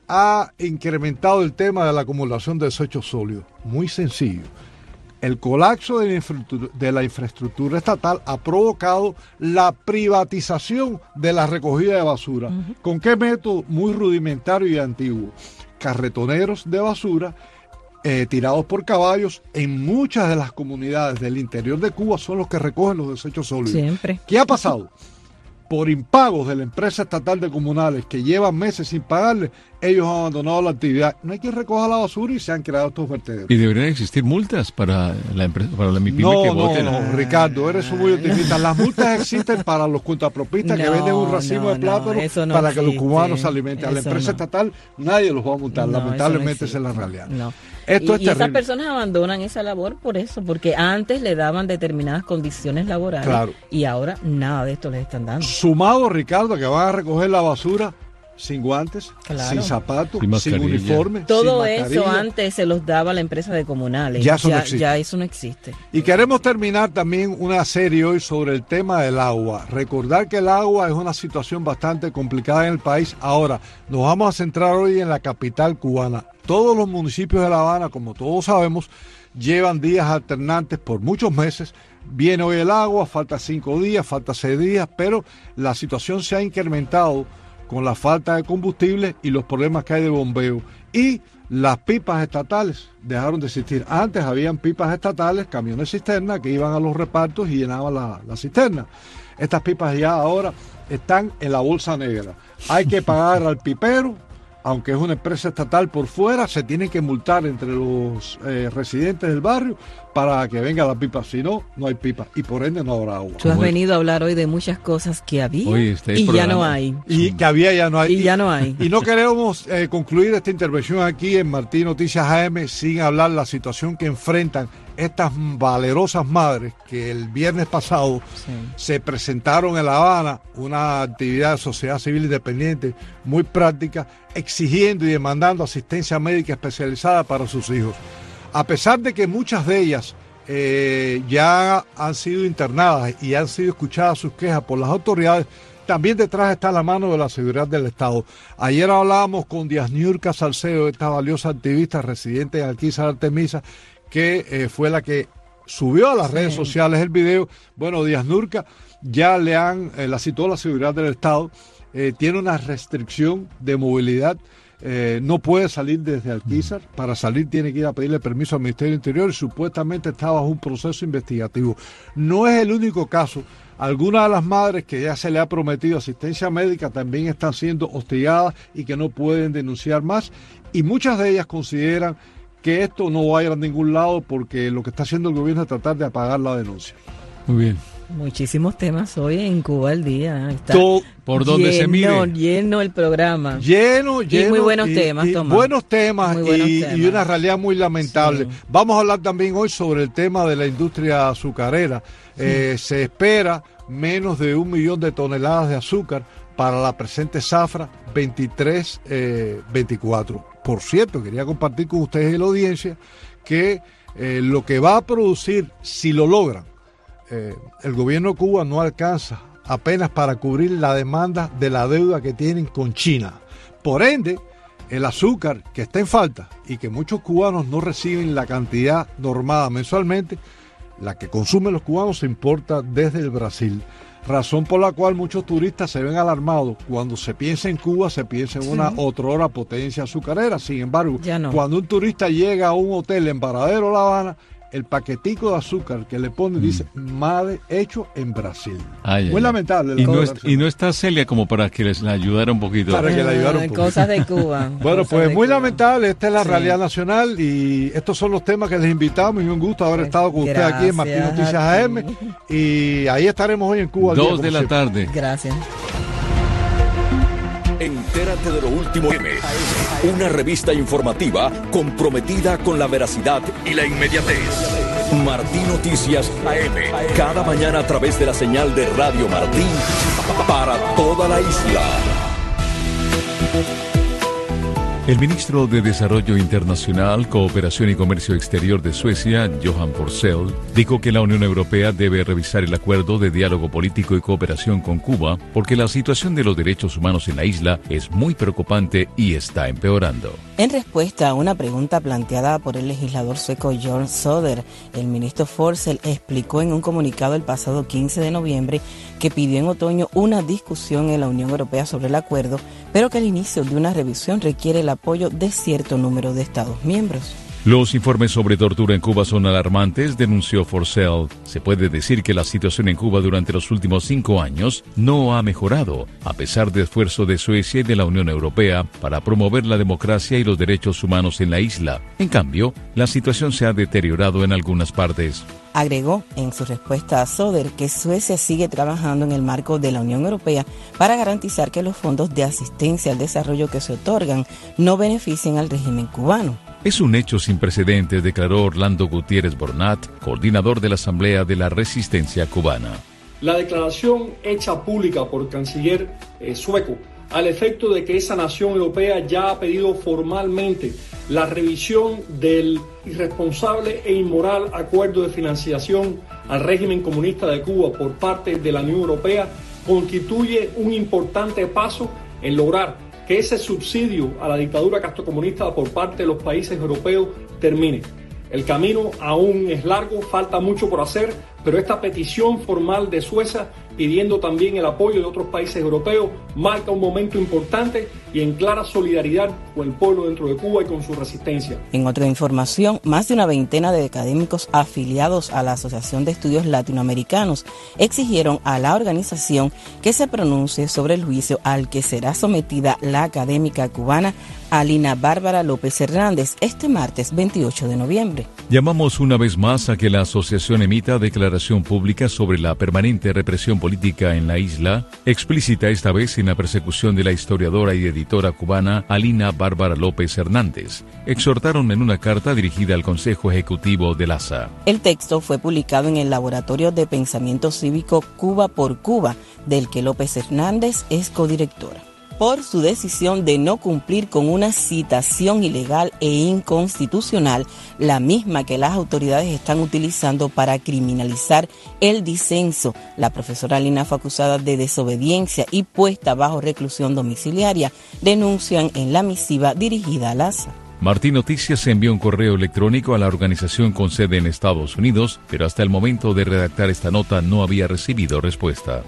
Speaker 14: ha incrementado el tema de la acumulación de desechos sólidos? Muy sencillo. El colapso de la infraestructura, de la infraestructura estatal ha provocado la privatización de la recogida de basura. Uh-huh. ¿Con qué método? Muy rudimentario y antiguo. Carretoneros de basura Eh, tirados por caballos en muchas de las comunidades del interior de Cuba son los que recogen los desechos sólidos.
Speaker 4: Siempre.
Speaker 14: ¿Qué ha pasado? Por impagos de la empresa estatal de comunales que llevan meses sin pagarle, ellos han abandonado la actividad. No hay quien recoja la basura y se han creado estos vertederos.
Speaker 3: ¿Y deberían existir multas para la empresa, para la MIPYME
Speaker 14: no,
Speaker 3: que
Speaker 14: no,
Speaker 3: voten?
Speaker 14: No, no, Ricardo, eres muy optimista. Las multas existen para los cuentapropistas no, que venden un racimo no, de plátanos no, no para existe. que los cubanos se alimenten. A la empresa no. estatal nadie los va a multar. No, lamentablemente esa es la realidad.
Speaker 4: No.
Speaker 14: Esto
Speaker 4: y,
Speaker 14: es
Speaker 4: y esas personas abandonan esa labor por eso, porque antes le daban determinadas condiciones laborales
Speaker 14: claro.
Speaker 4: y ahora nada de esto les están dando.
Speaker 14: Sumado, Ricardo, que van a recoger la basura sin guantes, claro. sin zapatos, sin, sin uniforme,
Speaker 4: todo
Speaker 14: sin
Speaker 4: eso antes se los daba la empresa de comunales.
Speaker 14: Ya eso,
Speaker 4: ya,
Speaker 14: no existe.
Speaker 4: ya eso no existe.
Speaker 14: Y queremos terminar también una serie hoy sobre el tema del agua. Recordar que el agua es una situación bastante complicada en el país. Ahora, nos vamos a centrar hoy en la capital cubana. Todos los municipios de La Habana, como todos sabemos, llevan días alternantes por muchos meses. Viene hoy el agua, falta cinco días, falta seis días, pero la situación se ha incrementado con la falta de combustible y los problemas que hay de bombeo. Y las pipas estatales dejaron de existir. Antes habían pipas estatales, camiones cisterna, que iban a los repartos y llenaban la, la cisterna. Estas pipas ya ahora están en la bolsa negra. Hay que pagar al pipero, aunque es una empresa estatal por fuera, se tienen que multar entre los eh, residentes del barrio para que venga la pipa. Si no, no hay pipa y por ende no habrá agua.
Speaker 4: Tú has venido a hablar hoy de muchas cosas que había
Speaker 3: Oye, este
Speaker 4: y
Speaker 3: programa.
Speaker 4: ya no hay.
Speaker 14: Y que había ya no hay.
Speaker 4: Y, y ya no hay.
Speaker 14: Y no queremos eh, concluir esta intervención aquí en Martín Noticias A M sin hablar la situación que enfrentan estas valerosas madres que el viernes pasado sí. se presentaron en La Habana, una actividad de sociedad civil independiente muy práctica, exigiendo y demandando asistencia médica especializada para sus hijos. A pesar de que muchas de ellas eh, ya han sido internadas y han sido escuchadas sus quejas por las autoridades, también detrás está la mano de la seguridad del Estado. Ayer hablábamos con Díaz Niurka Salcedo, esta valiosa activista residente en Alquizar Artemisa, que eh, fue la que subió a las sí. redes sociales el video. Bueno, Díaz Niurka ya le han, eh, la citó la seguridad del Estado, eh, tiene una restricción de movilidad, eh, no puede salir desde Alquizar, para salir tiene que ir a pedirle permiso al Ministerio del Interior y supuestamente está bajo un proceso investigativo. No es el único caso. Algunas de las madres que ya se le ha prometido asistencia médica también están siendo hostigadas y que no pueden denunciar más, y muchas de ellas consideran que esto no vaya a ningún lado, porque lo que está haciendo el gobierno es tratar de apagar la denuncia.
Speaker 3: Muy bien.
Speaker 4: Muchísimos temas hoy en Cuba al día. Está
Speaker 3: Todo, por donde
Speaker 4: lleno,
Speaker 3: se mire.
Speaker 4: Lleno el programa.
Speaker 14: Lleno, lleno.
Speaker 4: Y muy buenos
Speaker 14: y,
Speaker 4: temas,
Speaker 14: y
Speaker 4: Tomás.
Speaker 14: Buenos temas,
Speaker 4: muy buenos
Speaker 14: y,
Speaker 4: temas
Speaker 14: y una realidad muy lamentable.
Speaker 4: Sí.
Speaker 14: Vamos a hablar también hoy sobre el tema de la industria azucarera. Sí. Eh, se espera menos de un millón de toneladas de azúcar para la presente zafra veintitrés veinticuatro. Por cierto, quería compartir con ustedes y la audiencia que eh, lo que va a producir, si lo logran, Eh, el gobierno de Cuba no alcanza apenas para cubrir la demanda de la deuda que tienen con China. Por ende, el azúcar que está en falta y que muchos cubanos no reciben la cantidad normada mensualmente, la que consumen los cubanos se importa desde el Brasil. Razón por la cual muchos turistas se ven alarmados. Cuando se piensa en Cuba, se piensa en una sí. otrora potencia azucarera. Sin embargo, no. cuando un turista llega a un hotel en Varadero, La Habana, el paquetico de azúcar que le pone dice madre hecho en Brasil.
Speaker 3: Ay,
Speaker 14: Muy
Speaker 3: ay,
Speaker 14: lamentable.
Speaker 3: Y no, es, y no está Celia como para que les la ayudara un poquito.
Speaker 14: Para que la ayudara un poquito.
Speaker 4: Cosas de Cuba.
Speaker 14: Bueno, pues muy
Speaker 4: Cuba.
Speaker 14: lamentable. Esta es la
Speaker 4: sí.
Speaker 14: realidad nacional y estos son los temas que les invitamos y un gusto haber estado con usted aquí en Martín Noticias A M. Y ahí estaremos hoy en Cuba.
Speaker 3: Dos
Speaker 14: día,
Speaker 3: de la
Speaker 14: siempre.
Speaker 3: tarde.
Speaker 4: Gracias.
Speaker 2: Entérate de lo último M. Una revista informativa comprometida con la veracidad y la inmediatez. Martín Noticias A M. Cada mañana a través de la señal de Radio Martín para toda la isla.
Speaker 3: El ministro de Desarrollo Internacional, Cooperación y Comercio Exterior de Suecia, Johan Forssell, dijo que la Unión Europea debe revisar el acuerdo de diálogo político y cooperación con Cuba porque la situación de los derechos humanos en la isla es muy preocupante y está empeorando.
Speaker 4: En respuesta a una pregunta planteada por el legislador sueco Björn Söder, el ministro Forssell explicó en un comunicado el pasado quince de noviembre que pidió en otoño una discusión en la Unión Europea sobre el acuerdo, pero que el inicio de una revisión requiere el apoyo de cierto número de Estados miembros.
Speaker 3: Los informes sobre tortura en Cuba son alarmantes, denunció Forssell. Se puede decir que la situación en Cuba durante los últimos cinco años no ha mejorado, a pesar del esfuerzo de Suecia y de la Unión Europea para promover la democracia y los derechos humanos en la isla. En cambio, la situación se ha deteriorado en algunas partes.
Speaker 4: Agregó en su respuesta a Söder que Suecia sigue trabajando en el marco de la Unión Europea para garantizar que los fondos de asistencia al desarrollo que se otorgan no beneficien al régimen cubano.
Speaker 3: Es un hecho sin precedentes, declaró Orlando Gutiérrez Bornat, coordinador de la Asamblea de la Resistencia Cubana.
Speaker 15: La declaración hecha pública por el canciller eh, sueco al efecto de que esa nación europea ya ha pedido formalmente la revisión del irresponsable e inmoral acuerdo de financiación al régimen comunista de Cuba por parte de la Unión Europea constituye un importante paso en lograr que ese subsidio a la dictadura castrocomunista por parte de los países europeos termine. El camino aún es largo, falta mucho por hacer, pero esta petición formal de Suecia, pidiendo también el apoyo de otros países europeos, marca un momento importante y en clara solidaridad con el pueblo dentro de Cuba y con su resistencia.
Speaker 4: En otra información, más de una veintena de académicos afiliados a la Asociación de Estudios Latinoamericanos exigieron a la organización que se pronuncie sobre el juicio al que será sometida la académica cubana Alina Bárbara López Hernández este martes veintiocho de noviembre.
Speaker 3: Llamamos una vez más a que la asociación emita declaración pública sobre la permanente represión política en la isla, explícita esta vez en la persecución de la historiadora y editora cubana Alina Bárbara López Hernández. Exhortaron en una carta dirigida al Consejo Ejecutivo del A S A.
Speaker 4: El texto fue publicado en el Laboratorio de Pensamiento Cívico Cuba por Cuba, del que López Hernández es codirectora, por su decisión de no cumplir con una citación ilegal e inconstitucional, la misma que las autoridades están utilizando para criminalizar el disenso. La profesora Alina fue acusada de desobediencia y puesta bajo reclusión domiciliaria, denuncian en la misiva dirigida al A S A.
Speaker 3: Martín Noticias envió un correo electrónico a la organización con sede en Estados Unidos, pero hasta el momento de redactar esta nota no había recibido respuesta.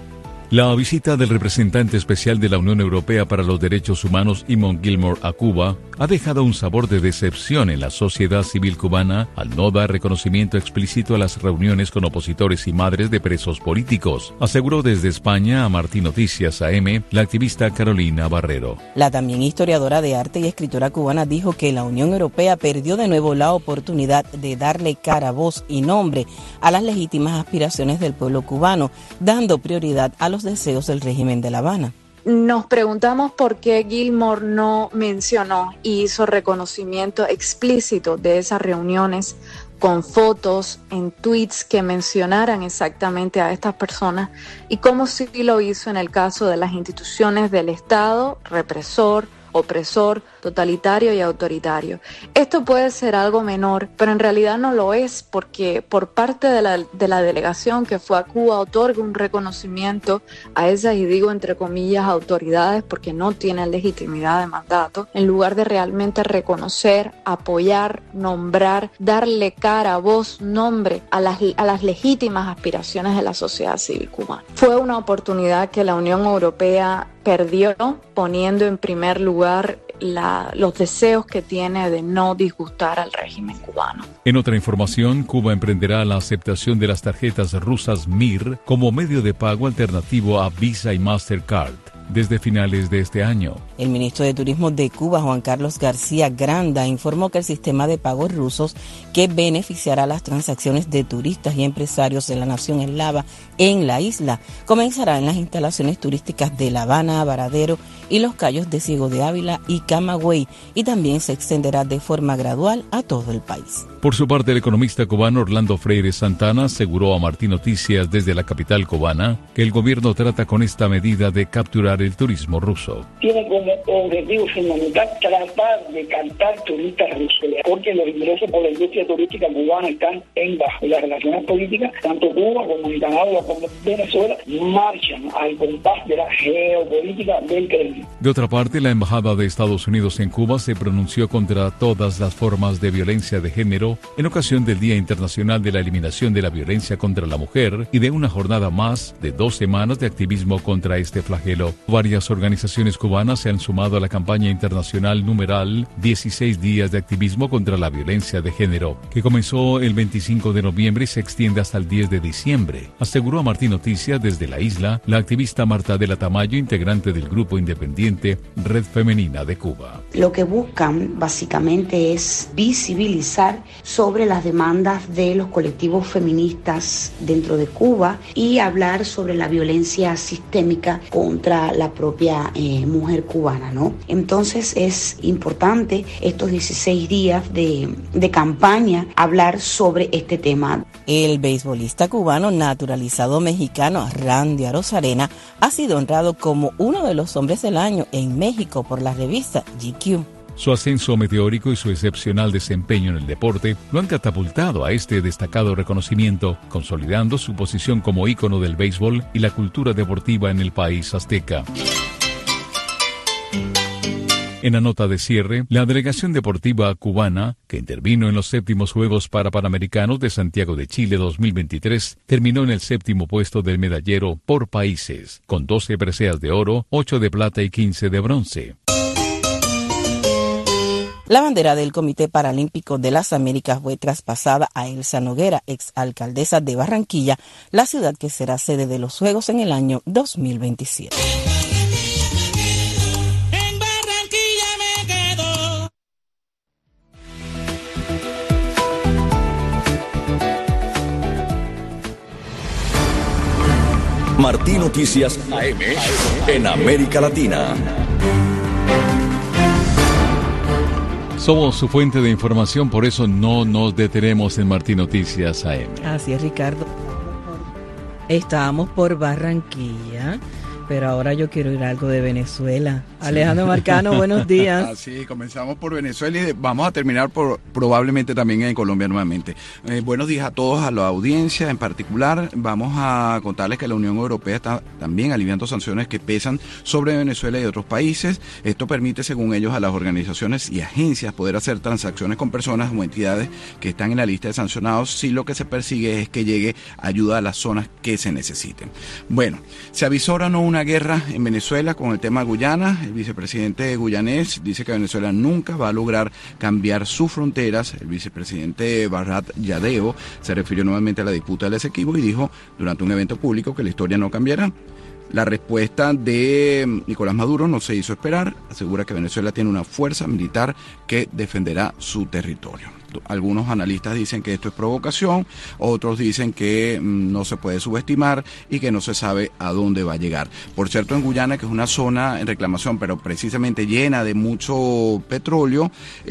Speaker 3: La visita del representante especial de la Unión Europea para los Derechos Humanos, Eamon Gilmore, a Cuba ha dejado un sabor de decepción en la sociedad civil cubana al no dar reconocimiento explícito a las reuniones con opositores y madres de presos políticos, aseguró desde España a Martín Noticias A M la activista Carolina Barrero.
Speaker 4: La también historiadora de arte y escritora cubana dijo que la Unión Europea perdió de nuevo la oportunidad de darle cara, voz y nombre a las legítimas aspiraciones del pueblo cubano, dando prioridad a los deseos del régimen de La Habana.
Speaker 16: Nos preguntamos por qué Gilmore no mencionó y hizo reconocimiento explícito de esas reuniones con fotos en tweets que mencionaran exactamente a estas personas y cómo sí lo hizo en el caso de las instituciones del Estado, represor, opresor, totalitario y autoritario. Esto puede ser algo menor, pero en realidad no lo es porque por parte de la, de la delegación que fue a Cuba otorga un reconocimiento a esas, y digo entre comillas, autoridades porque no tienen legitimidad de mandato, en lugar de realmente reconocer, apoyar, nombrar, darle cara, voz, nombre a las, a las legítimas aspiraciones de la sociedad civil cubana. Fue una oportunidad que la Unión Europea perdió poniendo en primer lugar la, los deseos que tiene de no disgustar al régimen cubano.
Speaker 3: En otra información, Cuba emprenderá la aceptación de las tarjetas rusas M I R como medio de pago alternativo a Visa y Mastercard desde finales de este año.
Speaker 4: El ministro de Turismo de Cuba, Juan Carlos García Granda, informó que el sistema de pagos rusos, que beneficiará las transacciones de turistas y empresarios de la nación eslava en la isla, comenzará en las instalaciones turísticas de La Habana, Varadero y los cayos de Ciego de Ávila y Camagüey, y también se extenderá de forma gradual a todo el país.
Speaker 3: Por su parte, el economista cubano Orlando Freire Santana aseguró a Martín Noticias desde la capital cubana que el gobierno trata con esta medida de capturar el turismo ruso.
Speaker 17: Tiene como objetivo fundamental tratar de captar turistas rusos, porque los ingresos por la industria turística cubana están en bajo. Y las relaciones políticas, tanto Cuba como Nicaragua como Venezuela, marchan al compás de la geopolítica del Kremlin.
Speaker 3: De otra parte, la Embajada de Estados Unidos en Cuba se pronunció contra todas las formas de violencia de género en ocasión del Día Internacional de la Eliminación de la Violencia contra la Mujer y de una jornada más de dos semanas de activismo contra este flagelo. Varias organizaciones cubanas se han sumado a la campaña internacional numeral dieciséis días de activismo contra la violencia de género, que comenzó el veinticinco de noviembre y se extiende hasta el diez de diciembre, aseguró a Martín Noticias desde la isla la activista Marta de la Tamayo, integrante del grupo independiente Red Femenina de Cuba.
Speaker 18: Lo que buscan básicamente es visibilizar sobre las demandas de los colectivos feministas dentro de Cuba y hablar sobre la violencia sistémica contra la propia eh, mujer cubana, ¿no? Entonces es importante estos dieciséis días de, de campaña hablar sobre este tema.
Speaker 4: El beisbolista cubano naturalizado mexicano Randy Arozarena ha sido honrado como uno de los hombres del año en México por la revista G Q.
Speaker 3: Su ascenso meteórico y su excepcional desempeño en el deporte lo han catapultado a este destacado reconocimiento, consolidando su posición como ícono del béisbol y la cultura deportiva en el país azteca. En la nota de cierre, la delegación deportiva cubana, que intervino en los séptimos Juegos Parapanamericanos de Santiago de Chile dos mil veintitrés, terminó en el séptimo puesto del medallero por países, con doce preseas de oro, ocho de plata y quince de bronce.
Speaker 4: La bandera del Comité Paralímpico de las Américas fue traspasada a Elsa Noguera, exalcaldesa de Barranquilla, la ciudad que será sede de los Juegos en el año dos mil veintisiete.
Speaker 22: En Barranquilla me quedo.
Speaker 2: Martín Noticias A M en América Latina.
Speaker 3: Somos su fuente de información, por eso no nos detenemos en Martín Noticias A M.
Speaker 4: Así es, Ricardo. Estábamos por Barranquilla pero ahora yo quiero ir a algo de Venezuela. Sí. Alejandro Marcano, buenos días.
Speaker 19: Así, comenzamos por Venezuela y vamos a terminar por probablemente también en Colombia nuevamente. Eh, buenos días a todos, a la audiencia en particular. Vamos a contarles que la Unión Europea está también aliviando sanciones que pesan sobre Venezuela y otros países. Esto permite, según ellos, a las organizaciones y agencias poder hacer transacciones con personas o entidades que están en la lista de sancionados si lo que se persigue es que llegue ayuda a las zonas que se necesiten. Bueno, se avisora no una guerra en Venezuela con el tema Guyana. El vicepresidente guyanés dice que Venezuela nunca va a lograr cambiar sus fronteras. El vicepresidente Barrat Yadeo se refirió nuevamente a la disputa del Esequibo y dijo durante un evento público que la historia no cambiará. La respuesta de Nicolás Maduro no se hizo esperar. Asegura que Venezuela tiene una fuerza militar que defenderá su territorio. Algunos analistas dicen que esto es provocación, otros dicen que mmm, no se puede subestimar y que no se sabe a dónde va a llegar. Por cierto, en Guyana, que es una zona en reclamación, pero precisamente llena de mucho petróleo,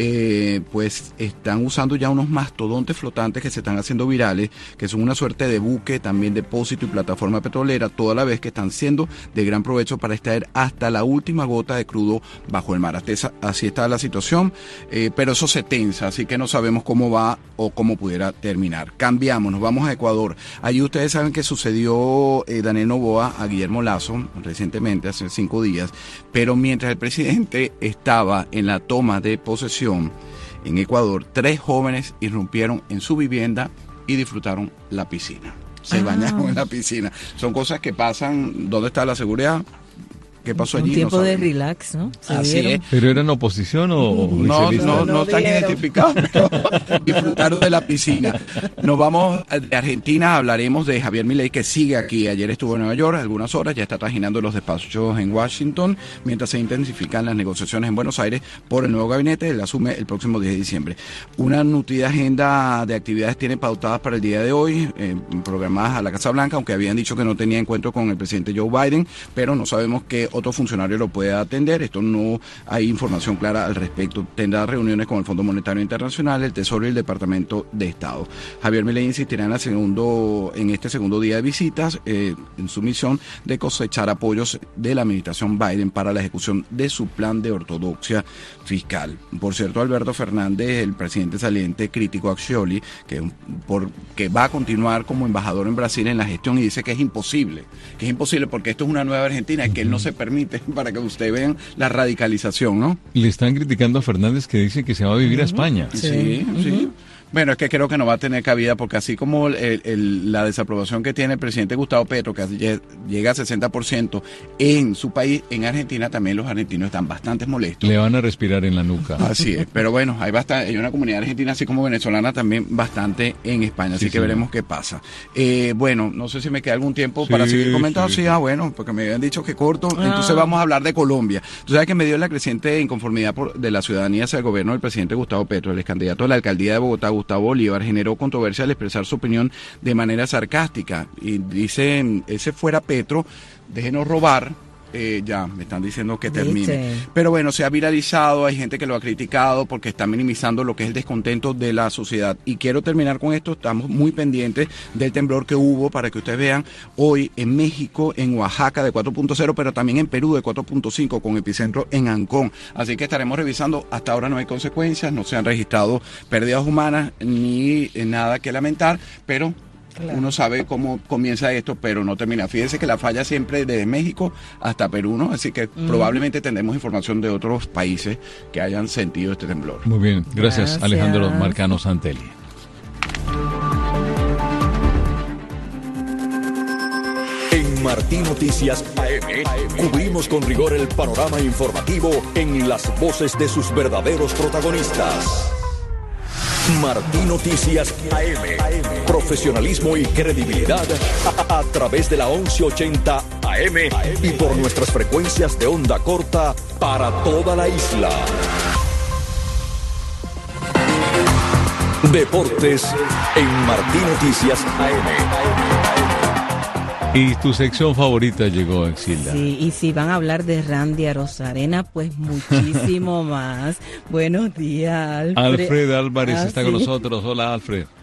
Speaker 19: eh, pues están usando ya unos mastodontes flotantes que se están haciendo virales, que son una suerte de buque, también depósito y plataforma petrolera, toda la vez que están siendo de gran provecho para extraer hasta la última gota de crudo bajo el mar. Así está la situación, eh, pero eso se tensa, así que no sabemos cómo va o cómo pudiera terminar. Cambiamos, nos vamos a Ecuador. Allí ustedes saben que sucedió eh, Daniel Noboa a Guillermo Lasso recientemente, hace cinco días, pero mientras el presidente estaba en la toma de posesión en Ecuador, tres jóvenes irrumpieron en su vivienda y disfrutaron la piscina. Se ah. bañaron en la piscina. Son cosas que pasan. ¿Dónde está la seguridad? ¿Qué pasó allí?
Speaker 4: Un tiempo
Speaker 19: no
Speaker 4: de relax, ¿no?
Speaker 19: Así es.
Speaker 3: ¿Pero eran oposición o
Speaker 19: no? No, no, no están identificados. Disfrutaron de la piscina. Nos vamos de Argentina, hablaremos de Javier Milei, que sigue aquí. Ayer estuvo en Nueva York algunas horas, ya está trajinando los despachos en Washington, mientras se intensifican las negociaciones en Buenos Aires por el nuevo gabinete. Él asume el próximo diez de diciembre. Una nutrida agenda de actividades tiene pautadas para el día de hoy, eh, programadas a la Casa Blanca, aunque habían dicho que no tenía encuentro con el presidente Joe Biden, pero no sabemos qué otro funcionario lo puede atender. Esto no hay información clara al respecto. Tendrá reuniones con el Fondo Monetario Internacional, el Tesoro y el Departamento de Estado. Javier Milei insistirá en, la segundo, en este segundo día de visitas eh, en su misión de cosechar apoyos de la administración Biden para la ejecución de su plan de ortodoxia fiscal. Por cierto, Alberto Fernández, el presidente saliente, crítico a Scioli, que, por, que va a continuar como embajador en Brasil en la gestión, y dice que es imposible, que es imposible porque esto es una nueva Argentina y que él no se permite, para que ustedes vean la radicalización, ¿no?
Speaker 3: Le están criticando a Fernández, que dice que se va a vivir uh-huh. a España.
Speaker 19: Sí, sí. Uh-huh. sí. Bueno, es que creo que no va a tener cabida, porque así como el, el, la desaprobación que tiene el presidente Gustavo Petro, que llega a sesenta por ciento en su país, en Argentina también los argentinos están bastante molestos.
Speaker 3: Le van a respirar en la nuca.
Speaker 19: Así es, pero bueno, hay, bastante, hay una comunidad argentina, así como venezolana, también bastante en España, así sí, que sí. veremos qué pasa. Eh, bueno, no sé si me queda algún tiempo sí, para seguir comentando. Sí, sí, ah, bueno, porque me habían dicho que corto, ah. entonces vamos a hablar de Colombia. Tú sabes que me dio la creciente inconformidad por, de la ciudadanía hacia el gobierno del presidente Gustavo Petro, el ex candidato a la alcaldía de Bogotá, Gustavo Bolívar, generó controversia al expresar su opinión de manera sarcástica y dice, ese fuera Petro, déjenos robar. Eh, ya, me están diciendo que termine. ¿Viste? Pero bueno, se ha viralizado, hay gente que lo ha criticado porque está minimizando lo que es el descontento de la sociedad. Y quiero terminar con esto, estamos muy pendientes del temblor que hubo, para que ustedes vean, hoy en México, en Oaxaca de cuatro punto cero, pero también en Perú de cuatro punto cinco, con epicentro en Ancón. Así que estaremos revisando, hasta ahora no hay consecuencias, no se han registrado pérdidas humanas ni nada que lamentar, pero... Claro. Uno sabe cómo comienza esto, pero no termina. Fíjense que la falla siempre desde México hasta Perú, ¿no? Así que mm. probablemente tendremos información de otros países que hayan sentido este temblor.
Speaker 3: Muy bien, gracias, gracias. Alejandro Marcano Santelli.
Speaker 2: En Martín Noticias A M, cubrimos con rigor el panorama informativo en las voces de sus verdaderos protagonistas. Martín Noticias A M, profesionalismo y credibilidad a, a través de la once ochenta A M y por nuestras frecuencias de onda corta para toda la isla. Deportes en Martín Noticias A M.
Speaker 3: Y tu sección favorita llegó, Exilda.
Speaker 4: Sí, y si van a hablar de Randy Arozarena, pues muchísimo más. Buenos días, Alfred.
Speaker 3: Alfred Álvarez
Speaker 4: ah,
Speaker 3: está
Speaker 4: ¿sí?
Speaker 3: con nosotros. Hola, Alfred.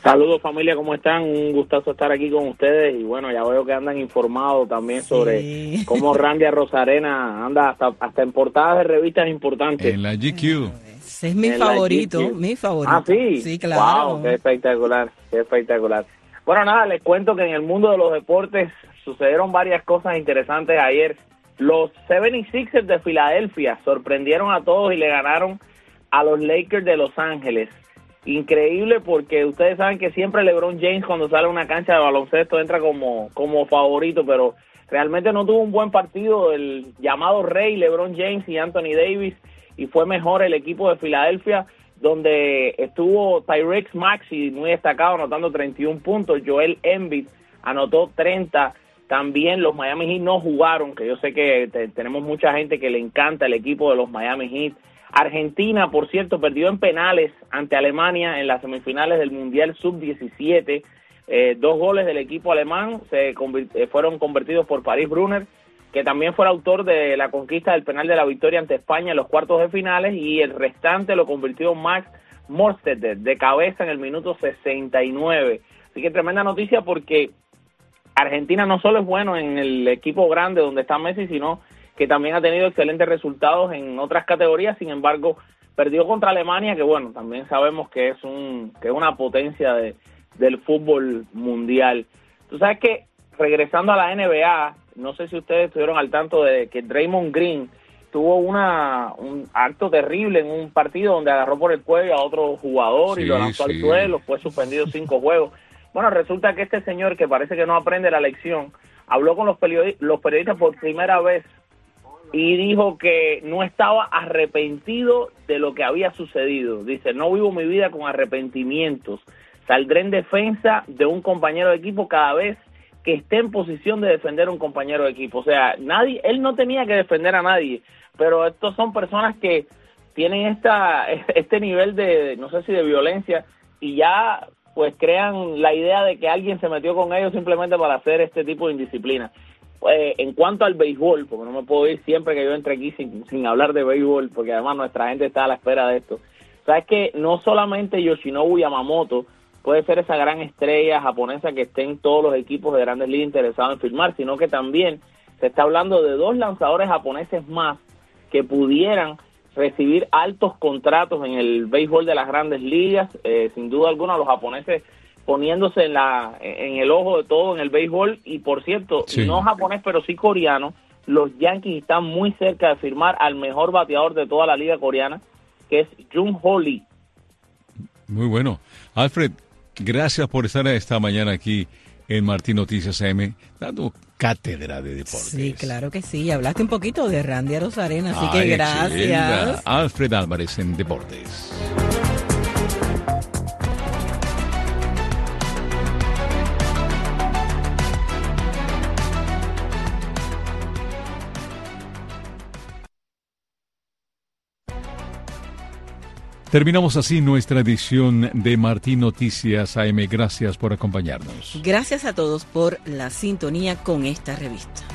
Speaker 20: Saludos familia, ¿cómo están? Un gustazo estar aquí con ustedes y bueno, ya veo que andan informados también sobre sí. cómo Randy Arozarena anda hasta, hasta en portadas de revistas importantes.
Speaker 3: En la G Q.
Speaker 4: Ese es mi en favorito, mi favorito.
Speaker 20: Ah, sí.
Speaker 4: Sí, claro.
Speaker 20: Wow, qué espectacular, qué espectacular. Bueno, nada, les cuento que en el mundo de los deportes sucedieron varias cosas interesantes ayer. Los setenta y seis ers de Filadelfia sorprendieron a todos y le ganaron a los Lakers de Los Ángeles. Increíble porque ustedes saben que siempre LeBron James cuando sale a una cancha de baloncesto entra como, como favorito, pero realmente no tuvo un buen partido el llamado rey LeBron James y Anthony Davis, y fue mejor el equipo de Filadelfia, donde estuvo Tyrese Maxey muy destacado anotando treinta y un puntos, Joel Embiid anotó treinta, también los Miami Heat no jugaron, que yo sé que te, tenemos mucha gente que le encanta el equipo de los Miami Heat. Argentina, por cierto, perdió en penales ante Alemania en las semifinales del Mundial sub diecisiete. Eh, dos goles del equipo alemán se convirt- eh, fueron convertidos por Paris Brunner, que también fue el autor de la conquista del penal de la victoria ante España en los cuartos de finales, y el restante lo convirtió Max Morstedt de cabeza en el minuto sesenta y nueve. Así que tremenda noticia porque Argentina no solo es bueno en el equipo grande donde está Messi, sino que también ha tenido excelentes resultados en otras categorías. Sin embargo, perdió contra Alemania, que bueno, también sabemos que es un que es una potencia de, del fútbol mundial. Tú sabes que, regresando a la N B A, no sé si ustedes estuvieron al tanto de que Draymond Green tuvo una un acto terrible en un partido donde agarró por el cuello a otro jugador sí, y lo lanzó sí. al suelo, fue suspendido cinco juegos. Bueno, resulta que este señor, que parece que no aprende la lección, habló con los, periodi- los periodistas por primera vez y dijo que no estaba arrepentido de lo que había sucedido. Dice, no vivo mi vida con arrepentimientos. Saldré en defensa de un compañero de equipo cada vez que esté en posición de defender a un compañero de equipo. O sea, nadie, él no tenía que defender a nadie, pero estos son personas que tienen esta este nivel de, no sé si de violencia, y ya pues crean la idea de que alguien se metió con ellos simplemente para hacer este tipo de indisciplina. Eh, en cuanto al béisbol, porque no me puedo ir siempre que yo entre aquí sin, sin hablar de béisbol, porque además nuestra gente está a la espera de esto. Sabes que no solamente Yoshinobu Yamamoto puede ser esa gran estrella japonesa que esté en todos los equipos de Grandes Ligas interesados en firmar, sino que también se está hablando de dos lanzadores japoneses más que pudieran recibir altos contratos en el béisbol de las Grandes Ligas. Eh, sin duda alguna, los japoneses poniéndose en la en el ojo de todo en el béisbol. Y por cierto, sí. no japonés pero sí coreano, los Yankees están muy cerca de firmar al mejor bateador de toda la liga coreana, que es Jung-Ho Lee.
Speaker 3: Muy bueno. Alfred, gracias por estar esta mañana aquí en Martín Noticias A M, dando cátedra de deportes.
Speaker 4: Sí, claro que sí. Hablaste un poquito de Randy Arozarena, así
Speaker 3: Ay,
Speaker 4: que gracias.
Speaker 3: Excelente. Alfred Álvarez en Deportes. Terminamos así nuestra edición de Martín Noticias A M. Gracias por acompañarnos.
Speaker 4: Gracias a todos por la sintonía con esta revista.